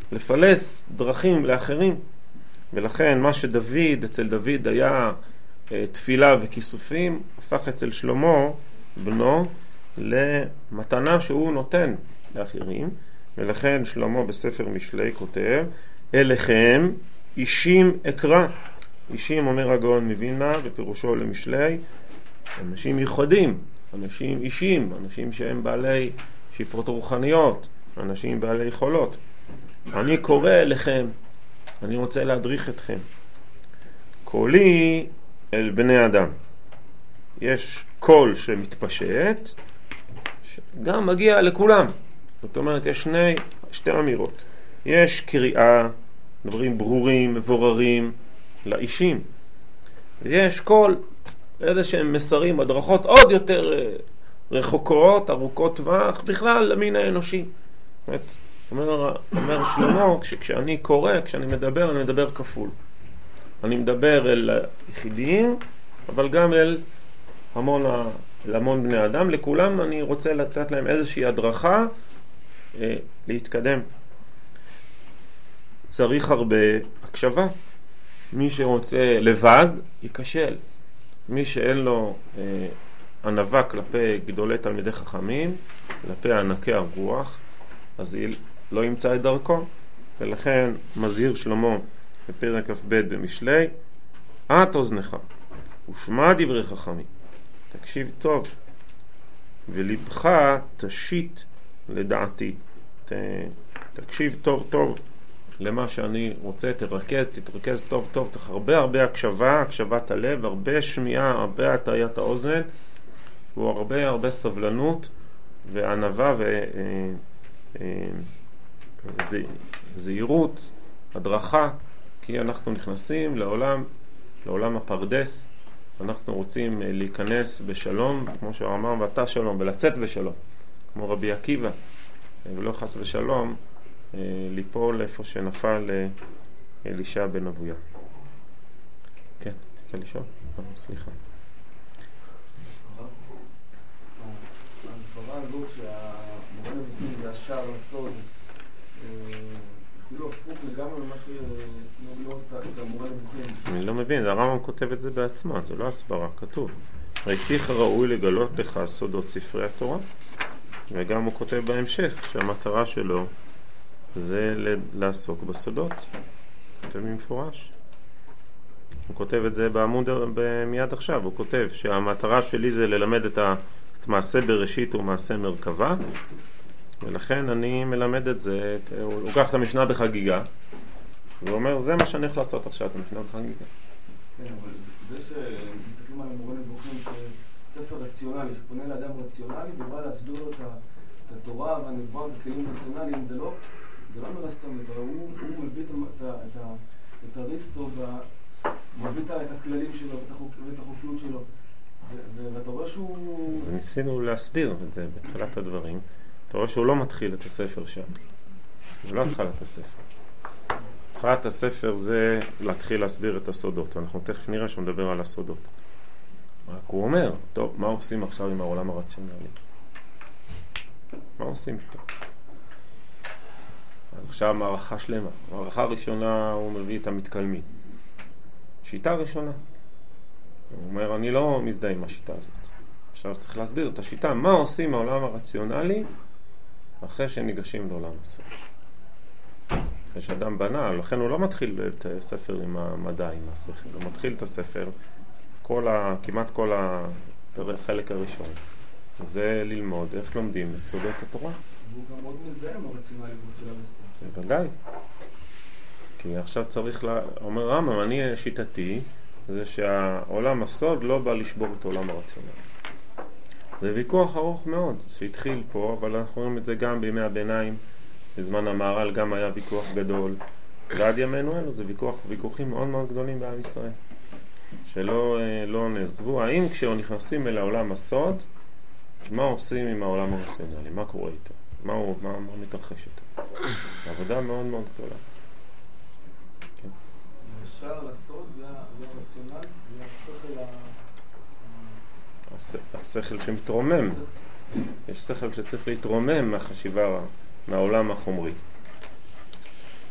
לפלס דרכים לאחרים. ולכן מה שדוד, אצל דוד היה אה, תפילה וכיסופים, הפך אצל שלמה בנו למתנה שהוא נותן לאחרים. ולכן שלמה בספר משלי כותב, אליכם אישים אקרא. אישים, אומר הגאון מווילנה בפירושו למשלי, אנשים ייחודים, אנשים אישים, אנשים שהם בעלי שפרות רוחניות, אנשים בעלי יכולות. אני קורא אליכם, אני רוצה להדריך אתכם. קולי אל בני אדם. יש קול שמתפשט, שגם מגיע לכולם. זאת אומרת, יש שני, שתי אמירות. יש קריאה, דברים ברורים, מבוררים, לאישים. ויש קול, איזה שהם מסרים, הדרכות עוד יותר רחוקות, ארוכות טווח, בכלל למין האנושי. זאת אומרת, אומר, אומר שלמה, כש, כשאני קורא, כשאני מדבר, אני מדבר כפול. אני מדבר אל היחידים, אבל גם אל המון, אל המון בני אדם. לכולם אני רוצה לתת להם איזושהי הדרכה אה, להתקדם. צריך הרבה הקשבה. מי שרוצה לבד ייכשל. מי שאין לו אה, ענווה כלפי גדולי תלמידי חכמים, כלפי ענקי הרוח, אז לא ימצא את דרכו. ולכן מזהיר שלמה בפרק כ"ב במשלי, את אוזנך ושמע דברי חכמים, תקשיב טוב, ולבך תשית לדעתי. ת, תקשיב טוב טוב למה שאני רוצה, תרכז, תתרכז טוב טוב, תח הרבה הרבה הקשבה, הקשבת הלב, הרבה שמיעה, הרבה הטעיית האוזן, הוא הרבה הרבה סבלנות וענווה וזהירות, הדרכה, כי אנחנו נכנסים לעולם, לעולם הפרדס. אנחנו רוצים להיכנס בשלום, כמו שהוא אמר, ואתה שלום, ולצאת בשלום, כמו רבי עקיבא, ולא חס ושלום ליפול איפה שנפל אלישע בן אבויה. כן, רצית לשאול? סליחה. ההסברה הזאת שהמורה נבוכים זה השער לסוד, כאילו הפוך לגמרי ממה שנוגלות את המורה נבוכים. אני לא מבין, הרמב"ם כותב את זה בעצמה, זה לא הסברה, כתוב. ראיתיך ראוי לגלות לך סודות ספרי התורה, וגם הוא כותב בהמשך שהמטרה שלו זה לעסוק בסודות. כותב במפורש. הוא כותב את זה בעמוד מיד עכשיו, הוא כותב שהמטרה שלי זה ללמד את המעשה בראשית ומעשה מרכבה, ולכן אני מלמד את זה. הוא לוקח את המשנה בחגיגה, והוא אומר, זה מה שאני הולך לעשות עכשיו, את המשנה בחגיגה. כן, אבל זה שמסתכלים על המורה נבוכים כספר רציונלי, שפונה לאדם רציונלי, ובא להסביר לו את התורה והנבואה בכלים רציונליים, זה לא... זה לא נראה סתם, הוא מביא את הריסטו ומביא את הכללים שלו ואת החוקיות שלו, ואתה רואה שהוא... אז ניסינו להסביר את זה בתחילת הדברים. אתה רואה שהוא לא מתחיל את הספר שם. הוא לא התחל את הספר. התחלת הספר זה להתחיל להסביר את הסודות, ואנחנו תכף נראה שהוא מדבר על הסודות. רק הוא אומר, טוב, מה עושים עכשיו עם העולם הרציונלי? מה עושים איתו? אז עכשיו מערכה שלמה. מערכה ראשונה הוא מביא את המתקלמים. שיטה ראשונה. הוא אומר, אני לא מזדהה עם השיטה הזאת. עכשיו צריך להסביר את השיטה. מה עושים העולם הרציונלי אחרי שניגשים לעולם הסוד? אחרי שאדם בנה, לכן הוא לא מתחיל את הספר עם המדע, עם השכל. הוא מתחיל את הספר, כל ה, כמעט כל החלק הראשון. זה ללמוד איך לומדים את סודות התורה. והוא גם מאוד מזדהה עם הרציונליות של המסתר. בוודאי. כי עכשיו צריך, לה... אומר רמב"ם, אני שיטתי, זה שהעולם הסוד לא בא לשבור את העולם הרציונלי. זה ויכוח ארוך מאוד, שהתחיל פה, אבל אנחנו רואים את זה גם בימי הביניים, בזמן המהר"ל גם היה ויכוח גדול. ועד ימינו אלו, זה ויכוח, ויכוחים מאוד מאוד גדולים בעם ישראל, שלא לא נעזבו. האם כשנכנסים אל העולם הסוד, מה עושים עם העולם הרציונלי? מה קורה איתו? מה, הוא, מה, מה מתרחש איתו? עבודה מאוד מאוד גדולה. כן. ישר לסוד זה הרציונל, זה השכל ה... השכל שמתרומם. יש שכל שצריך להתרומם מהחשיבה, מהעולם החומרי.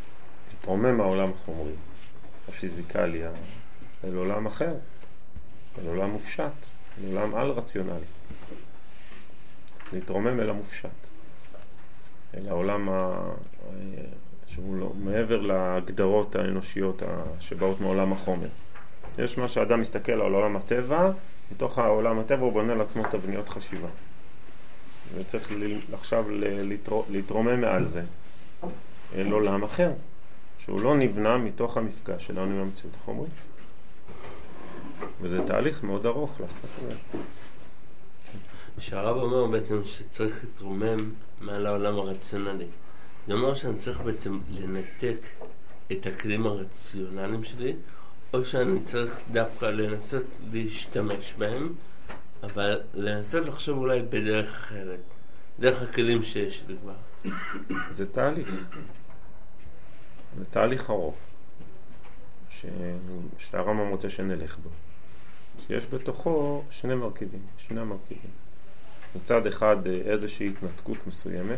להתרומם מהעולם החומרי, הפיזיקלי, אל עולם אחר, אל עולם מופשט, אל עולם על רציונלי. להתרומם אל המופשט, אל העולם ה... שהוא לא, מעבר להגדרות האנושיות שבאות מעולם החומר. יש מה שאדם מסתכל על עולם הטבע, מתוך העולם הטבע הוא בונה לעצמו תבניות חשיבה. וצריך עכשיו להתרומם מעל זה אל עולם אחר, שהוא לא נבנה מתוך המפגש שלנו עם המציאות החומרית. וזה תהליך מאוד ארוך לעשות את זה. שהרב אומר בעצם שצריך להתרומם מעל העולם הרציונלי. זה אומר שאני צריך בעצם לנתק את הכלים הרציונליים שלי, או שאני צריך דווקא לנסות להשתמש בהם, אבל לנסות לחשוב אולי בדרך אחרת, דרך הכלים שיש לי כבר. זה תהליך. זה תהליך ארוך, ש... שהרמב"ם רוצה שנלך בו. שיש בתוכו שני מרכיבים, שני מרכיבים. מצד אחד איזושהי התנתקות מסוימת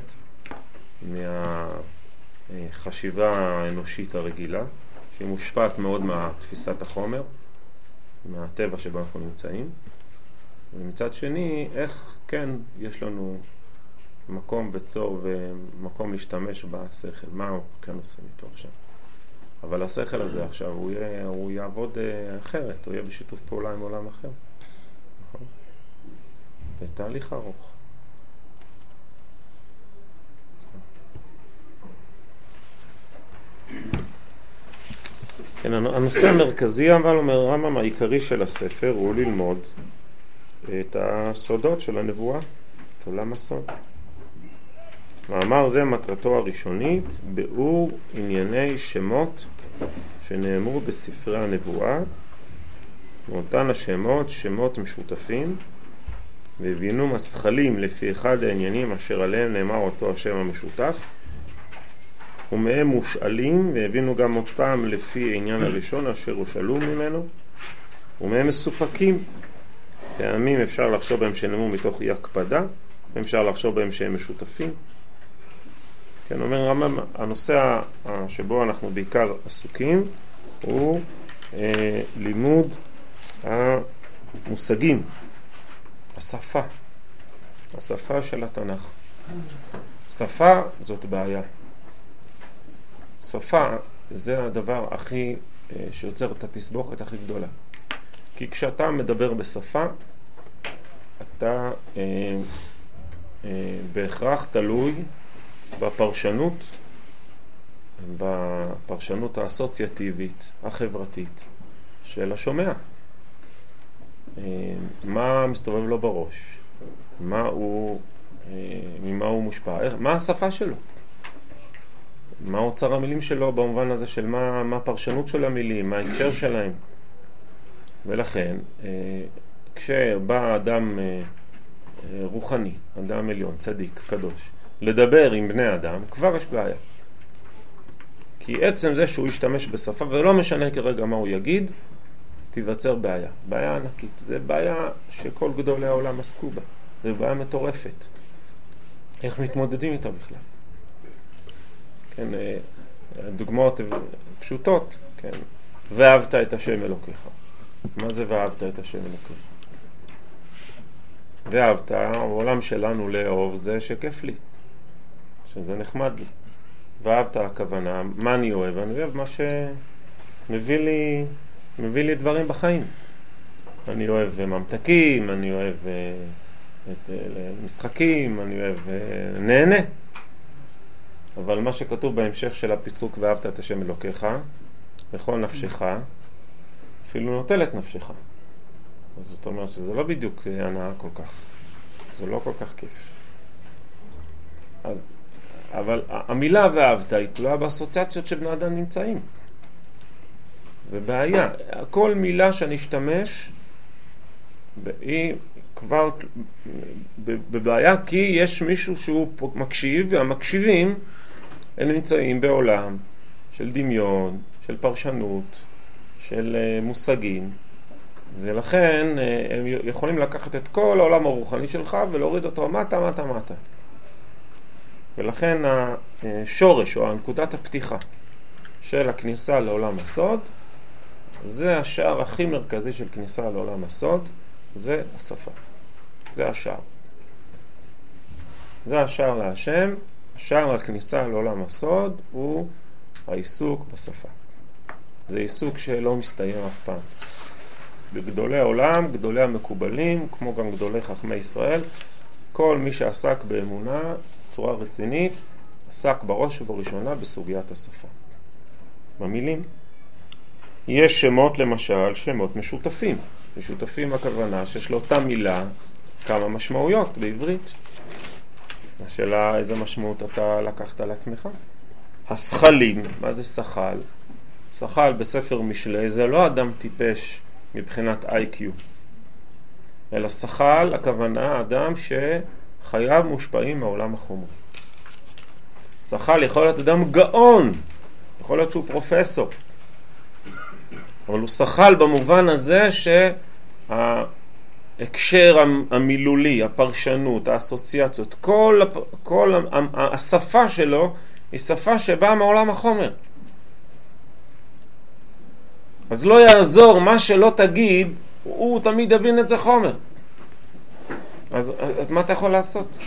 מהחשיבה האנושית הרגילה, שהיא מושפעת מאוד מהתפיסת החומר, מהטבע שבו אנחנו נמצאים. ומצד שני, איך כן יש לנו מקום וצור ומקום להשתמש בשכל, מה הוא כן עושה איתו עכשיו. אבל השכל הזה עכשיו, הוא, יהיה, הוא יעבוד אחרת, הוא יהיה בשיתוף פעולה עם עולם אחר. נכון? זה תהליך ארוך. כן, הנושא המרכזי, אבל אומר הרמב"ם, העיקרי של הספר הוא ללמוד את הסודות של הנבואה, את עולם הסוד. מאמר זה מטרתו הראשונית, ביאור ענייני שמות שנאמרו בספרי הנבואה, ואותן השמות שמות משותפים, והבינו מסחלים לפי אחד העניינים אשר עליהם נאמר אותו השם המשותף, ומהם מושאלים, והבינו גם אותם לפי העניין הראשון אשר הושאלו ממנו, ומהם מסופקים. פעמים אפשר לחשוב בהם שנאמרו מתוך אי הקפדה, אפשר לחשוב בהם שהם משותפים. כן, אומר רמב"ם, הנושא שבו אנחנו בעיקר עסוקים הוא אה, לימוד המושגים, השפה, השפה של התנ"ך. שפה זאת בעיה. שפה זה הדבר הכי, אה, שיוצר את התסבוכת הכי גדולה. כי כשאתה מדבר בשפה, אתה אה, אה, בהכרח תלוי בפרשנות, בפרשנות האסוציאטיבית, החברתית של השומע. מה מסתובב לו בראש? מה הוא, ממה הוא מושפע? מה השפה שלו? מה אוצר המילים שלו במובן הזה של מה, מה הפרשנות של המילים, מה ההקשר שלהם? ולכן, כשבא אדם רוחני, אדם עליון, צדיק, קדוש, לדבר עם בני אדם, כבר יש בעיה. כי עצם זה שהוא ישתמש בשפה, ולא משנה כרגע מה הוא יגיד, תיווצר בעיה. בעיה ענקית. זה בעיה שכל גדולי העולם עסקו בה. זה בעיה מטורפת. איך מתמודדים איתה בכלל? כן, דוגמאות פשוטות, כן. ואהבת את השם אלוקיך. מה זה ואהבת את השם אלוקיך? ואהבת, העולם שלנו לאהוב זה שכיף לי. שזה נחמד לי. ואהבת הכוונה, מה אני אוהב? אני אוהב מה שמביא לי, מביא לי דברים בחיים. אני אוהב ממתקים, אני אוהב את, משחקים, אני אוהב נהנה. אבל מה שכתוב בהמשך של הפסוק ואהבת את השם אלוקיך, בכל נפשך, אפילו נוטל את נפשך. אז זאת אומרת שזה לא בדיוק הנאה כל כך. זה לא כל כך כיף. אז אבל המילה ואהבת היא תלויה באסוציאציות שבני אדם נמצאים. זה בעיה. כל מילה שאני אשתמש היא כבר בבעיה, כי יש מישהו שהוא מקשיב, והמקשיבים הם נמצאים בעולם של דמיון, של פרשנות, של מושגים, ולכן הם יכולים לקחת את כל העולם הרוחני שלך ולהוריד אותו מטה, מטה, מטה. ולכן השורש או הנקודת הפתיחה של הכניסה לעולם הסוד, זה השער הכי מרכזי של כניסה לעולם הסוד, זה השפה. זה השער. זה השער להשם. השער הכניסה לעולם הסוד הוא העיסוק בשפה. זה עיסוק שלא מסתיים אף פעם. בגדולי העולם, גדולי המקובלים, כמו גם גדולי חכמי ישראל, כל מי שעסק באמונה בצורה רצינית, עסק בראש ובראשונה בסוגיית השפה. במילים. יש שמות למשל, שמות משותפים. משותפים הכוונה שיש לאותה מילה כמה משמעויות בעברית. השאלה איזה משמעות אתה לקחת על עצמך. השכלים, מה זה שכל? שכל בספר משלי זה לא אדם טיפש מבחינת איי קיו, אלא שכל הכוונה אדם שחייו מושפעים מהעולם החומרי. שכל יכול להיות אדם גאון, יכול להיות שהוא פרופסור, אבל הוא שכל במובן הזה שההקשר המילולי, הפרשנות, האסוציאציות, כל, כל השפה שלו היא שפה שבאה מהעולם החומר. אז לא יעזור מה שלא תגיד, הוא תמיד יבין את זה חומר. אז, אז מה אתה יכול לעשות?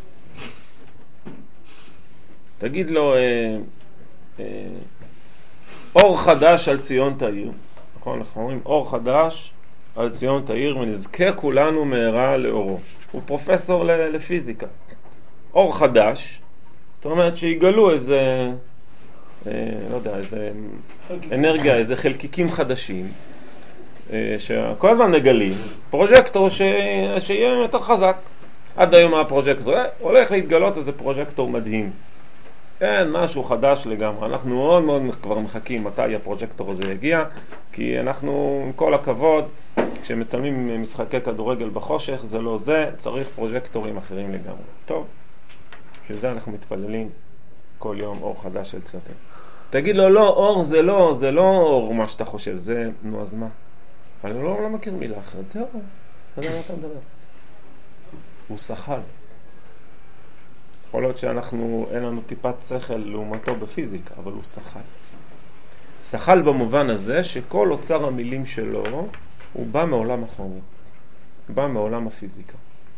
תגיד לו אה, אה, אור חדש על ציון תאיר. נכון, אנחנו אומרים אור חדש על ציון תאיר ונזכה כולנו מהרה לאורו. הוא פרופסור לפיזיקה. אור חדש, זאת אומרת שיגלו איזה אה, לא יודע, איזה אנרגיה, איזה חלקיקים חדשים אה, שכל הזמן נגלים, פרוז'קטור ש... שיהיה יותר חזק. עד היום הפרוז'קטור אה, הולך להתגלות איזה פרוז'קטור מדהים. אין משהו חדש לגמרי. אנחנו מאוד מאוד כבר מחכים מתי הפרוז'קטור הזה יגיע, כי אנחנו עם כל הכבוד כשמצלמים משחקי כדורגל בחושך זה לא זה, צריך פרוז'קטורים אחרים לגמרי. טוב, שזה אנחנו מתפללים כל יום אור חדש של ציון תאיר. תגיד לו לא, אור זה לא, זה לא אור מה שאתה חושב, זה, נו אז מה? אני לא, לא מכיר מילה אחרת, זה אור, זה לא אתה מדבר. הוא שכל. יכול להיות שאנחנו, אין לנו טיפת שכל לעומתו בפיזיקה, אבל הוא שכל. שכל במובן הזה שכל אוצר המילים שלו הוא בא מעולם החומר, בא מעולם הפיזיקה.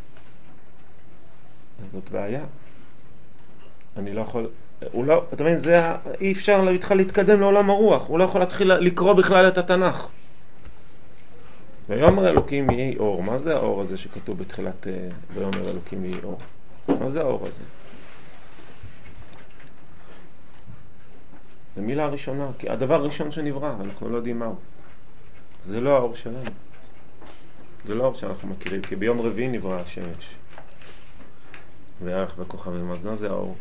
זאת בעיה. אני לא יכול, הוא לא, אתה מבין, זה, אי אפשר איתך להתקדם לעולם הרוח, הוא לא יכול להתחיל לקרוא בכלל את התנ"ך. ויאמר אלוקים יהי אור, מה זה האור הזה שכתוב בתחילת ויאמר אלוקים יהי אור? מה זה האור הזה? זה מילה הראשונה, כי הדבר הראשון שנברא, אנחנו לא יודעים מהו. זה לא האור שלנו. זה לא האור שאנחנו מכירים, כי ביום רביעי נברא השמש. וירח וכוכבים, אז מה זה האור?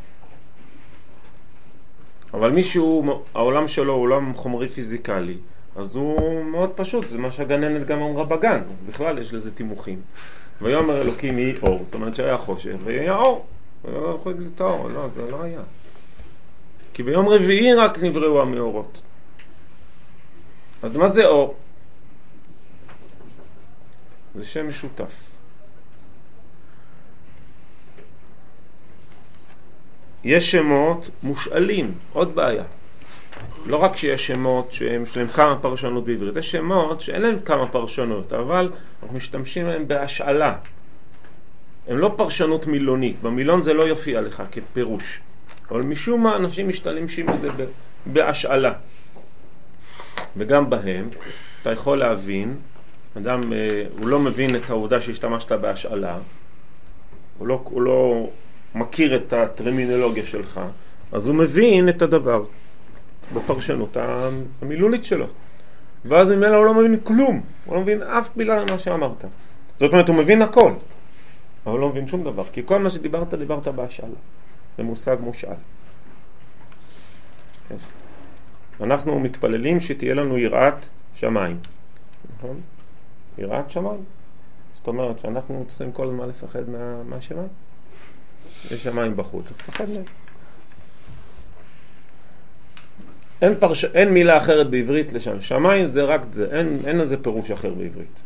אבל מישהו, העולם שלו הוא עולם חומרי פיזיקלי, אז הוא מאוד פשוט, זה מה שהגננת גם אמרה בגן, בכלל יש לזה תימוכים. ויאמר אלוקים יהי אור, זאת אומרת שהיה חושך, והיה אור. ולא יכול להיות את האור, לא, זה לא היה. כי ביום רביעי רק נבראו המאורות. אז מה זה אור? זה שם משותף. יש שמות מושאלים, עוד בעיה. לא רק שיש שמות שיש להם כמה פרשנות בעברית, יש שמות שאין להם כמה פרשנות, אבל אנחנו משתמשים בהם בהשאלה. הם לא פרשנות מילונית, במילון זה לא יופיע לך כפירוש. אבל משום מה אנשים משתמשים בזה בהשאלה. וגם בהם, אתה יכול להבין, אדם, הוא לא מבין את העובדה שהשתמשת בהשאלה, הוא לא, הוא לא מכיר את הטרמינולוגיה שלך, אז הוא מבין את הדבר בפרשנות המילולית שלו. ואז ממילא הוא לא מבין כלום, הוא לא מבין אף מילה מה שאמרת. זאת אומרת, הוא מבין הכל, אבל לא מבין שום דבר, כי כל מה שדיברת, דיברת בהשאלה. זה מושג מושאל. אנחנו מתפללים שתהיה לנו יראת שמיים. נכון? יראת שמיים. זאת אומרת שאנחנו צריכים כל הזמן לפחד מה, מהשמיים. יש שמיים בחוץ, צריך לפחד מהם. אין, פרש... אין מילה אחרת בעברית לשם. שמיים זה רק זה, אין, אין איזה פירוש אחר בעברית.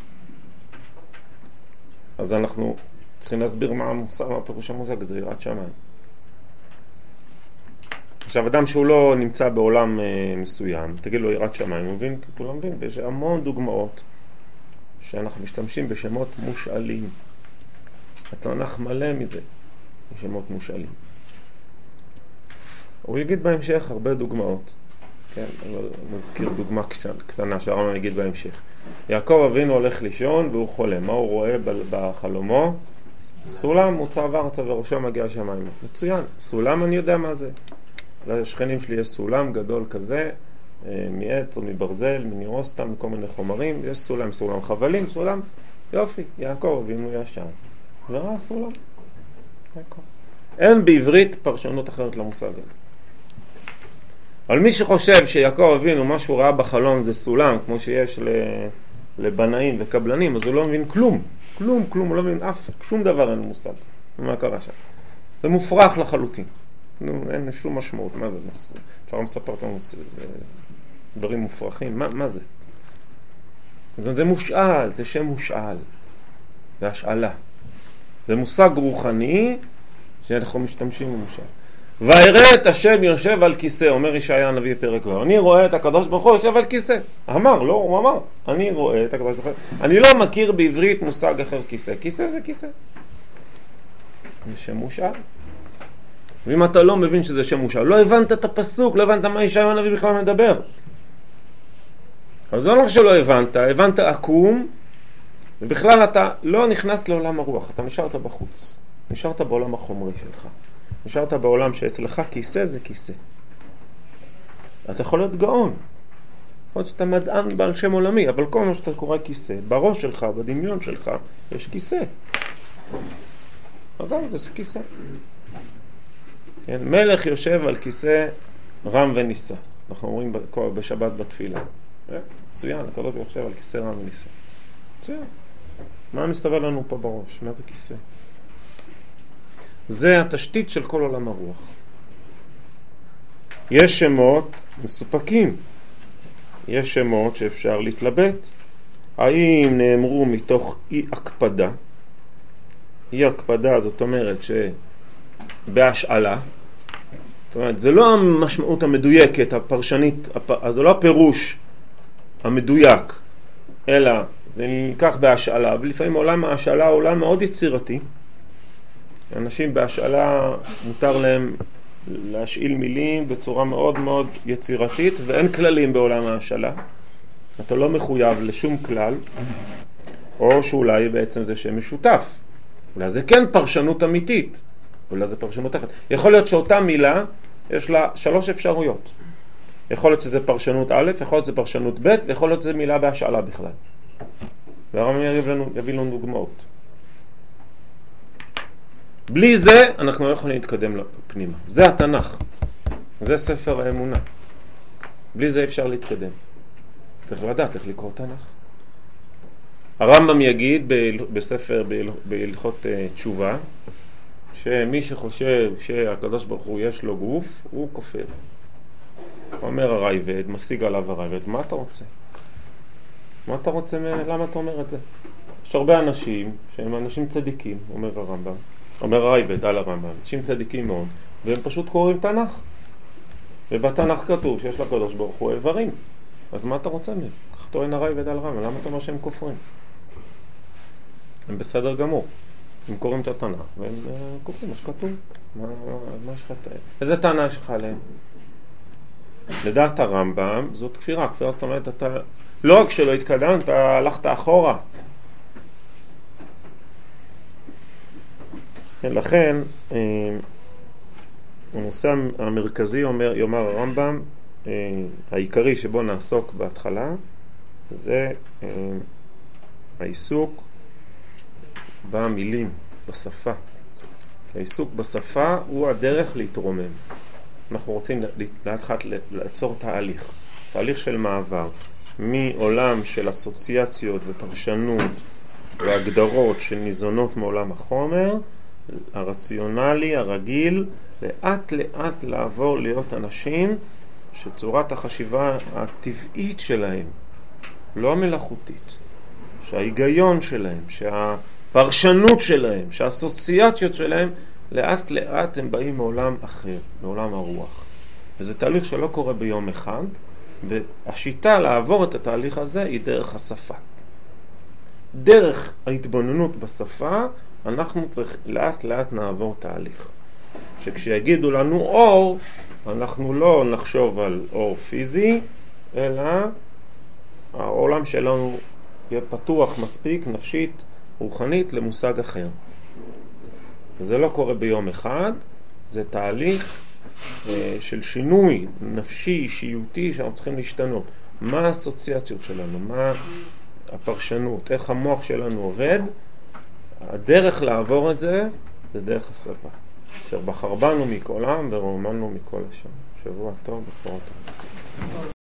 אז אנחנו צריכים להסביר מה המושג, מה הפירוש המושג, זה יראת שמיים. עכשיו, אדם שהוא לא נמצא בעולם אה, מסוים, תגיד לו יראת שמיים, הוא מבין? הוא לא מבין, ויש המון דוגמאות שאנחנו משתמשים בשמות מושאלים. התנ"ך מלא מזה, בשמות מושאלים. הוא יגיד בהמשך הרבה דוגמאות, כן? אבל נזכיר דוגמה קטנה שהרמב"ם יגיד בהמשך. יעקב אבינו הולך לישון והוא חולם. מה הוא רואה בחלומו? סולם מוצב ארצה וראשו מגיע השמיים. מצוין, סולם אני יודע מה זה. לשכנים שלי יש סולם גדול כזה, מעץ או מברזל, מנירוסטה, מכל מיני חומרים. יש סולם, סולם חבלים, סולם, יופי, יעקב אבינו ישן. וראה סולם. יעקב. אין בעברית פרשנות אחרת למושג הזה. אבל מי שחושב שיעקב אבינו מה שהוא ראה בחלום זה סולם, כמו שיש לבנאים וקבלנים, אז הוא לא מבין כלום. כלום, כלום, הוא לא מבין אף, שום דבר אין מושג. מה קרה שם? זה מופרך לחלוטין. אין שום משמעות. מה זה? אפשר מספר לנו, זה דברים מופרכים. מה, מה זה? זה מושאל, זה שם מושאל. זה השאלה. זה מושג רוחני שאנחנו משתמשים במושאל. ויראה את השם יושב על כיסא, אומר ישעיה הנביא פרק ו', אני רואה את הקדוש ברוך הוא יושב על כיסא. אמר, לא, הוא אמר, אני רואה את הקדוש ברוך הוא. אני לא מכיר בעברית מושג אחר כיסא. כיסא זה כיסא. זה שם מושאל. ואם אתה לא מבין שזה שם מושאל, לא הבנת את הפסוק, לא הבנת מה ישעיה הנביא בכלל מדבר. אז זה לא שלא הבנת, הבנת עקום, ובכלל אתה לא נכנס לעולם הרוח, אתה נשארת בחוץ. נשארת בעולם החומרי שלך. נשארת בעולם שאצלך כיסא זה כיסא. אתה יכול להיות גאון. יכול להיות שאתה מדען בעל שם עולמי, אבל כל מה שאתה קורא כיסא, בראש שלך, בדמיון שלך, יש כיסא. אז זה כיסא. כן? מלך יושב על כיסא רם ונישא. אנחנו אומרים בשבת בתפילה. מצוין, הקדוש ברוך הוא יושב על כיסא רם ונישא. מצוין. מה מסתבר לנו פה בראש? מה זה כיסא? זה התשתית של כל עולם הרוח. יש שמות מסופקים. יש שמות שאפשר להתלבט. האם נאמרו מתוך אי הקפדה? אי הקפדה זאת אומרת שבהשאלה. זאת אומרת, זה לא המשמעות המדויקת, הפרשנית, אז זה לא הפירוש המדויק, אלא זה ניקח בהשאלה, ולפעמים עולם ההשאלה הוא עולם מאוד יצירתי. אנשים בהשאלה מותר להם להשאיל מילים בצורה מאוד מאוד יצירתית, ואין כללים בעולם ההשאלה. אתה לא מחויב לשום כלל, או שאולי בעצם זה שם משותף. אולי זה כן פרשנות אמיתית, אולי זה פרשנות אחת. יכול להיות שאותה מילה יש לה שלוש אפשרויות. יכול להיות שזה פרשנות א', יכול להיות שזה פרשנות ב', ויכול להיות שזה מילה בהשאלה בכלל. והרמב"ם יביא לנו, יביא לנו דוגמאות. בלי זה אנחנו לא יכולים להתקדם פנימה. זה התנ"ך. זה ספר האמונה. בלי זה אפשר להתקדם. צריך לדעת איך לקרוא תנ"ך. הרמב"ם יגיד בספר בהלכות תשובה, שמי שחושב שהקדוש ברוך הוא יש לו גוף, הוא כופר. אומר הרייבד, משיג עליו הרייבד, מה אתה רוצה? מה אתה רוצה? למה אתה אומר את זה? יש הרבה אנשים שהם אנשים צדיקים, אומר הרמב"ם. אומר הרייבד על הרמב"ם, אנשים צדיקים מאוד, והם פשוט קוראים תנ"ך. ובתנ"ך כתוב שיש לקדוש ברוך הוא איברים. אז מה אתה רוצה מהם? כך טוען הרייבד על הרמב"ם, למה אתה אומר שהם כופרים? הם בסדר גמור. הם קוראים את התנ"ך, והם קוראים מה שכתוב. מה, מה יש לך? איזה טענה יש לך עליהם? לדעת הרמב"ם, זאת כפירה. כפירה זאת אומרת, אתה לא רק שלא התקדמת, אתה הלכת אחורה. לכן, הנושא המרכזי אומר, יאמר הרמב"ם, העיקרי שבו נעסוק בהתחלה, זה העיסוק במילים, בשפה. העיסוק בשפה הוא הדרך להתרומם. אנחנו רוצים להתחת לעצור תהליך, תהליך של מעבר, מעולם של אסוציאציות ופרשנות והגדרות של ניזונות מעולם החומר, הרציונלי, הרגיל, לאט לאט לעבור להיות אנשים שצורת החשיבה הטבעית שלהם, לא המלאכותית, שההיגיון שלהם, שהפרשנות שלהם, שהאסוציאציות שלהם, לאט לאט הם באים מעולם אחר, מעולם הרוח. וזה תהליך שלא קורה ביום אחד, והשיטה לעבור את התהליך הזה היא דרך השפה. דרך ההתבוננות בשפה, אנחנו צריך לאט לאט נעבור תהליך. שכשיגידו לנו אור, אנחנו לא נחשוב על אור פיזי, אלא העולם שלנו יהיה פתוח מספיק, נפשית, רוחנית, למושג אחר. וזה לא קורה ביום אחד, זה תהליך אה, של שינוי נפשי, אישיותי, שאנחנו צריכים להשתנות. מה האסוציאציות שלנו, מה הפרשנות, איך המוח שלנו עובד. הדרך לעבור את זה, זה דרך השפה. אשר בחר בנו מכל עם ורוממנו מכל השם. שבוע טוב, בשורות טובות.